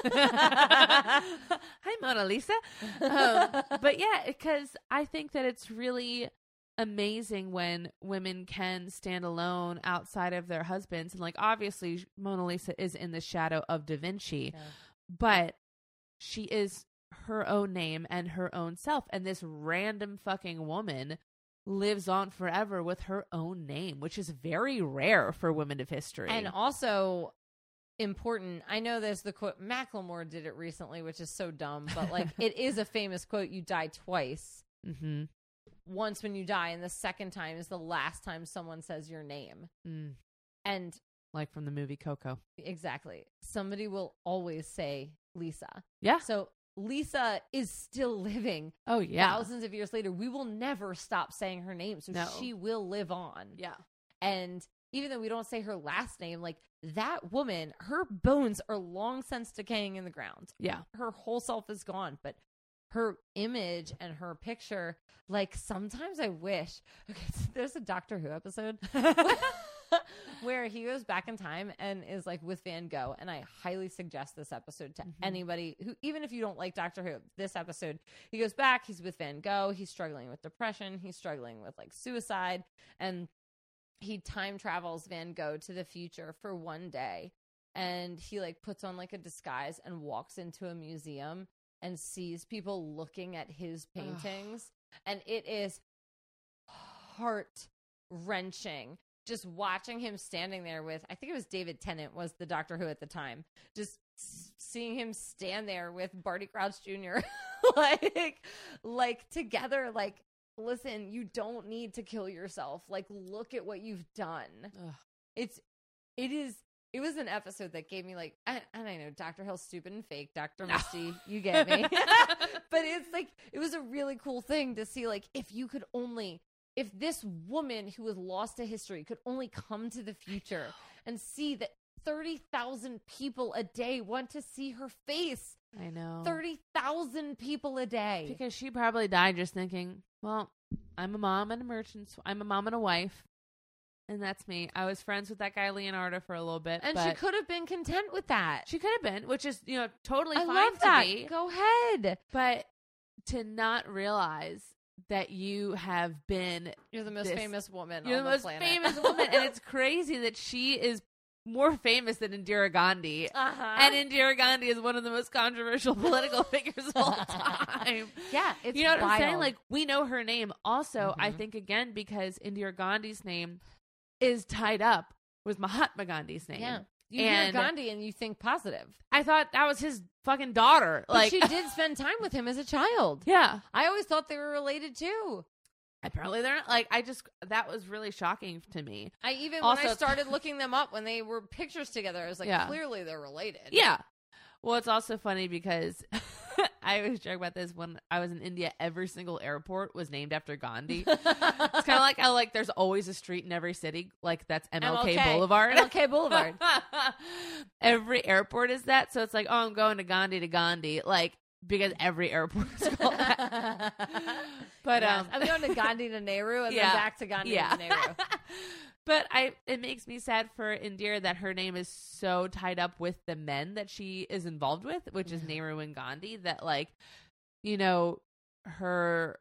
Hi, Mona Lisa. Um, but yeah, because I think that it's really amazing when women can stand alone outside of their husbands. And like, obviously, Mona Lisa is in the shadow of Da Vinci, Yeah. but she is her own name and her own self. And this random fucking woman lives on forever with her own name, which is very rare for women of history. And also important, I know there's the quote, Macklemore did it recently, which is so dumb, but like it is a famous quote, you die twice. mm-hmm. Once when you die, and the second time is the last time someone says your name. mm, And like from the movie Coco. exactly, somebody will always say Lisa. Yeah. So Lisa is still living Oh, yeah. thousands of years later. We will never stop saying her name, so No. she will live on. Yeah. And even though we don't say her last name, like that woman, her bones are long since decaying in the ground. Yeah. Her whole self is gone, but her image and her picture, like sometimes I wish, okay, so there's a Doctor Who episode where he goes back in time and is like with Van Gogh. And I highly suggest this episode to Mhm. anybody who, even if you don't like Doctor Who, this episode, he goes back, he's with Van Gogh, he's struggling with depression, he's struggling with like suicide, and he time travels Van Gogh to the future for one day. And he like puts on like a disguise and walks into a museum and sees people looking at his paintings. And it is heart wrenching just watching him standing there with, I think it was David Tennant was the Doctor Who at the time, just s- seeing him stand there with Barty Crouch Junior like, like together, like, listen, you don't need to kill yourself. Like, look at what you've done. Ugh. It's, it is, it was an episode that gave me like, and, and I know Doctor Hill's stupid and fake, Doctor Misty, you get me. But it's like, it was a really cool thing to see, like, if you could only, if this woman who was lost to history could only come to the future and see that thirty thousand people a day want to see her face. I know. thirty thousand people a day. Because she probably died just thinking, well, I'm a mom and a merchant. So I'm a mom and a wife. And that's me. I was friends with that guy Leonardo for a little bit. And but she could have been content with that. She could have been, which is, you know, totally I fine love to that. be. Go ahead. But to not realize that you have been You're the most this, famous woman You're on the the most planet. famous woman. And it's crazy that she is more famous than Indira Gandhi. Uh-huh. And Indira Gandhi is one of the most controversial political figures of all time. Yeah, it's You know what wild. I'm saying? Like, we know her name. Also, Mm-hmm. I think, again, because Indira Gandhi's name is tied up with Mahatma Gandhi's name. Yeah. You And hear Gandhi and you think positive. I thought that was his fucking daughter. But Like, she did spend time with him as a child. yeah. I always thought they were related too. Apparently they're not. Like, I just, that was really shocking to me. I even Also- when I started looking them up when they were pictures together, I was like, Yeah. clearly they're related. Yeah. Well, it's also funny because I always joke about this. When I was in India, every single airport was named after Gandhi. It's kind of like how, like, there's always a street in every city, like that's M L K, M L K. Boulevard. M L K Boulevard. Every airport is that, so it's like, oh, I'm going to Gandhi to Gandhi, like, because every airport is called that. But Yes. um, I'm going to Gandhi to Nehru and Yeah. then back to Gandhi yeah. to Nehru. But I, it makes me sad for Indira that her name is so tied up with the men that she is involved with, which is Nehru and Gandhi. That, like, you know, her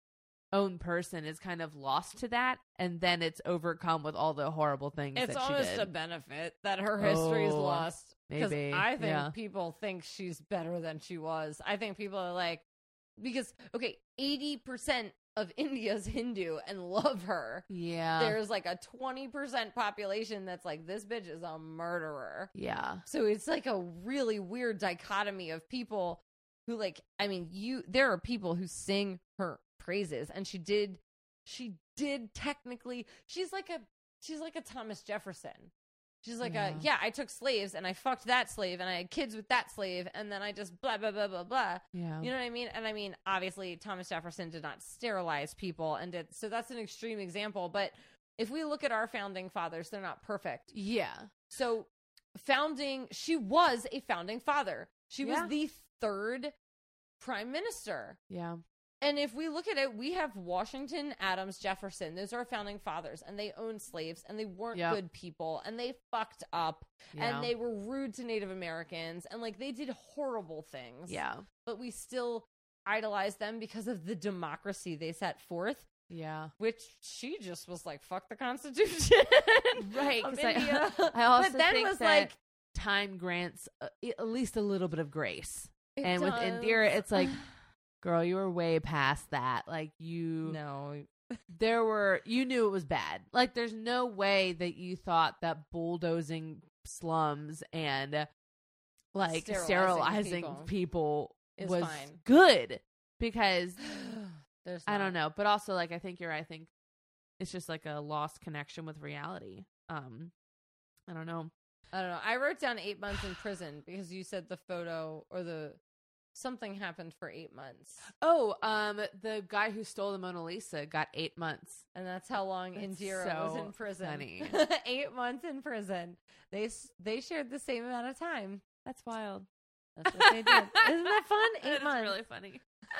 own person is kind of lost to that, and then it's overcome with all the horrible things It's that she almost did. a benefit that her history is Oh, lost. Because maybe, I think yeah. people think she's better than she was. I think people are like, because, okay, eighty percent of India's Hindu and love her. Yeah, There's like a twenty percent population that's like, this bitch is a murderer. yeah, So it's like a really weird dichotomy of people who, like, I mean, you, there are people who sing her praises, and she did, she did technically, she's like a, she's like a Thomas Jefferson. She's like Yeah. a, yeah, I took slaves and I fucked that slave and I had kids with that slave and then I just blah, blah, blah, blah, blah. yeah. You know what I mean? And I mean, obviously, Thomas Jefferson did not sterilize people, and did, so that's an extreme example. But if we look at our founding fathers, they're not perfect. yeah, So, founding, she was a founding father. She was Yeah. the third prime minister. yeah, And if we look at it, we have Washington, Adams, Jefferson. Those are our founding fathers, and they owned slaves, and they weren't Yep. good people, and they fucked up, yeah. and they were rude to Native Americans, and like they did horrible things. yeah, But we still idolize them because of the democracy they set forth, yeah. which she just was like, fuck the Constitution. Right, of 'cause I- India. I also but then think was that like, time grants uh, at least a little bit of grace. it And with does. Indira, it's like, girl, you were way past that. Like, you, no. there were, you knew it was bad. Like, there's no way that you thought that bulldozing slums and uh, like Sterilizing sterilizing people people, is was fine. good, because There's I don't not. know. But also, like, I think you're, I think it's just like a lost connection with reality. Um, I don't know. I don't know. I wrote down eight months in prison because you said the photo or the something happened for eight months, Oh, um, the guy who stole the Mona Lisa got eight months. and that's how long That's Indira was so in prison. funny. Eight months in prison. They s- they shared the same amount of time. That's wild. That's what they did. Isn't that fun? Eight That is months. really funny.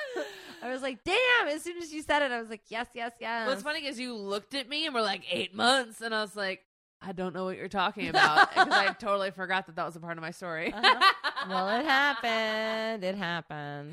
I was like, damn! As soon as you said it, I was like, yes, yes, yes. What's funny is you looked at me and were like, eight months, and I was like, I don't know what you're talking about, because I totally forgot that that was a part of my story. Uh-huh. Well, it happened. It happened.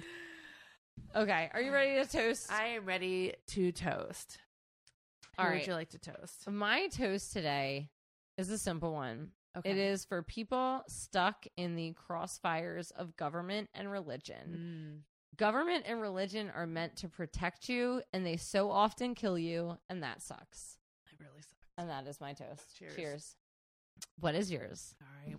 Okay, are you ready to toast? I am ready to toast. Who All would right. you like to toast? My toast today is a simple one. Okay. It is for people stuck in the crossfires of government and religion. Mm. Government and religion are meant to protect you, and they so often kill you, and that sucks. It really sucks. And that is my toast. Cheers. Cheers. What is yours? All right.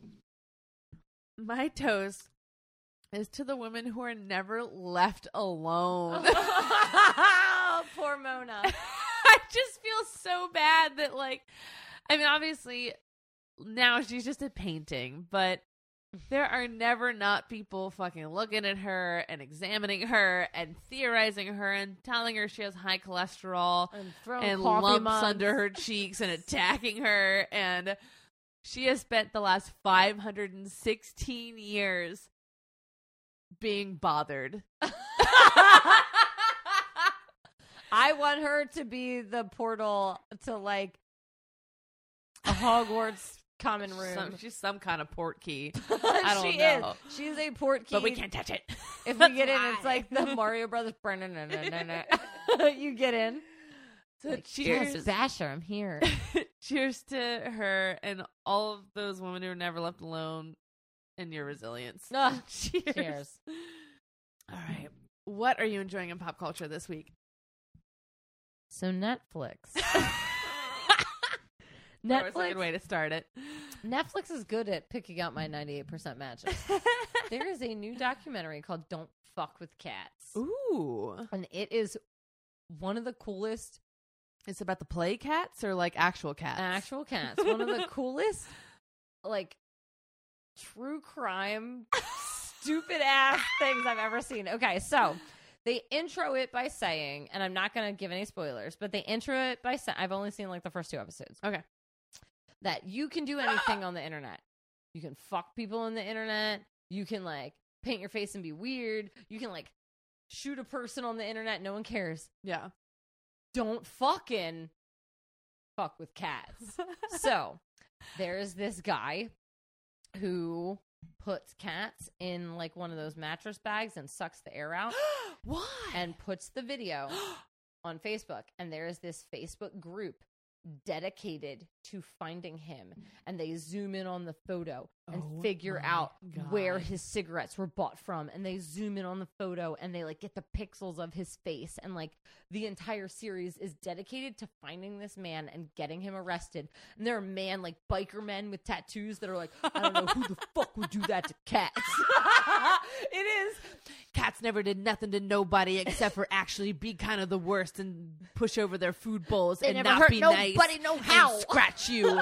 My toast is to the women who are never left alone. Poor Mona. I just feel so bad that, like, I mean, obviously now she's just a painting, but there are never not people fucking looking at her and examining her and theorizing her and telling her she has high cholesterol And, throwing and coffee lumps mugs. under her cheeks and attacking her. And she has spent the last five hundred sixteen years being bothered. I want her to be the portal to like a Hogwarts common room. Some, she's some kind of port key. I don't she know. is. She's a port key. But we can't touch it. If we get in, it's like the Mario Brothers. You get in. So Like, cheers. Yes, Basher, I'm here. Cheers to her and all of those women who are never left alone and your resilience. Ah, Cheers. cheers. All right. What are you enjoying in pop culture this week? So Netflix. That was a Netflix. good way to start it. Netflix is good at picking out my ninety-eight percent matches. There is a new documentary called Don't Fuck with Cats. Ooh. And it is one of the coolest It's about the play cats or like actual cats? actual cats. One of the coolest, like, true crime, stupid ass things I've ever seen. Okay, so they intro it by saying, and I'm not going to give any spoilers, but they intro it by saying, I've only seen like the first two episodes. Okay. That you can do anything on the internet. You can fuck people on the internet. You can like paint your face and be weird. You can like shoot a person on the internet. No one cares. Yeah. Don't fucking fuck with cats. So there's this guy who puts cats in like one of those mattress bags and sucks the air out. Why? And puts the video on Facebook. And there is this Facebook group dedicated to finding him, and they zoom in on the photo and Oh figure my out God. where his cigarettes were bought from, and they zoom in on the photo and they like get the pixels of his face, and like the entire series is dedicated to finding this man and getting him arrested. And there are man like biker men with tattoos that are like, I don't know who the fuck would do that to cats. It is. Cats never did nothing to nobody except for actually be kind of the worst and push over their food bowls They and never not hurt be nobody, nice no and how. scratch you.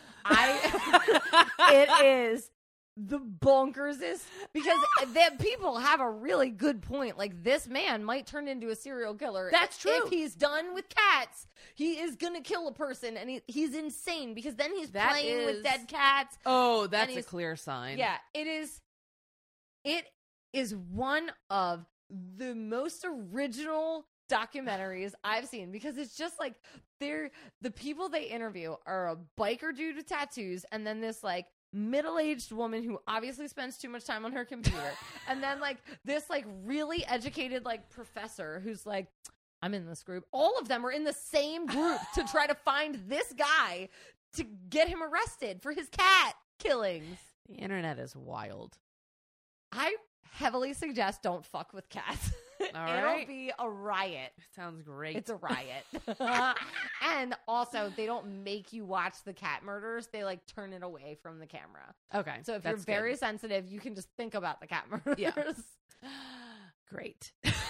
I it is the bonkersest because that people have a really good point. Like, this man might turn into a serial killer. That's true. If he's done with cats, he is gonna kill a person, and he, he's insane because then he's That playing is- with dead cats. Oh, that's a he's- clear sign. Yeah, it is. It is one of the most original documentaries I've seen because it's just like they're the people they interview are a biker dude with tattoos, and then this like middle-aged woman who obviously spends too much time on her computer, and then like this like really educated like professor who's like, I'm in this group. All of them are in the same group to try to find this guy to get him arrested for his cat killings. The internet is wild. I heavily suggest don't fuck with cats. All It'll right. be a riot. Sounds great. It's a riot. And also, they don't make you watch the cat murders. They like turn it away from the camera. okay. So if that's you're very good. sensitive, you can just think about the cat murders. Yeah. Great.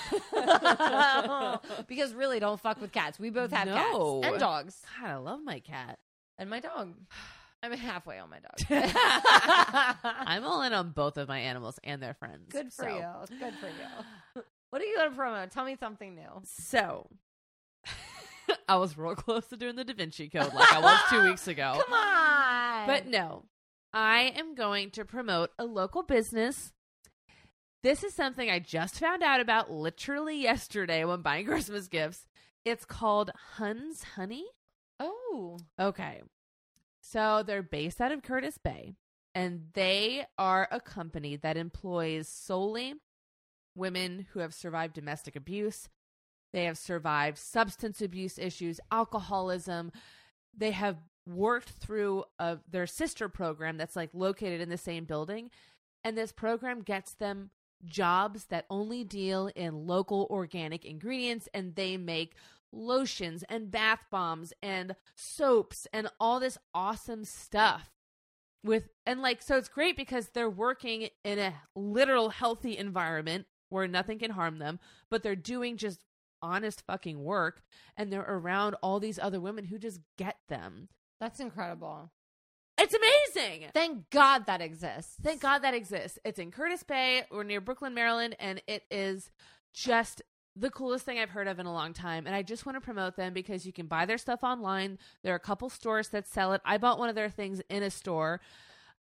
Because really, don't fuck with cats. We both have No. cats and dogs. God, I love my cat. And my dog. I'm halfway on my dog. I'm all in on both of my animals and their friends. Good for so. you. Good for you. What are you going to promote? Tell me something new. So, I was real close to doing the Da Vinci Code like I was two weeks ago. Come on. But no, I am going to promote a local business. This is something I just found out about literally yesterday when buying Christmas gifts. It's called Huns Honey. Oh. Okay. So they're based out of Curtis Bay, and they are a company that employs solely women who have survived domestic abuse. They have survived substance abuse issues, alcoholism. They have worked through a, their sister program that's like located in the same building. And this program gets them jobs that only deal in local organic ingredients, and they make lotions and bath bombs and soaps and all this awesome stuff with, and like, so it's great because they're working in a literal healthy environment where nothing can harm them, but they're doing just honest fucking work, and they're around all these other women who just get them. That's incredible. It's amazing. Thank God that exists. Thank God that exists. It's in Curtis Bay. We're near Brooklyn, Maryland, and it is just the coolest thing I've heard of in a long time. And I just want to promote them because you can buy their stuff online. There are a couple stores that sell it. I bought one of their things in a store.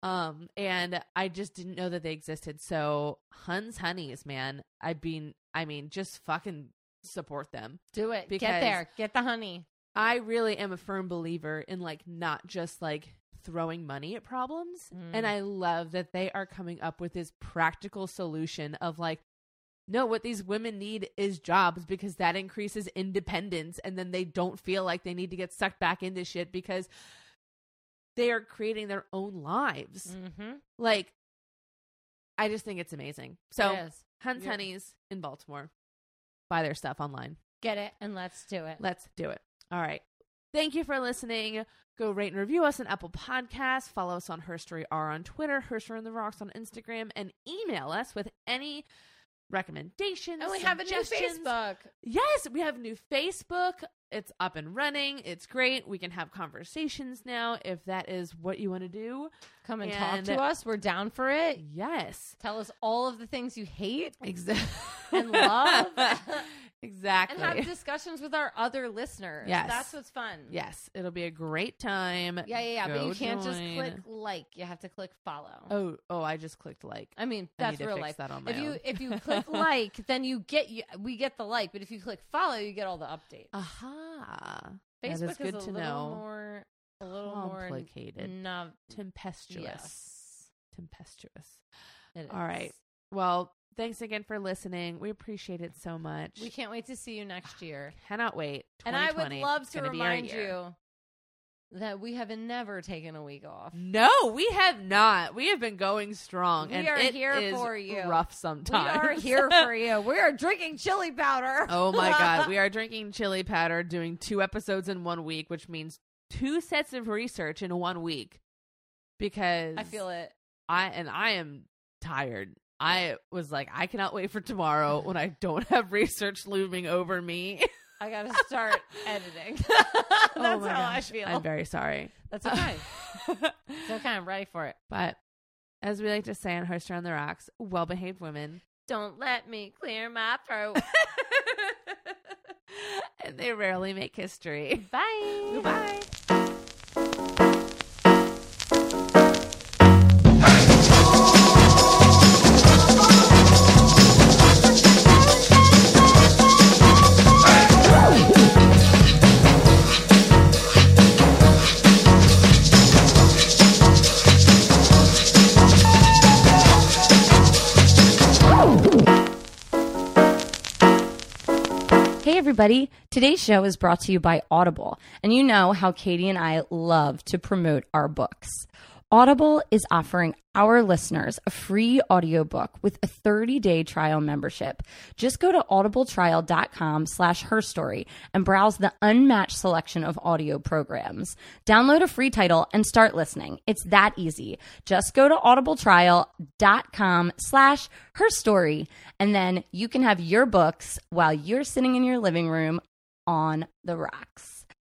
Um, and I just didn't know that they existed. So Huns Honeys, man, I've been, I mean, just fucking support them. Do it. Because Get there. Get the honey. I really am a firm believer in like not just like throwing money at problems. Mm. And I love that they are coming up with this practical solution of like, no, what these women need is jobs because that increases independence. And then they don't feel like they need to get sucked back into shit because they are creating their own lives. Mm-hmm. Like, I just think it's amazing. So, It is. Huns Yeah. Honeys in Baltimore. Buy their stuff online. Get it and let's do it. Let's do it. All right. Thank you for listening. Go rate and review us on Apple Podcasts. Follow us on Her Story R on Twitter, Her Story on the Rocks on Instagram, and email us with any recommendations. And we have a new suggestions. Facebook. Yes, we have a new Facebook. It's up and running. It's great. We can have conversations now if that is what you want to do. Come and, And- talk to us. We're down for it. Yes. Tell us all of the things you hate Exactly. and love. Exactly. And have discussions with our other listeners. Yes. That's what's fun. Yes, it'll be a great time. Yeah, yeah, yeah. But Go you can't just join. click like. You have to click follow. Oh, oh, I just clicked like. I mean, I that's need to real fix life. that on my If you own. if you click like, then you get you, we get the like. But if you click follow, you get all the updates. Aha. Facebook that is good a to little know. more, a little Complicated. more no, Tempestuous. yes. Tempestuous. It All right. is. Well, thanks again for listening. We appreciate it so much. We can't wait to see you next year. Cannot wait. And I would twenty twenty, love it's to gonna be our remind year. you that we have never taken a week off. No, we have not. We have been going strong. We and are it here is for you. Rough We sometimes. are here for you. We are drinking chili powder. Oh my God. We are drinking chili powder, doing two episodes in one week, which means two sets of research in one week. Because I feel it. I and I am tired. I was like, I cannot wait for tomorrow when I don't have research looming over me. I got to start editing. That's Oh my how I gosh. feel. I'm very sorry. That's okay. It's okay. I'm ready for it. But as we like to say on Her Story on the Rocks, well-behaved women. Don't let me clear my throat. And they rarely make history. Bye. Goodbye. Hey everybody, today's show is brought to you by Audible, and you know how Katie and I love to promote our books. Audible is offering our listeners a free audiobook with a thirty-day trial membership. Just go to audibletrial.com slash herstory and browse the unmatched selection of audio programs. Download a free title and start listening. It's that easy. Just go to audibletrial.com slash herstory, and then you can have your books while you're sitting in your living room on the rocks.